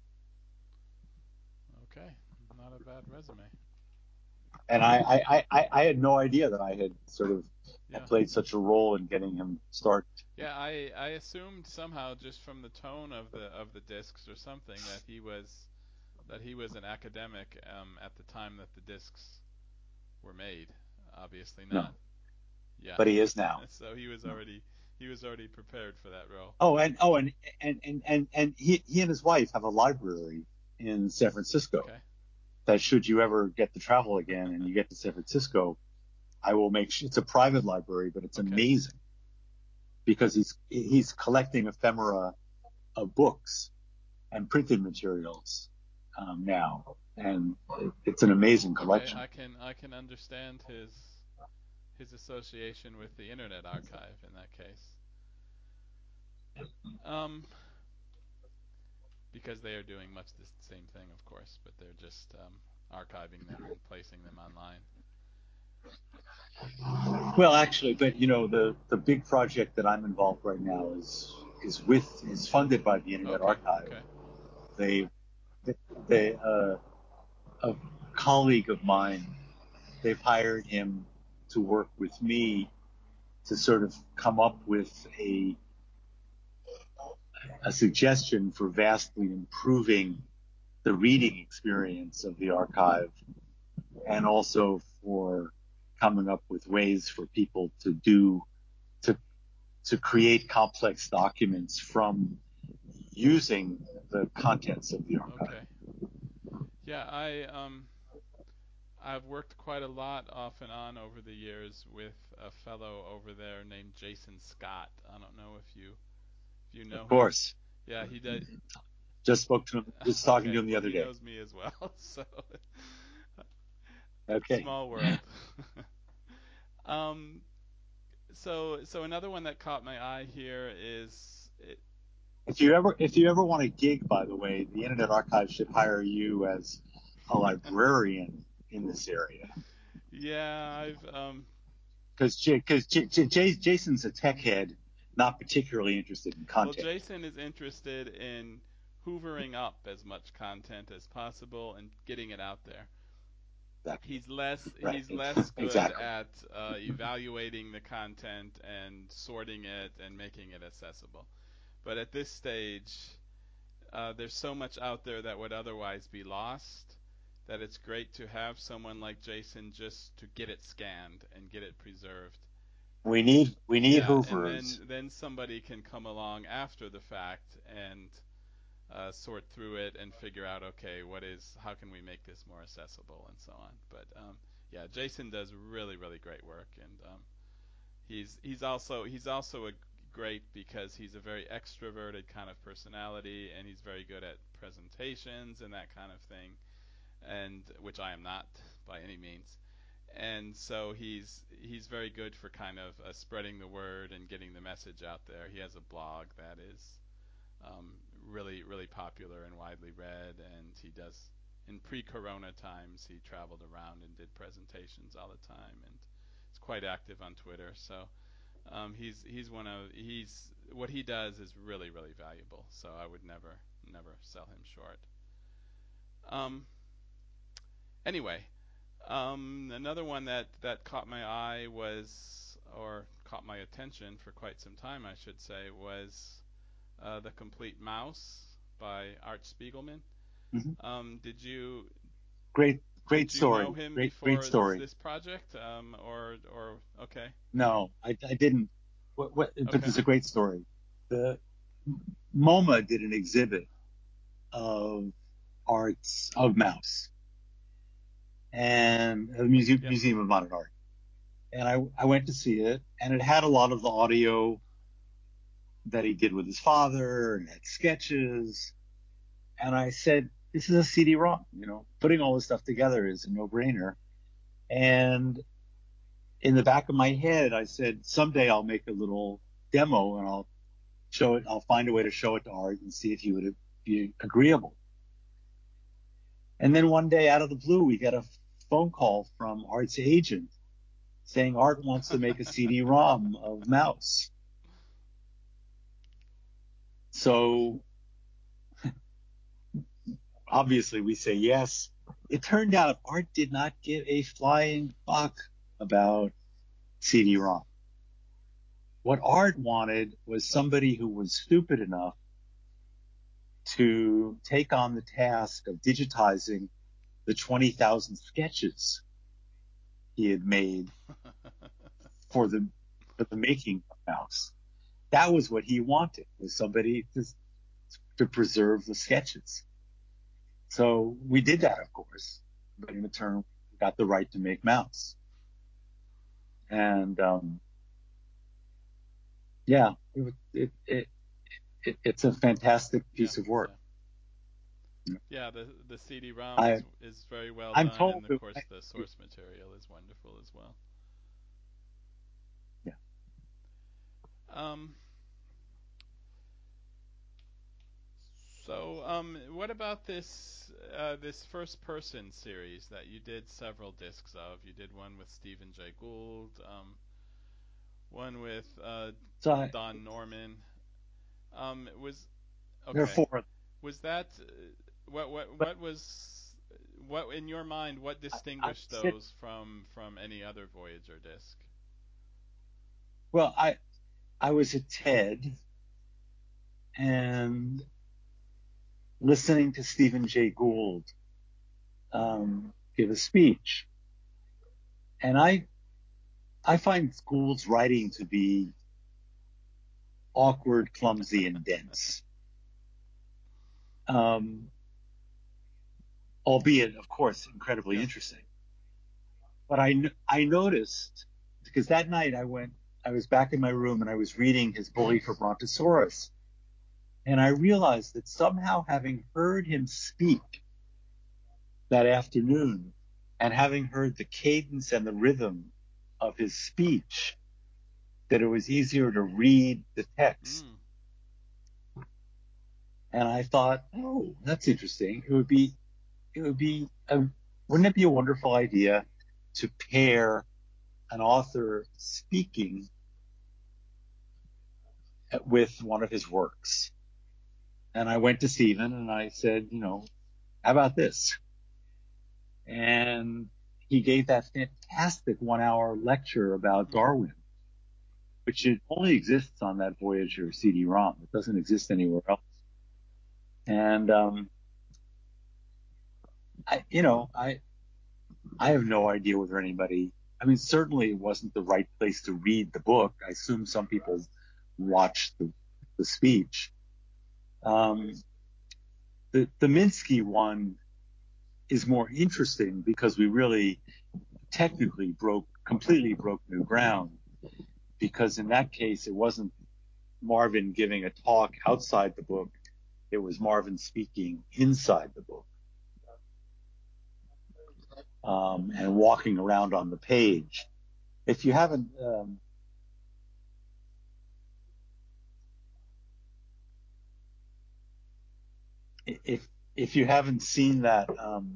Okay. Not a bad resume. And I, I, I, I I had no idea that I had sort of Yeah. played such a role in getting him started. Yeah, I I assumed somehow just from the tone of the of the discs or something that he was that he was an academic um, at the time that the discs were made. Obviously No, not. Yeah. but he is now. So he was No. already he was already prepared for that role. Oh, and oh, and and and and and he he and his wife have a library in San Francisco. Okay. That should you ever get to travel again and you get to San Francisco, I will make sure it's a private library, but it's Okay. amazing because he's he's collecting ephemera of books and printed materials um, now, and it, it's an amazing Okay. collection. I can I can understand his his association with the Internet Archive in that case. Um, because they are doing much the same thing, of course, but they're just um, archiving them and placing them online. Well, actually, but you know, the the big project that I'm involved right now is is with is funded by the Internet Okay. Archive. Okay. They they uh, a colleague of mine, they've hired him to work with me to sort of come up with a a suggestion for vastly improving the reading experience of the archive, and also for coming up with ways for people to do to to create complex documents from using the contents of the archive. Okay. Yeah, I um I've worked quite a lot off and on over the years with a fellow over there named Jason Scott. I don't know if you if you Of know him. course, Yeah, he did. just spoke to him, just talking to Okay, him the well other he day. knows me as well, so Okay. small world. Um, so so another one that caught my eye here is it, If you ever if you ever want a gig, by the way, the Internet Archive should hire you as a librarian in this area. yeah, I've um Because because J- J- J- Jason's a tech head, not particularly interested in well, content. Jason is interested in hoovering up as much content as possible and getting it out there. Exactly. He's less Right. he's less good Exactly. at uh, evaluating the content and sorting it and making it accessible. But at this stage, uh, there's so much out there that would otherwise be lost that it's great to have someone like Jason just to get it scanned and get it preserved. We need we need Yeah, and then Hooverers. then somebody can come along after the fact and uh, sort through it and figure out, okay, what is how can we make this more accessible and so on. But um, yeah, Jason does really really great work, and um, he's he's also he's also a great because he's a very extroverted kind of personality, and he's very good at presentations and that kind of thing, and which I am not by any means. And so he's he's very good for kind of uh, spreading the word and getting the message out there. He has a blog that is um, really really popular and widely read, and he does in pre-corona times he traveled around and did presentations all the time, and he's quite active on Twitter. So um, he's he's one of he's what he does is really really valuable. So I would never never sell him short. Um, anyway, um, another one that that caught my eye was or caught my attention for quite some time, I should say, was uh, The Complete Mouse by Art Spiegelman. Mm-hmm. Um, did you Great great did you know story. him Great great before this story. this project? Um, or or okay, No, I, I didn't. What, what, but okay, it's a great story. The MoMA did an exhibit of arts of mouse and the Museum, yep. Museum of Modern Art. And I, I went to see it, and it had a lot of the audio that he did with his father, and had sketches. And I said, this is a C D-ROM, you know, putting all this stuff together is a no-brainer. And in the back of my head, I said, someday I'll make a little demo and I'll show it. I'll find a way to show it to Art and see if he would be agreeable. And then one day out of the blue, we get a phone call from Art's agent saying Art wants to make a C D-ROM of Mouse. So obviously we say yes. It turned out Art did not give a flying fuck about C D-ROM. What Art wanted was somebody who was stupid enough to take on the task of digitizing the twenty thousand sketches he had made for the for the making of Mouse. That was what he wanted, was somebody to, to preserve the sketches. So we did that, of course, but in return, we got the right to make Mouse. And um, yeah, it, it, it, it, it's a fantastic Yeah, piece of work. yeah, yeah. The the C D-ROM I, is is very well I'm done, told and of that, course the source material is wonderful as well. yeah. Um, so um, what about this uh, this first person series that you did several discs of? You did one with Stephen Jay Gould, um, one with uh, So I, Don Norman. Um, it was there are okay. four, Was that uh, what what but what was what in your mind? What I, I distinguished sit, those from from any other Voyager disc? well, I, I was at TED and listening to Stephen Jay Gould um, give a speech, and I I find Gould's writing to be awkward, clumsy, and dense, um, albeit, of course, incredibly Yes. interesting. But I I noticed because that night I went I was back in my room and I was reading his Bully for Brontosaurus, and I realized that somehow having heard him speak that afternoon and having heard the cadence and the rhythm of his speech that it was easier to read the text. Mm. And I thought, oh, that's interesting. It would be, it would be, a, wouldn't it be a wonderful idea to pair an author speaking with one of his works? And I went to Stephen and I said, you know, how about this? And he gave that fantastic one hour lecture about Mm. Darwin, which it only exists on that Voyager C D ROM. It doesn't exist anywhere else. And, um, I, you know, I, I have no idea whether anybody, I mean, certainly it wasn't the right place to read the book. I assume some people watched the, the speech. Um, the, the Minsky one is more interesting because we really technically broke, completely broke new ground, because in that case, it wasn't Marvin giving a talk outside the book. It was Marvin speaking inside the book, um, and walking around on the page. If you haven't, um, if, if you haven't seen that, um,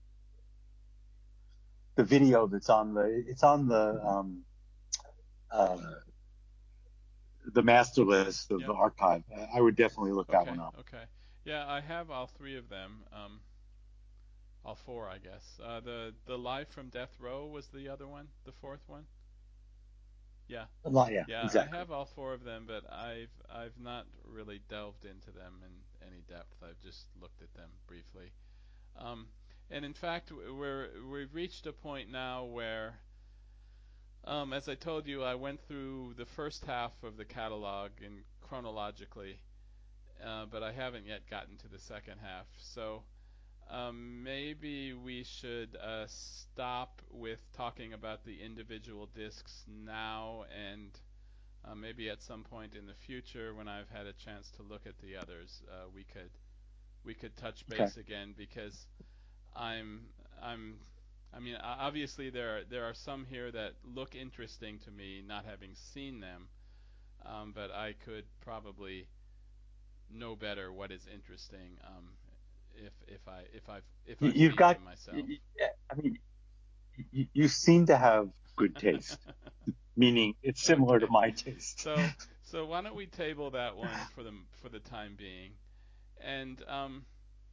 the video that's on the, it's on the, um, uh, the master list of the Yep. archive. I would definitely look that Okay. one up. Okay. Yeah, I have all three of them. Um, all four, I guess. Uh, the the Live from Death Row was the other one, the fourth one. Yeah. A lot, yeah, Yeah, I exactly. have all four of them, but I've I've not really delved into them in any depth. I've just looked at them briefly. Um, and in fact, we're we've reached a point now where, um, as I told you, I went through the first half of the catalog in chronologically, uh, but I haven't yet gotten to the second half. So um, maybe we should uh, stop with talking about the individual discs now, and uh, maybe at some point in the future, when I've had a chance to look at the others, uh, we could we could touch Okay. base again, because I'm I'm I mean, obviously there are there are some here that look interesting to me, not having seen them, um, but I could probably know better what is interesting, um, if if I if I if You, I you've feed got, to myself. I mean, you, you seem to have good taste, meaning it's similar to Okay, my taste. so so why don't we table that one for the for the time being, and um,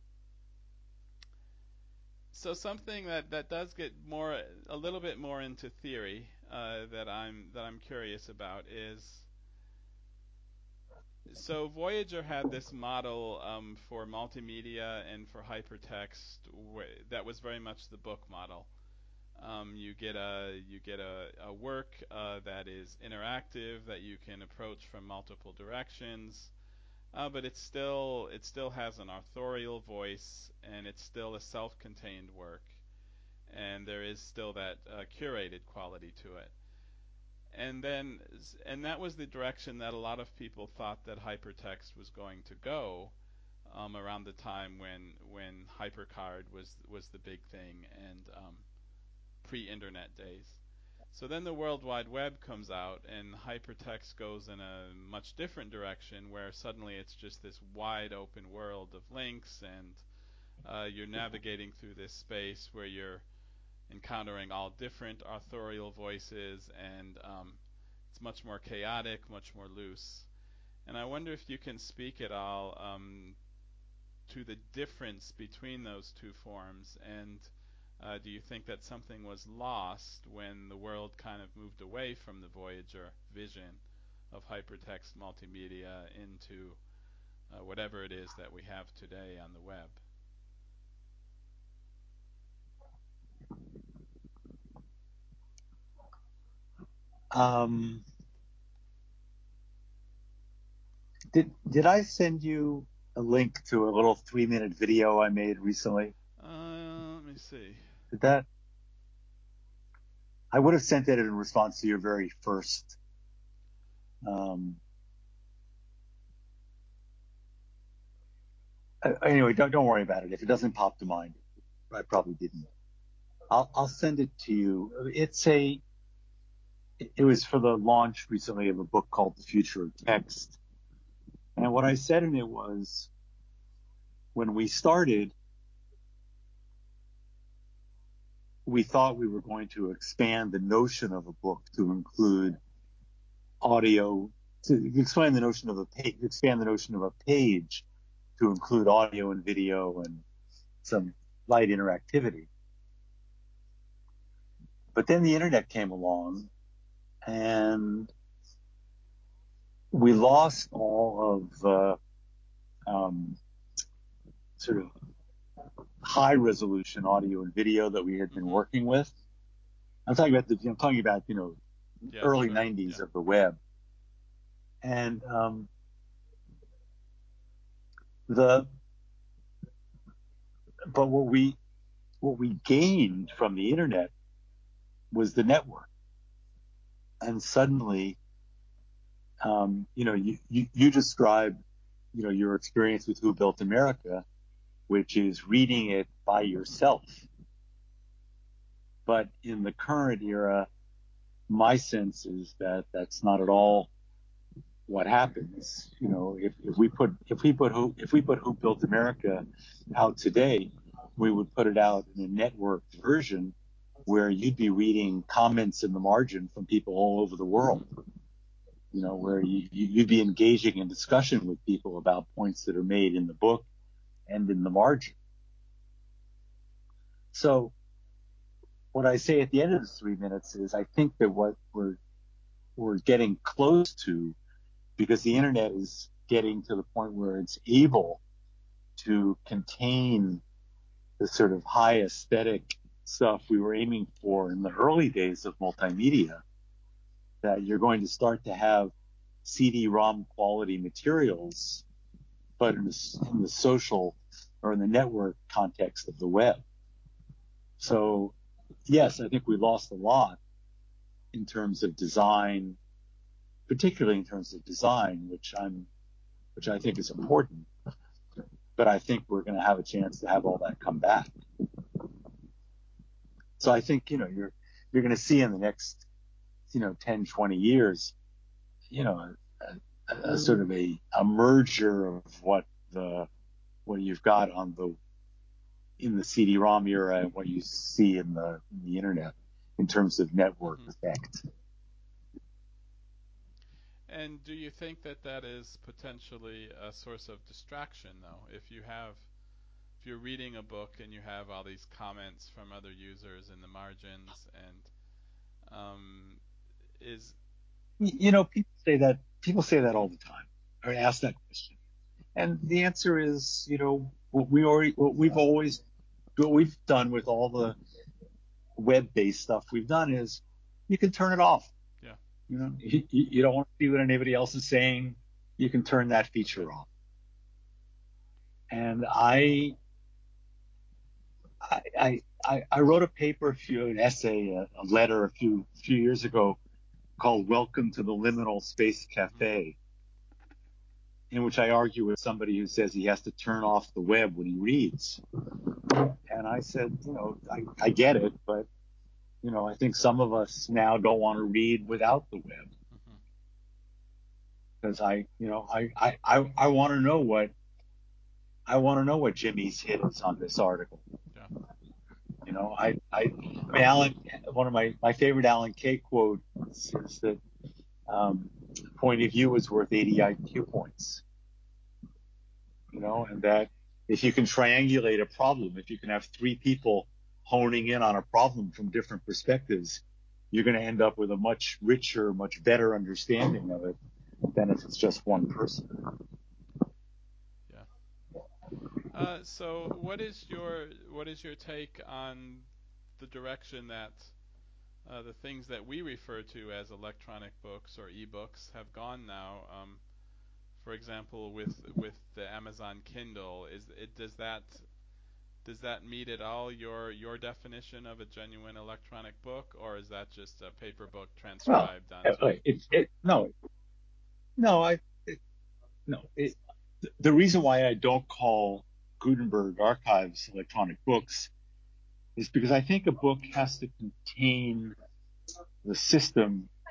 so something that, that does get more a little bit more into theory, uh, that I'm that I'm curious about is, so Voyager had this model, um, for multimedia and for hypertext, wh- that was very much the book model. Um, you get a you get a, a work, uh, that is interactive, that you can approach from multiple directions, uh, but it still it still has an authorial voice, and it's still a self-contained work, and there is still that uh, curated quality to it. And then, and that was the direction that a lot of people thought that hypertext was going to go, um, around the time when when HyperCard was was the big thing, and um, pre-internet days. So then the World Wide Web comes out, and hypertext goes in a much different direction, where suddenly it's just this wide open world of links, and uh, you're navigating through this space where you're encountering all different authorial voices, and um, it's much more chaotic, much more loose. And I wonder if you can speak at all, um, to the difference between those two forms, and uh, do you think that something was lost when the world kind of moved away from the Voyager vision of hypertext multimedia into uh, whatever it is that we have today on the web? Um, did did I send you a link to a little three minute video I made recently? Uh, let me see. Did that? I would have sent it in response to your very first. Um, uh, anyway, don't don't worry about it. If it doesn't pop to mind, I probably didn't. I'll I'll send it to you. It's a it was for the launch recently of a book called The Future of Text. And what I said in it was, when we started, we thought we were going to expand the notion of a book to include audio, to expand the notion of a page, expand the notion of a page to include audio and video and some light interactivity. But then the internet came along, and we lost all of uh, um, sort of high resolution audio and video that we had been Mm-hmm. working with. I'm talking about the, I'm talking about, you know, Yeah, early sure. nineties Yeah. of the web. And, um, the, but what we, what we gained from the internet was the network. And suddenly, um, you know, you, you, you described, you know, your experience with Who Built America, which is reading it by yourself. But in the current era, my sense is that that's not at all what happens. You know, if, if we put if we put who if we put Who Built America out today, we would put it out in a networked version where you'd be reading comments in the margin from people all over the world. You know, where you, you'd be engaging in discussion with people about points that are made in the book and in the margin. So what I say at the end of the three minutes is, I think that what we're we're getting close to, because the internet is getting to the point where it's able to contain the sort of high aesthetic stuff we were aiming for in the early days of multimedia, that you're going to start to have C D-ROM quality materials, but in the, in the social or in the network context of the web. So yes, I think we lost a lot in terms of design, particularly in terms of design, which I'm, which I think is important. But I think we're going to have a chance to have all that come back. So I think, you know, you're, you're going to see in the next, you know, ten, twenty years, you know, a, a, a sort of a, a merger of what the, what you've got on the, in the C D-ROM era and what you see in the, in the internet in terms of network Mm-hmm. effect. And do you think that that is potentially a source of distraction, though? If you have, if you're reading a book and you have all these comments from other users in the margins, and um, is You know, people say that, people say that mm-hmm. all the time, or ask that question. And the answer is, you know, what we already, what we've always, what we've done with all the web-based stuff we've done is, you can turn it off. Yeah, You know, you, you don't want to see what anybody else is saying. You can turn that okay, feature off. And I, I, I, I wrote a paper, a few, an essay, a, a letter a few, few years ago called "Welcome to the Liminal Space mm-hmm. Cafe," in which I argue with somebody who says he has to turn off the web when he reads. And I said, you know, I, I get it, but you know, I think some of us now don't want to read without the web, Mm-hmm. because I, you know, I, I, I, I want to know what I want to know what Jimmy's hit is on this article. Yeah, You know, I, I, I mean, Alan, one of my, my favorite Alan Kay quotes is that, um, point of view is worth eighty I Q points, you know, and that if you can triangulate a problem, if you can have three people honing in on a problem from different perspectives, you're going to end up with a much richer, much better understanding of it than if it's just one person. yeah. Uh, so what is your what is your take on the direction that uh, the things that we refer to as electronic books or e-books have gone now? Um, for example, with with the Amazon Kindle, is it does that does that meet at all your your definition of a genuine electronic book, or is that just a paper book Well, transcribed onto? it, it, it no, no, I, it, no, it, the reason why I don't call Gutenberg Archives electronic books is because I think a book has to contain the system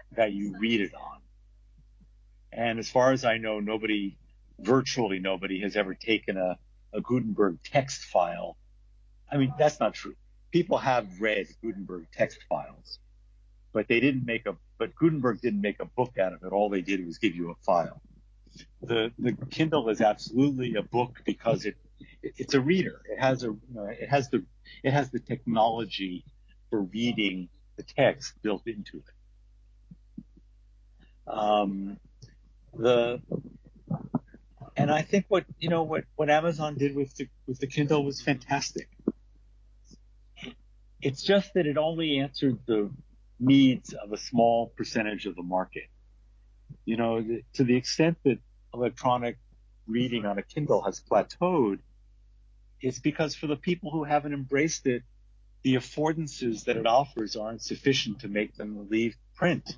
that you read it on. And as far as I know, nobody, virtually nobody, has ever taken a, a Gutenberg text file. I mean, that's not true. People have read Gutenberg text files, but they didn't make a, but Gutenberg didn't make a book out of it. All they did was give you a file. The, the Kindle is absolutely a book because it, it it's a reader. It has a, you know, it has the, it has the technology for reading the text built into it. Um, the, and I think what, you know, what, what Amazon did with the, with the Kindle was fantastic. It's just that it only answered the needs of a small percentage of the market. You know, the, to the extent that electronic reading on a Kindle has plateaued, it's because for the people who haven't embraced it, the affordances that it offers aren't sufficient to make them leave print.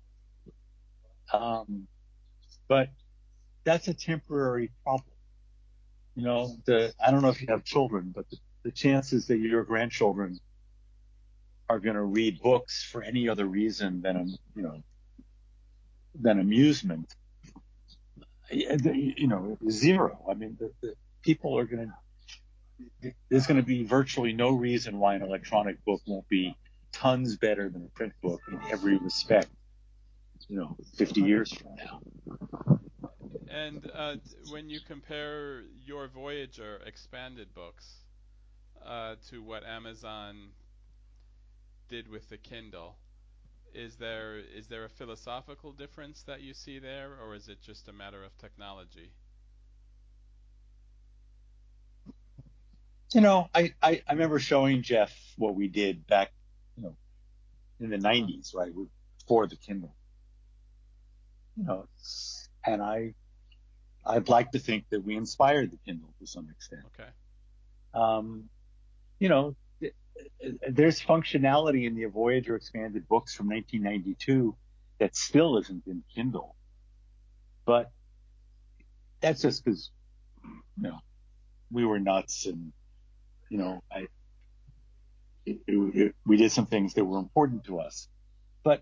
Um, but that's a temporary problem. You know, the, I don't know if you have children, but the, the chances that your grandchildren are going to read books for any other reason than, you know, than amusement, you know, zero. I mean, the, the people are going to, there's going to be virtually no reason why an electronic book won't be tons better than a print book in every respect, you know, fifty years from now. And uh, when you compare your Voyager expanded books uh, to what Amazon did with the Kindle, is there is there a philosophical difference that you see there, or is it just a matter of technology? You know, I, I, I remember showing Jeff what we did back, you know, in the Uh-huh. nineties, right, before the Kindle. You know, and I, I'd like to think that we inspired the Kindle to some extent. Okay. Um, you know, th- there's functionality in the Voyager expanded books from nineteen ninety-two that still isn't in Kindle, but that's just because, you know, we were nuts and, you know, I, it, it, it, we did some things that were important to us. But,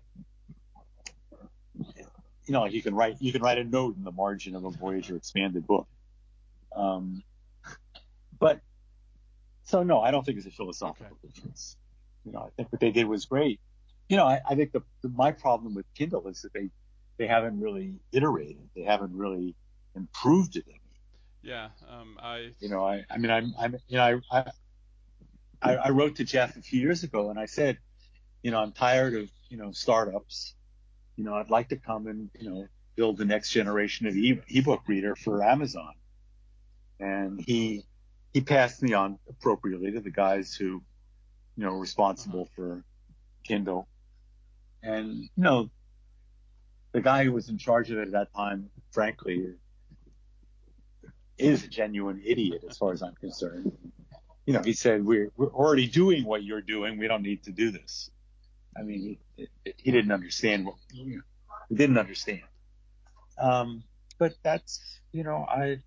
you know, you can write, you can write a note in the margin of a Voyager expanded book. Um, but so no, I don't think it's a Okay. philosophical difference. You know, I think what they did was great. You know, I, I think the, the my problem with Kindle is that they they haven't really iterated. They haven't really improved it any. Yeah. Um. I. You know, I I mean I'm I'm you know I I I wrote to Jeff a few years ago and I said, you know, I'm tired of, you know, startups. You know, I'd like to come and, you know, build the next generation of e- ebook reader for Amazon. And he he passed me on appropriately to the guys who, you know, Uh-huh. responsible for Kindle. And, you know, the guy who was in charge of it at that time, frankly, is a genuine idiot as far as I'm concerned. You know, he said, we're, we're already doing what you're doing. We don't need to do this. I mean, he, he didn't understand what, you know, he didn't understand. Um, but that's, you know, I,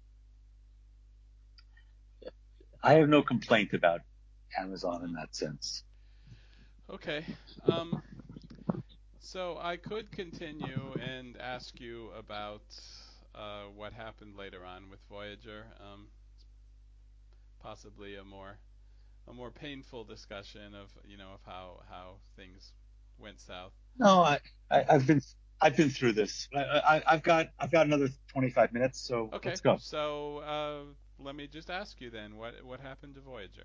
I have no complaint about Amazon in Mhm. that sense. Okay. Um. So I could continue and ask you about uh, what happened later on with Voyager. Um, possibly a more a more painful discussion of you know of how how things went south. No, I, I I've been, I've been through this. I, I, I've got, I've got another twenty-five minutes, so Okay, let's go. so uh, let me just ask you then, what what happened to Voyager?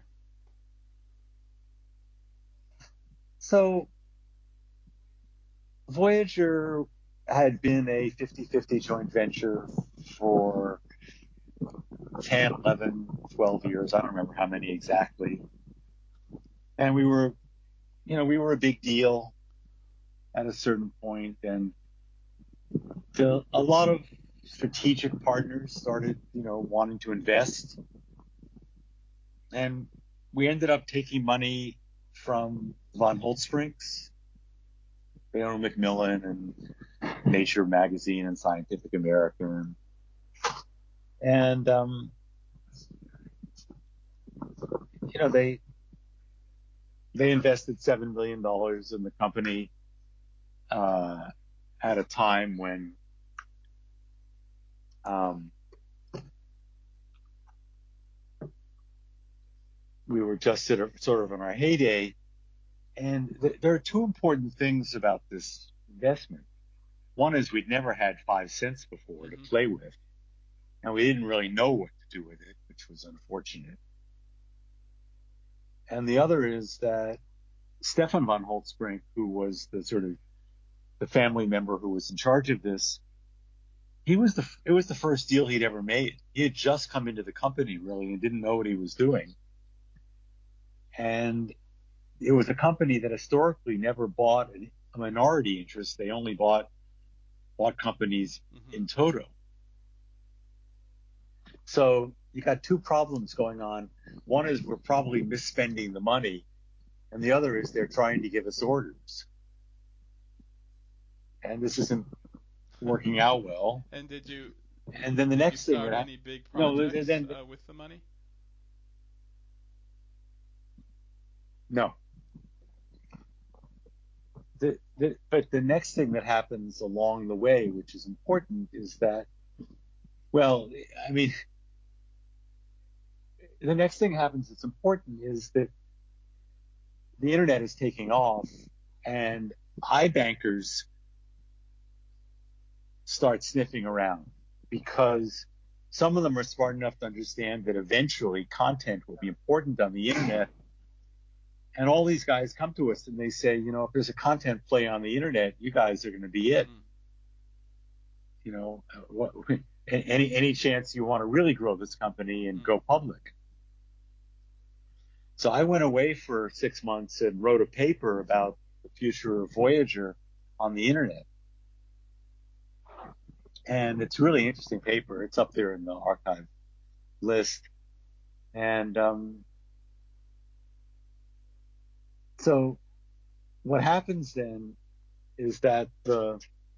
So Voyager had been a fifty-fifty joint venture for ten, eleven, twelve years. I don't remember how many exactly. And we were, you know, we were a big deal at a certain point, and the, a lot of strategic partners started, you know, wanting to invest. And we ended up taking money from Von Holtzbrinks, Baylor Macmillan, and Nature Magazine and Scientific American. And, um, you know, they, they invested seven million dollars in the company. Uh, at a time when um, we were just at a, sort of in our heyday. And th- there are two important things about this investment. One is we'd never had five cents before to Mm-hmm. play with, and we didn't really know what to do with it, which was unfortunate. And the other is that Stefan von Holtzbrink, who was the sort of the family member who was in charge of this, he was the it was the first deal he'd ever made. He had just come into the company really and didn't know what he was doing. And it was a company that historically never bought a minority interest. They only bought bought companies Mm-hmm. in toto. So you got two problems going on. One is we're probably misspending the money, and the other is they're trying to give us orders. And this isn't working out well. And did you And then the did you next thing start that I, any big no, projects then uh, with the money? no. The, the, but the next thing that happens along the way, which is important, is that, well, I mean, the next thing happens that's important is that the internet is taking off and iBankers start sniffing around because some of them are smart enough to understand that eventually content will be important on the internet. And all these guys come to us and they say, you know, if there's a content play on the internet, you guys are going to be it. Mm. You know, what, any any chance you want to really grow this company and Mm. go public. So I went away for six months and wrote a paper about the future of Voyager on the internet. And it's a really interesting paper. It's up there in the archive list. And um, so what happens then is that the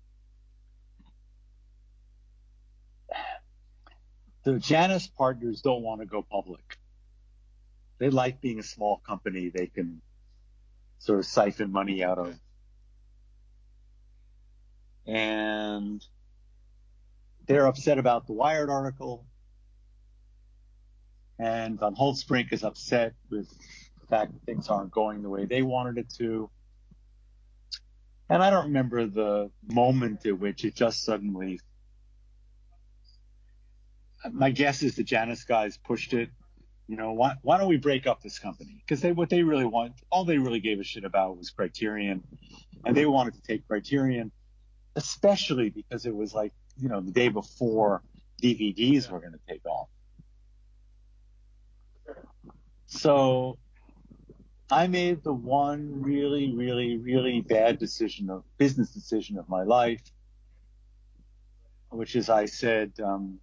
the Janus partners don't want to go public. They like being a small company they can sort of siphon money out Okay. of. And they're upset about the Wired article. And Von Holtzbrink is upset with the fact that things aren't going the way they wanted it to. And I don't remember the moment at which it just suddenly, my guess is the Janus guys pushed it. You know, why, why don't we break up this company? Because they, what they really want, all they really gave a shit about was Criterion. And they wanted to take Criterion, especially because it was like, you know, the day before D V Ds Yeah. were going to take off. So I made the one really, really, really bad decision of business decision of my life, which is I said, um,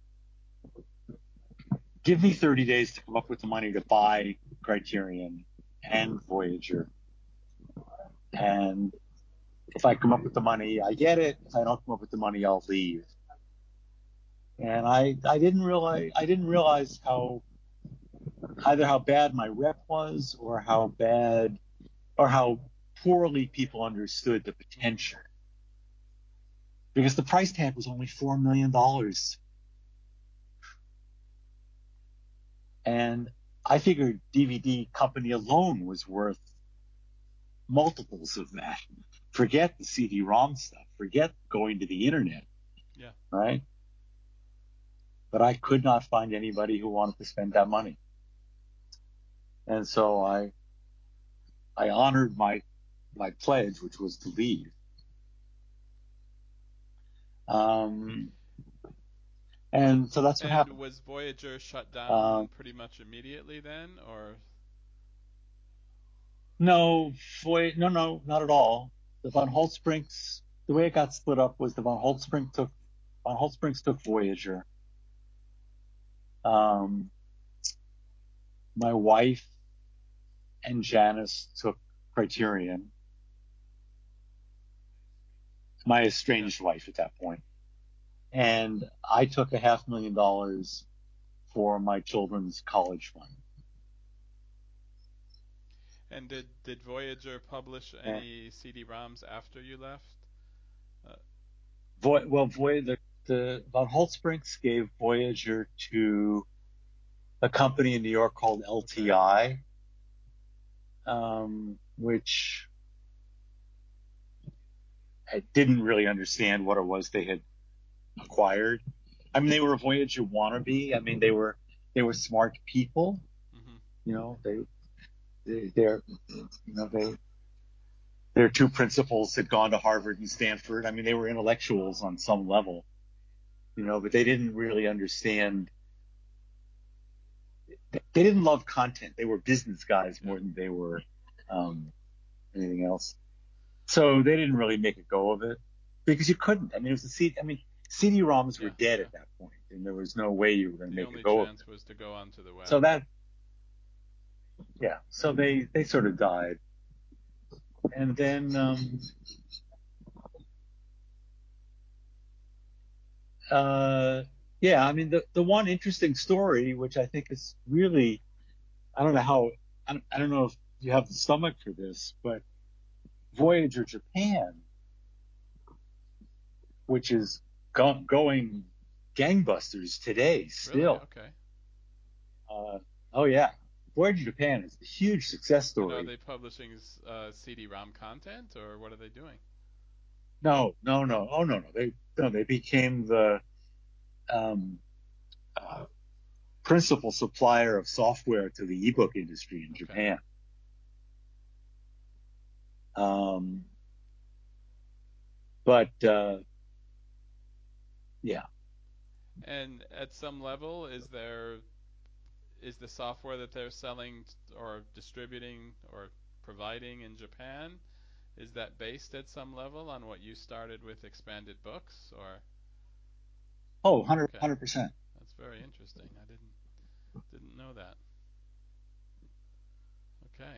give me thirty days to come up with the money to buy Criterion and Voyager. And if I come up with the money, I get it. If I don't come up with the money, I'll leave. And I, I didn't realize, I didn't realize how, either how bad my rep was or how bad, or how poorly people understood the Mm-hmm. potential. Because the price tag was only four million dollars. And I figured D V D company alone was worth multiples of that. Forget the C D-ROM stuff. Forget going to the internet, Yeah. right? But I could not find anybody who wanted to spend that money. And so I, I honored my, my pledge, which was to leave. Um, and so that's what And happened. was Voyager shut Um, down pretty much immediately then, or? no, Voy- no, no, not at all. The Von Holtzbrinks, the way it got split up was the Von Holtzbrink took, Von Holtzbrinks took Voyager. Um, my wife and Janice took Criterion. My Yeah. estranged wife at that point. And I took a half million dollars for my children's college fund. And did did Voyager publish And any C D-ROMs after you left? Uh, Voy- well, Voy- the, the von Holtzbrinks gave Voyager to a company in New York called okay. L T I, um, which I didn't really understand what it was they had acquired. I mean, they were a Voyager wannabe. I mean, they were they were smart people. Hmm. You know, they, they they're you know they their two principals had gone to Harvard and Stanford. I mean, they were intellectuals on some level, you know, but they didn't really understand. They didn't love content. They were business guys Yeah. more than they were um, anything else. So they didn't really make a go of it because you couldn't. I mean, it was a C D. I mean, C D-ROMs were Yeah. dead Yeah. at that point, and there was no way you were going to The make a only go of it. chance was to go onto the web. So that, yeah. So they they sort of died, and then um, uh, yeah. I mean, the the one interesting story, which I think is really, I don't know how, I don't, I don't know if you have the stomach for this, but Voyager Japan, which is go- going gangbusters today Really? still. Okay. Uh, oh yeah, Voyager Japan is a huge success And are story. they publishing uh, C D-ROM content, or what are they doing? No, no, no, oh no, no, they no, they became the um, uh, principal supplier of software to the ebook industry in Okay. Japan. Um, but uh, yeah, And at some level, is there is the software that they're selling or distributing or providing in Japan, is that based at some level on what you started with Expanded Books, or oh, one hundred, okay, one hundred percent. that's very interesting. I didn't didn't know that. Okay.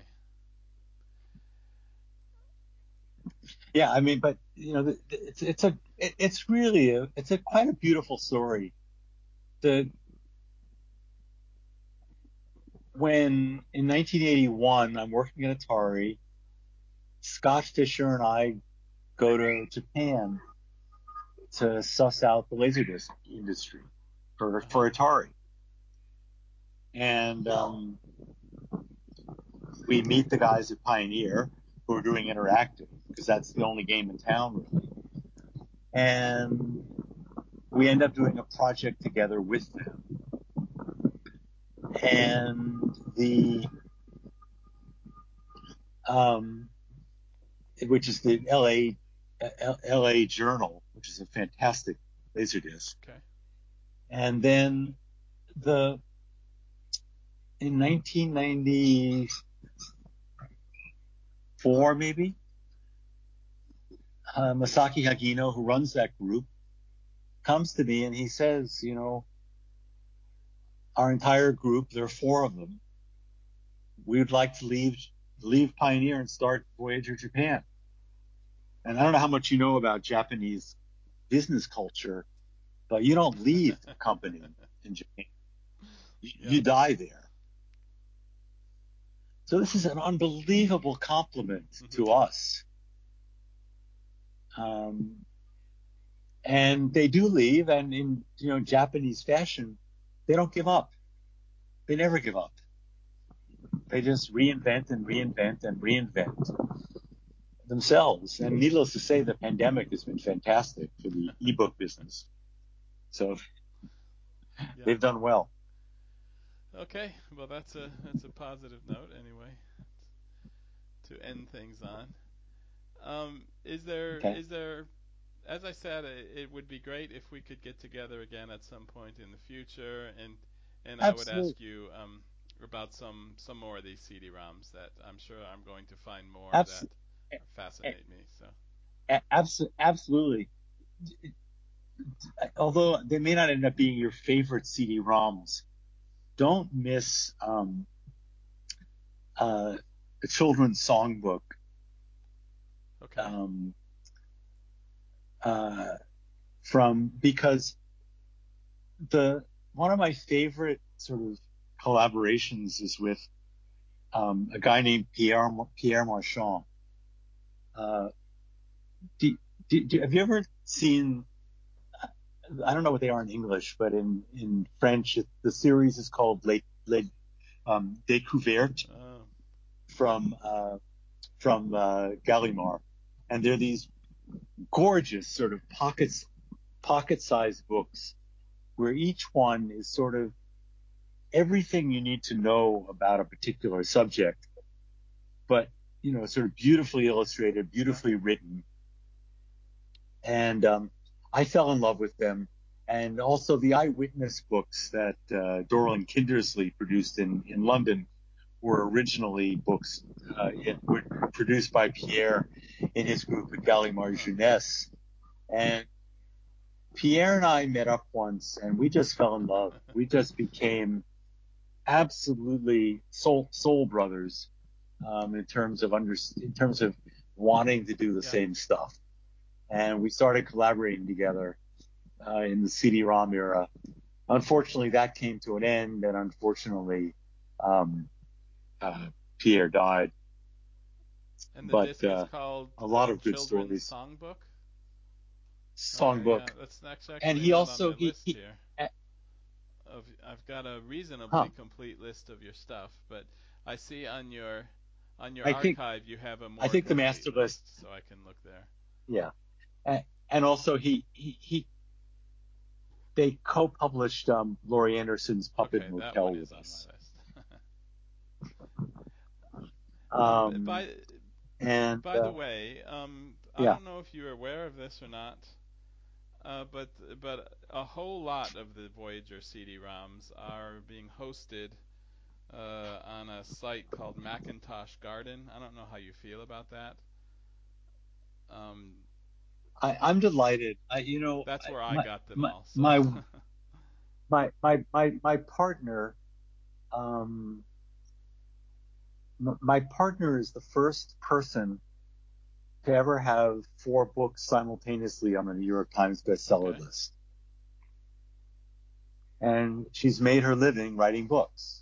Yeah, I mean, but you know, the, the- it's it's a it, it's really a it's a quite a beautiful story. The When in nineteen eighty-one I'm working at Atari, Scott Fisher and I go to Japan to suss out the laserdisc industry for Uh-huh. for Atari, and um, we meet the guys at Pioneer who are doing interactive because that's the only game in town really, and we end up doing a project together with them, and the um, which is the L A L A Journal, which is a fantastic laserdisc. Okay. And then the in nineteen ninety-four, maybe, uh, Masaki Hagino, who runs that group, comes to me and he says, you know, our entire group, there are four of them, we would like to leave leave Pioneer and start Voyager Japan. And I don't know how much you know about Japanese business culture, but you don't leave a company in Japan. You, Yeah. you die there. So this is an unbelievable compliment Hmm. to us. Um, and they do leave, and in you know Japanese fashion, they don't give up. They never give up. They just reinvent and reinvent and reinvent themselves. And needless to say, the pandemic has been fantastic for the ebook business. So Yeah. they've done well. Okay. Well, that's a that's a positive note anyway to end things on. Um, is there Okay. is there as I said, it, it would be great if we could get together again at some point in the future, and and I would Absolutely. ask you um, about some some more of these C D-ROMs that I'm sure I'm going to find more that Abs- fascinate me. So abs- absolutely. Although they may not end up being your favorite C D-ROMs, don't miss um, uh, the children's songbook. okay, Um, uh, from because the one of my favorite sort of collaborations is with um, a guy named Pierre Pierre Marchand. Uh, do, do, do, have you ever seen? I don't know what they are in English, but in in French, it, the series is called Les, Les um, Découvertes Uh, from uh, from uh, Gallimard, and they're these gorgeous sort of pockets pocket-sized books where each one is sort of everything you need to know about a particular subject, but you know, sort of beautifully illustrated, sure. beautifully written. And um, I fell in love with them. And also the eyewitness books that uh, Dorland Kindersley produced in, in London were originally books uh, it, were produced by Pierre in his group at Gallimard Huh. Jeunesse. And Pierre and I met up once and we just fell in love. We just became absolutely soul, soul brothers um, in terms of under, in terms of wanting to do the Yeah. same stuff. And we started collaborating together uh, in the C D-ROM era. Unfortunately, that came to an end, and unfortunately, um, uh, Pierre died. And the But disc is uh, called a lot uh, of good Children's stories. Songbook. Okay, Songbook, yeah, that's that's and actually he not on also my he, list he here. uh, Of I've got a huh? reasonably complete list of your stuff, but I see on your on your I think archive you have a I more think the complete master list, list, so I can look there. yeah, and, and also he he, he they co-published um, Laurie Anderson's Puppet Okay, that one Motel is with on us. my list. um, Um, by and by the uh, way, um, I yeah, don't know if you're aware of this or not, uh, but but a whole lot of the Voyager C D-ROMs are being hosted uh, on a site called Macintosh Garden. I don't know how you feel about that. Um, I, I'm delighted. I, you know, that's I, where I my got them my all. So my my my my, my partner, um, m- my partner is the first person to ever have four books simultaneously on the New York Times bestseller okay, list, and she's made her living writing books.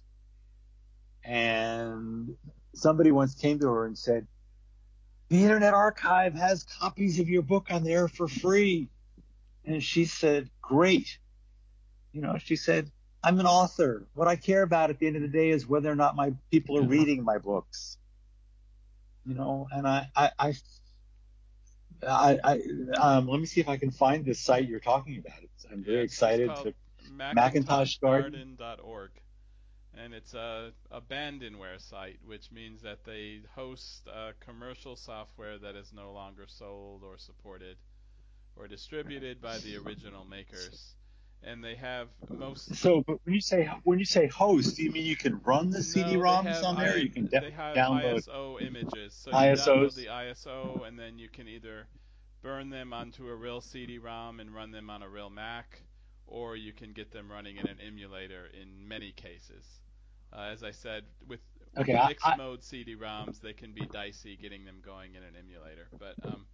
And somebody once came to her and said, "The Internet Archive has copies of your book on there for free," and she said, "Great." You know, she said, I'm an author. What I care about at the end of the day is whether or not my people are yeah, reading my books. You know, and I, I, I, I, I um, let me see if I can find this site you're talking about. It's, I'm yeah. very It's it's excited called to macintosh Macintosh Garden. garden dot org, and it's a abandonware site, which means that they host uh, commercial software that is no longer sold or supported or distributed by the original makers. And they have most. So, but when you say when you say host, do you mean you can run the No, they C D-ROMs have on there? Or I you can de- they have download I S O images. So you download I S Os. the I S O and then you can either burn them onto a real C D-ROM and run them on a real Mac, or you can get them running in an emulator in many cases. Uh, as I said, with Okay, with I, mixed I, mode C D-ROMs, they can be dicey getting them going in an emulator. But um,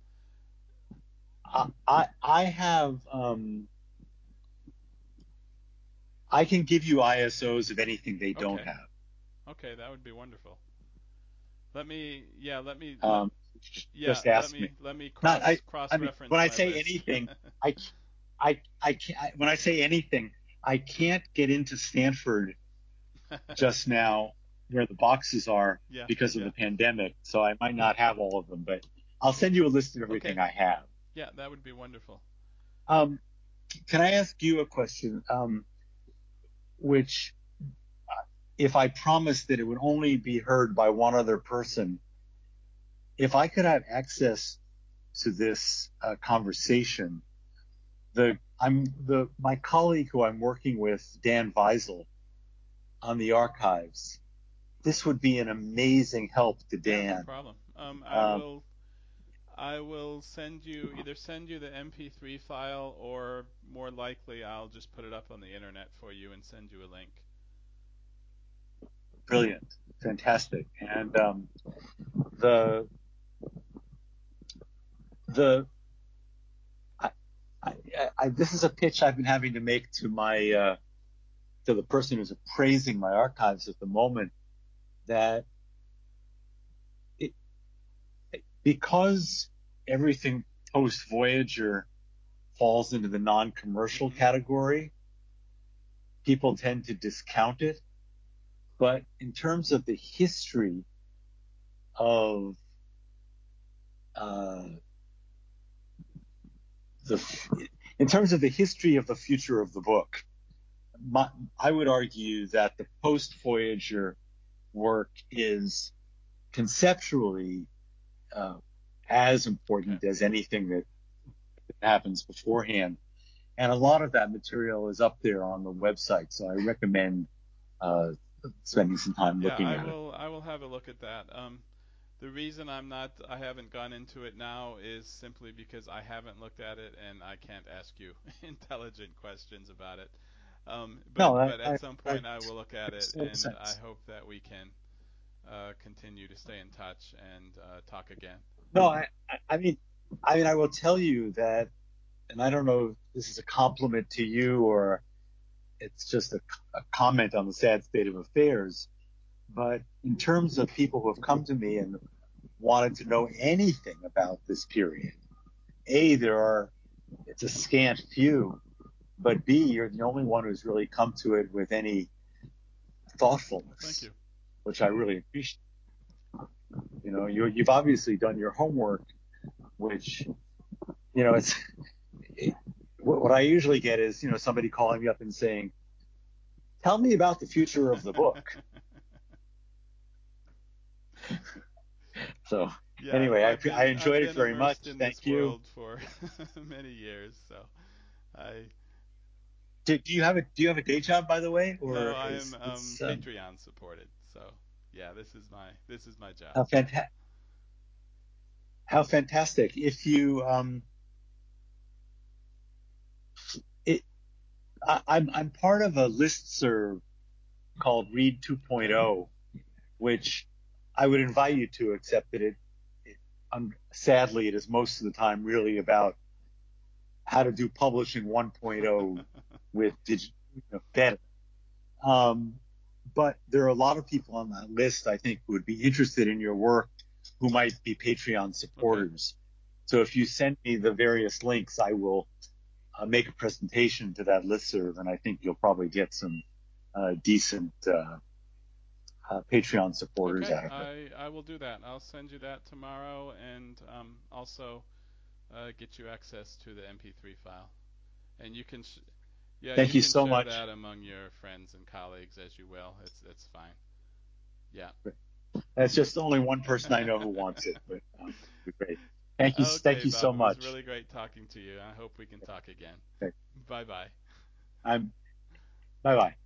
I, I have. Um, I can give you I S Os of anything they don't okay, have. okay, that would be wonderful. Let me, yeah, let me let Um, yeah, just let ask me. me let me Not I. cross I cross mean, when reference I my say list. anything, I, I, I can't. I, when I say anything, I can't get into Stanford just now where the boxes are Yeah, because of yeah. the pandemic. So I might not have all of them, but I'll send you a list of Okay. everything I have. Yeah, that would be wonderful. Um, can I ask you a question? Um, which, if I promised that it would only be heard by one other person, if I could have access to this uh, conversation, the I'm the my colleague who I'm working with, Dan Weisel, on the archives. This would be an amazing help to Yeah, no Dan. problem. Um, I Um, will I will send you either send you the M P three file or more likely I'll just put it up on the internet for you and send you a link. Brilliant, fantastic, and um, the the I, I, I, this is a pitch I've been having to make to my uh, to the person who's appraising my archives at the moment, that it, because everything post Voyager falls into the non-commercial Hmm. category, people tend to discount it. But in terms of the history of uh, the, in terms of the history of the future of the book, my, I would argue that the post Voyager work is conceptually uh, as Okay. important as anything that happens beforehand. And a lot of that material is up there on the website, so I recommend uh, spending some time Yeah, looking I at it. will. I will have a look at that. Um, the reason I'm not, I haven't gone into it now is simply because I haven't looked at it and I can't ask you intelligent questions about it. Um, but No, I, but I, at some that point I will look at it, makes total and I sense. hope that we can uh, continue to stay in touch and uh, talk again. No, I, I I mean, I mean, I will tell you that, and I don't know if this is a compliment to you or it's just a, a comment on the sad state of affairs. But in terms of people who have come to me and wanted to know anything about this period, A, there are, it's a scant few, but B, you're the only one who's really come to it with any Well, thank thoughtfulness, you. which I really appreciate. You know, you, you've obviously done your homework, which, you know, it's, it, what I usually get is, you know, somebody calling me up and saying, tell me about the future of the book. So Yeah, anyway, well, I, I've I been I've enjoyed it been very much. immersed in Thank this you. world for many years, so I Do, do you have a, do you have a day job, by the way, no, or I am is um, this, um, Patreon supported. So yeah, this is my this is my job. how fantastic? How fantastic. If you, um, it, I, I'm, I'm part of a listserv called Read Okay. 2.0, which I would invite you to, except that it, it um, sadly, it is most of the time really about how to do publishing 1.0 with digital, you know, better. Um, but there are a lot of people on that list I think who would be interested in your work who might be Patreon Okay. supporters. So if you send me the various links, I will uh, make a presentation to that listserv, and I think you'll probably get some uh, decent uh, uh, Patreon supporters Okay. out of it. I I will do that. I'll send you that tomorrow, and um, also uh, get you access to the M P three file, and you can sh- yeah, Thank you you can so share much. that among your friends and colleagues as you will. It's it's fine. Yeah. That's just only one person I know who wants it, but um, it'd be great. Thank you. Thank Okay, you so Bob. It was much. really great talking to you. I hope we can talk again. Okay. Bye bye. I'm, bye bye.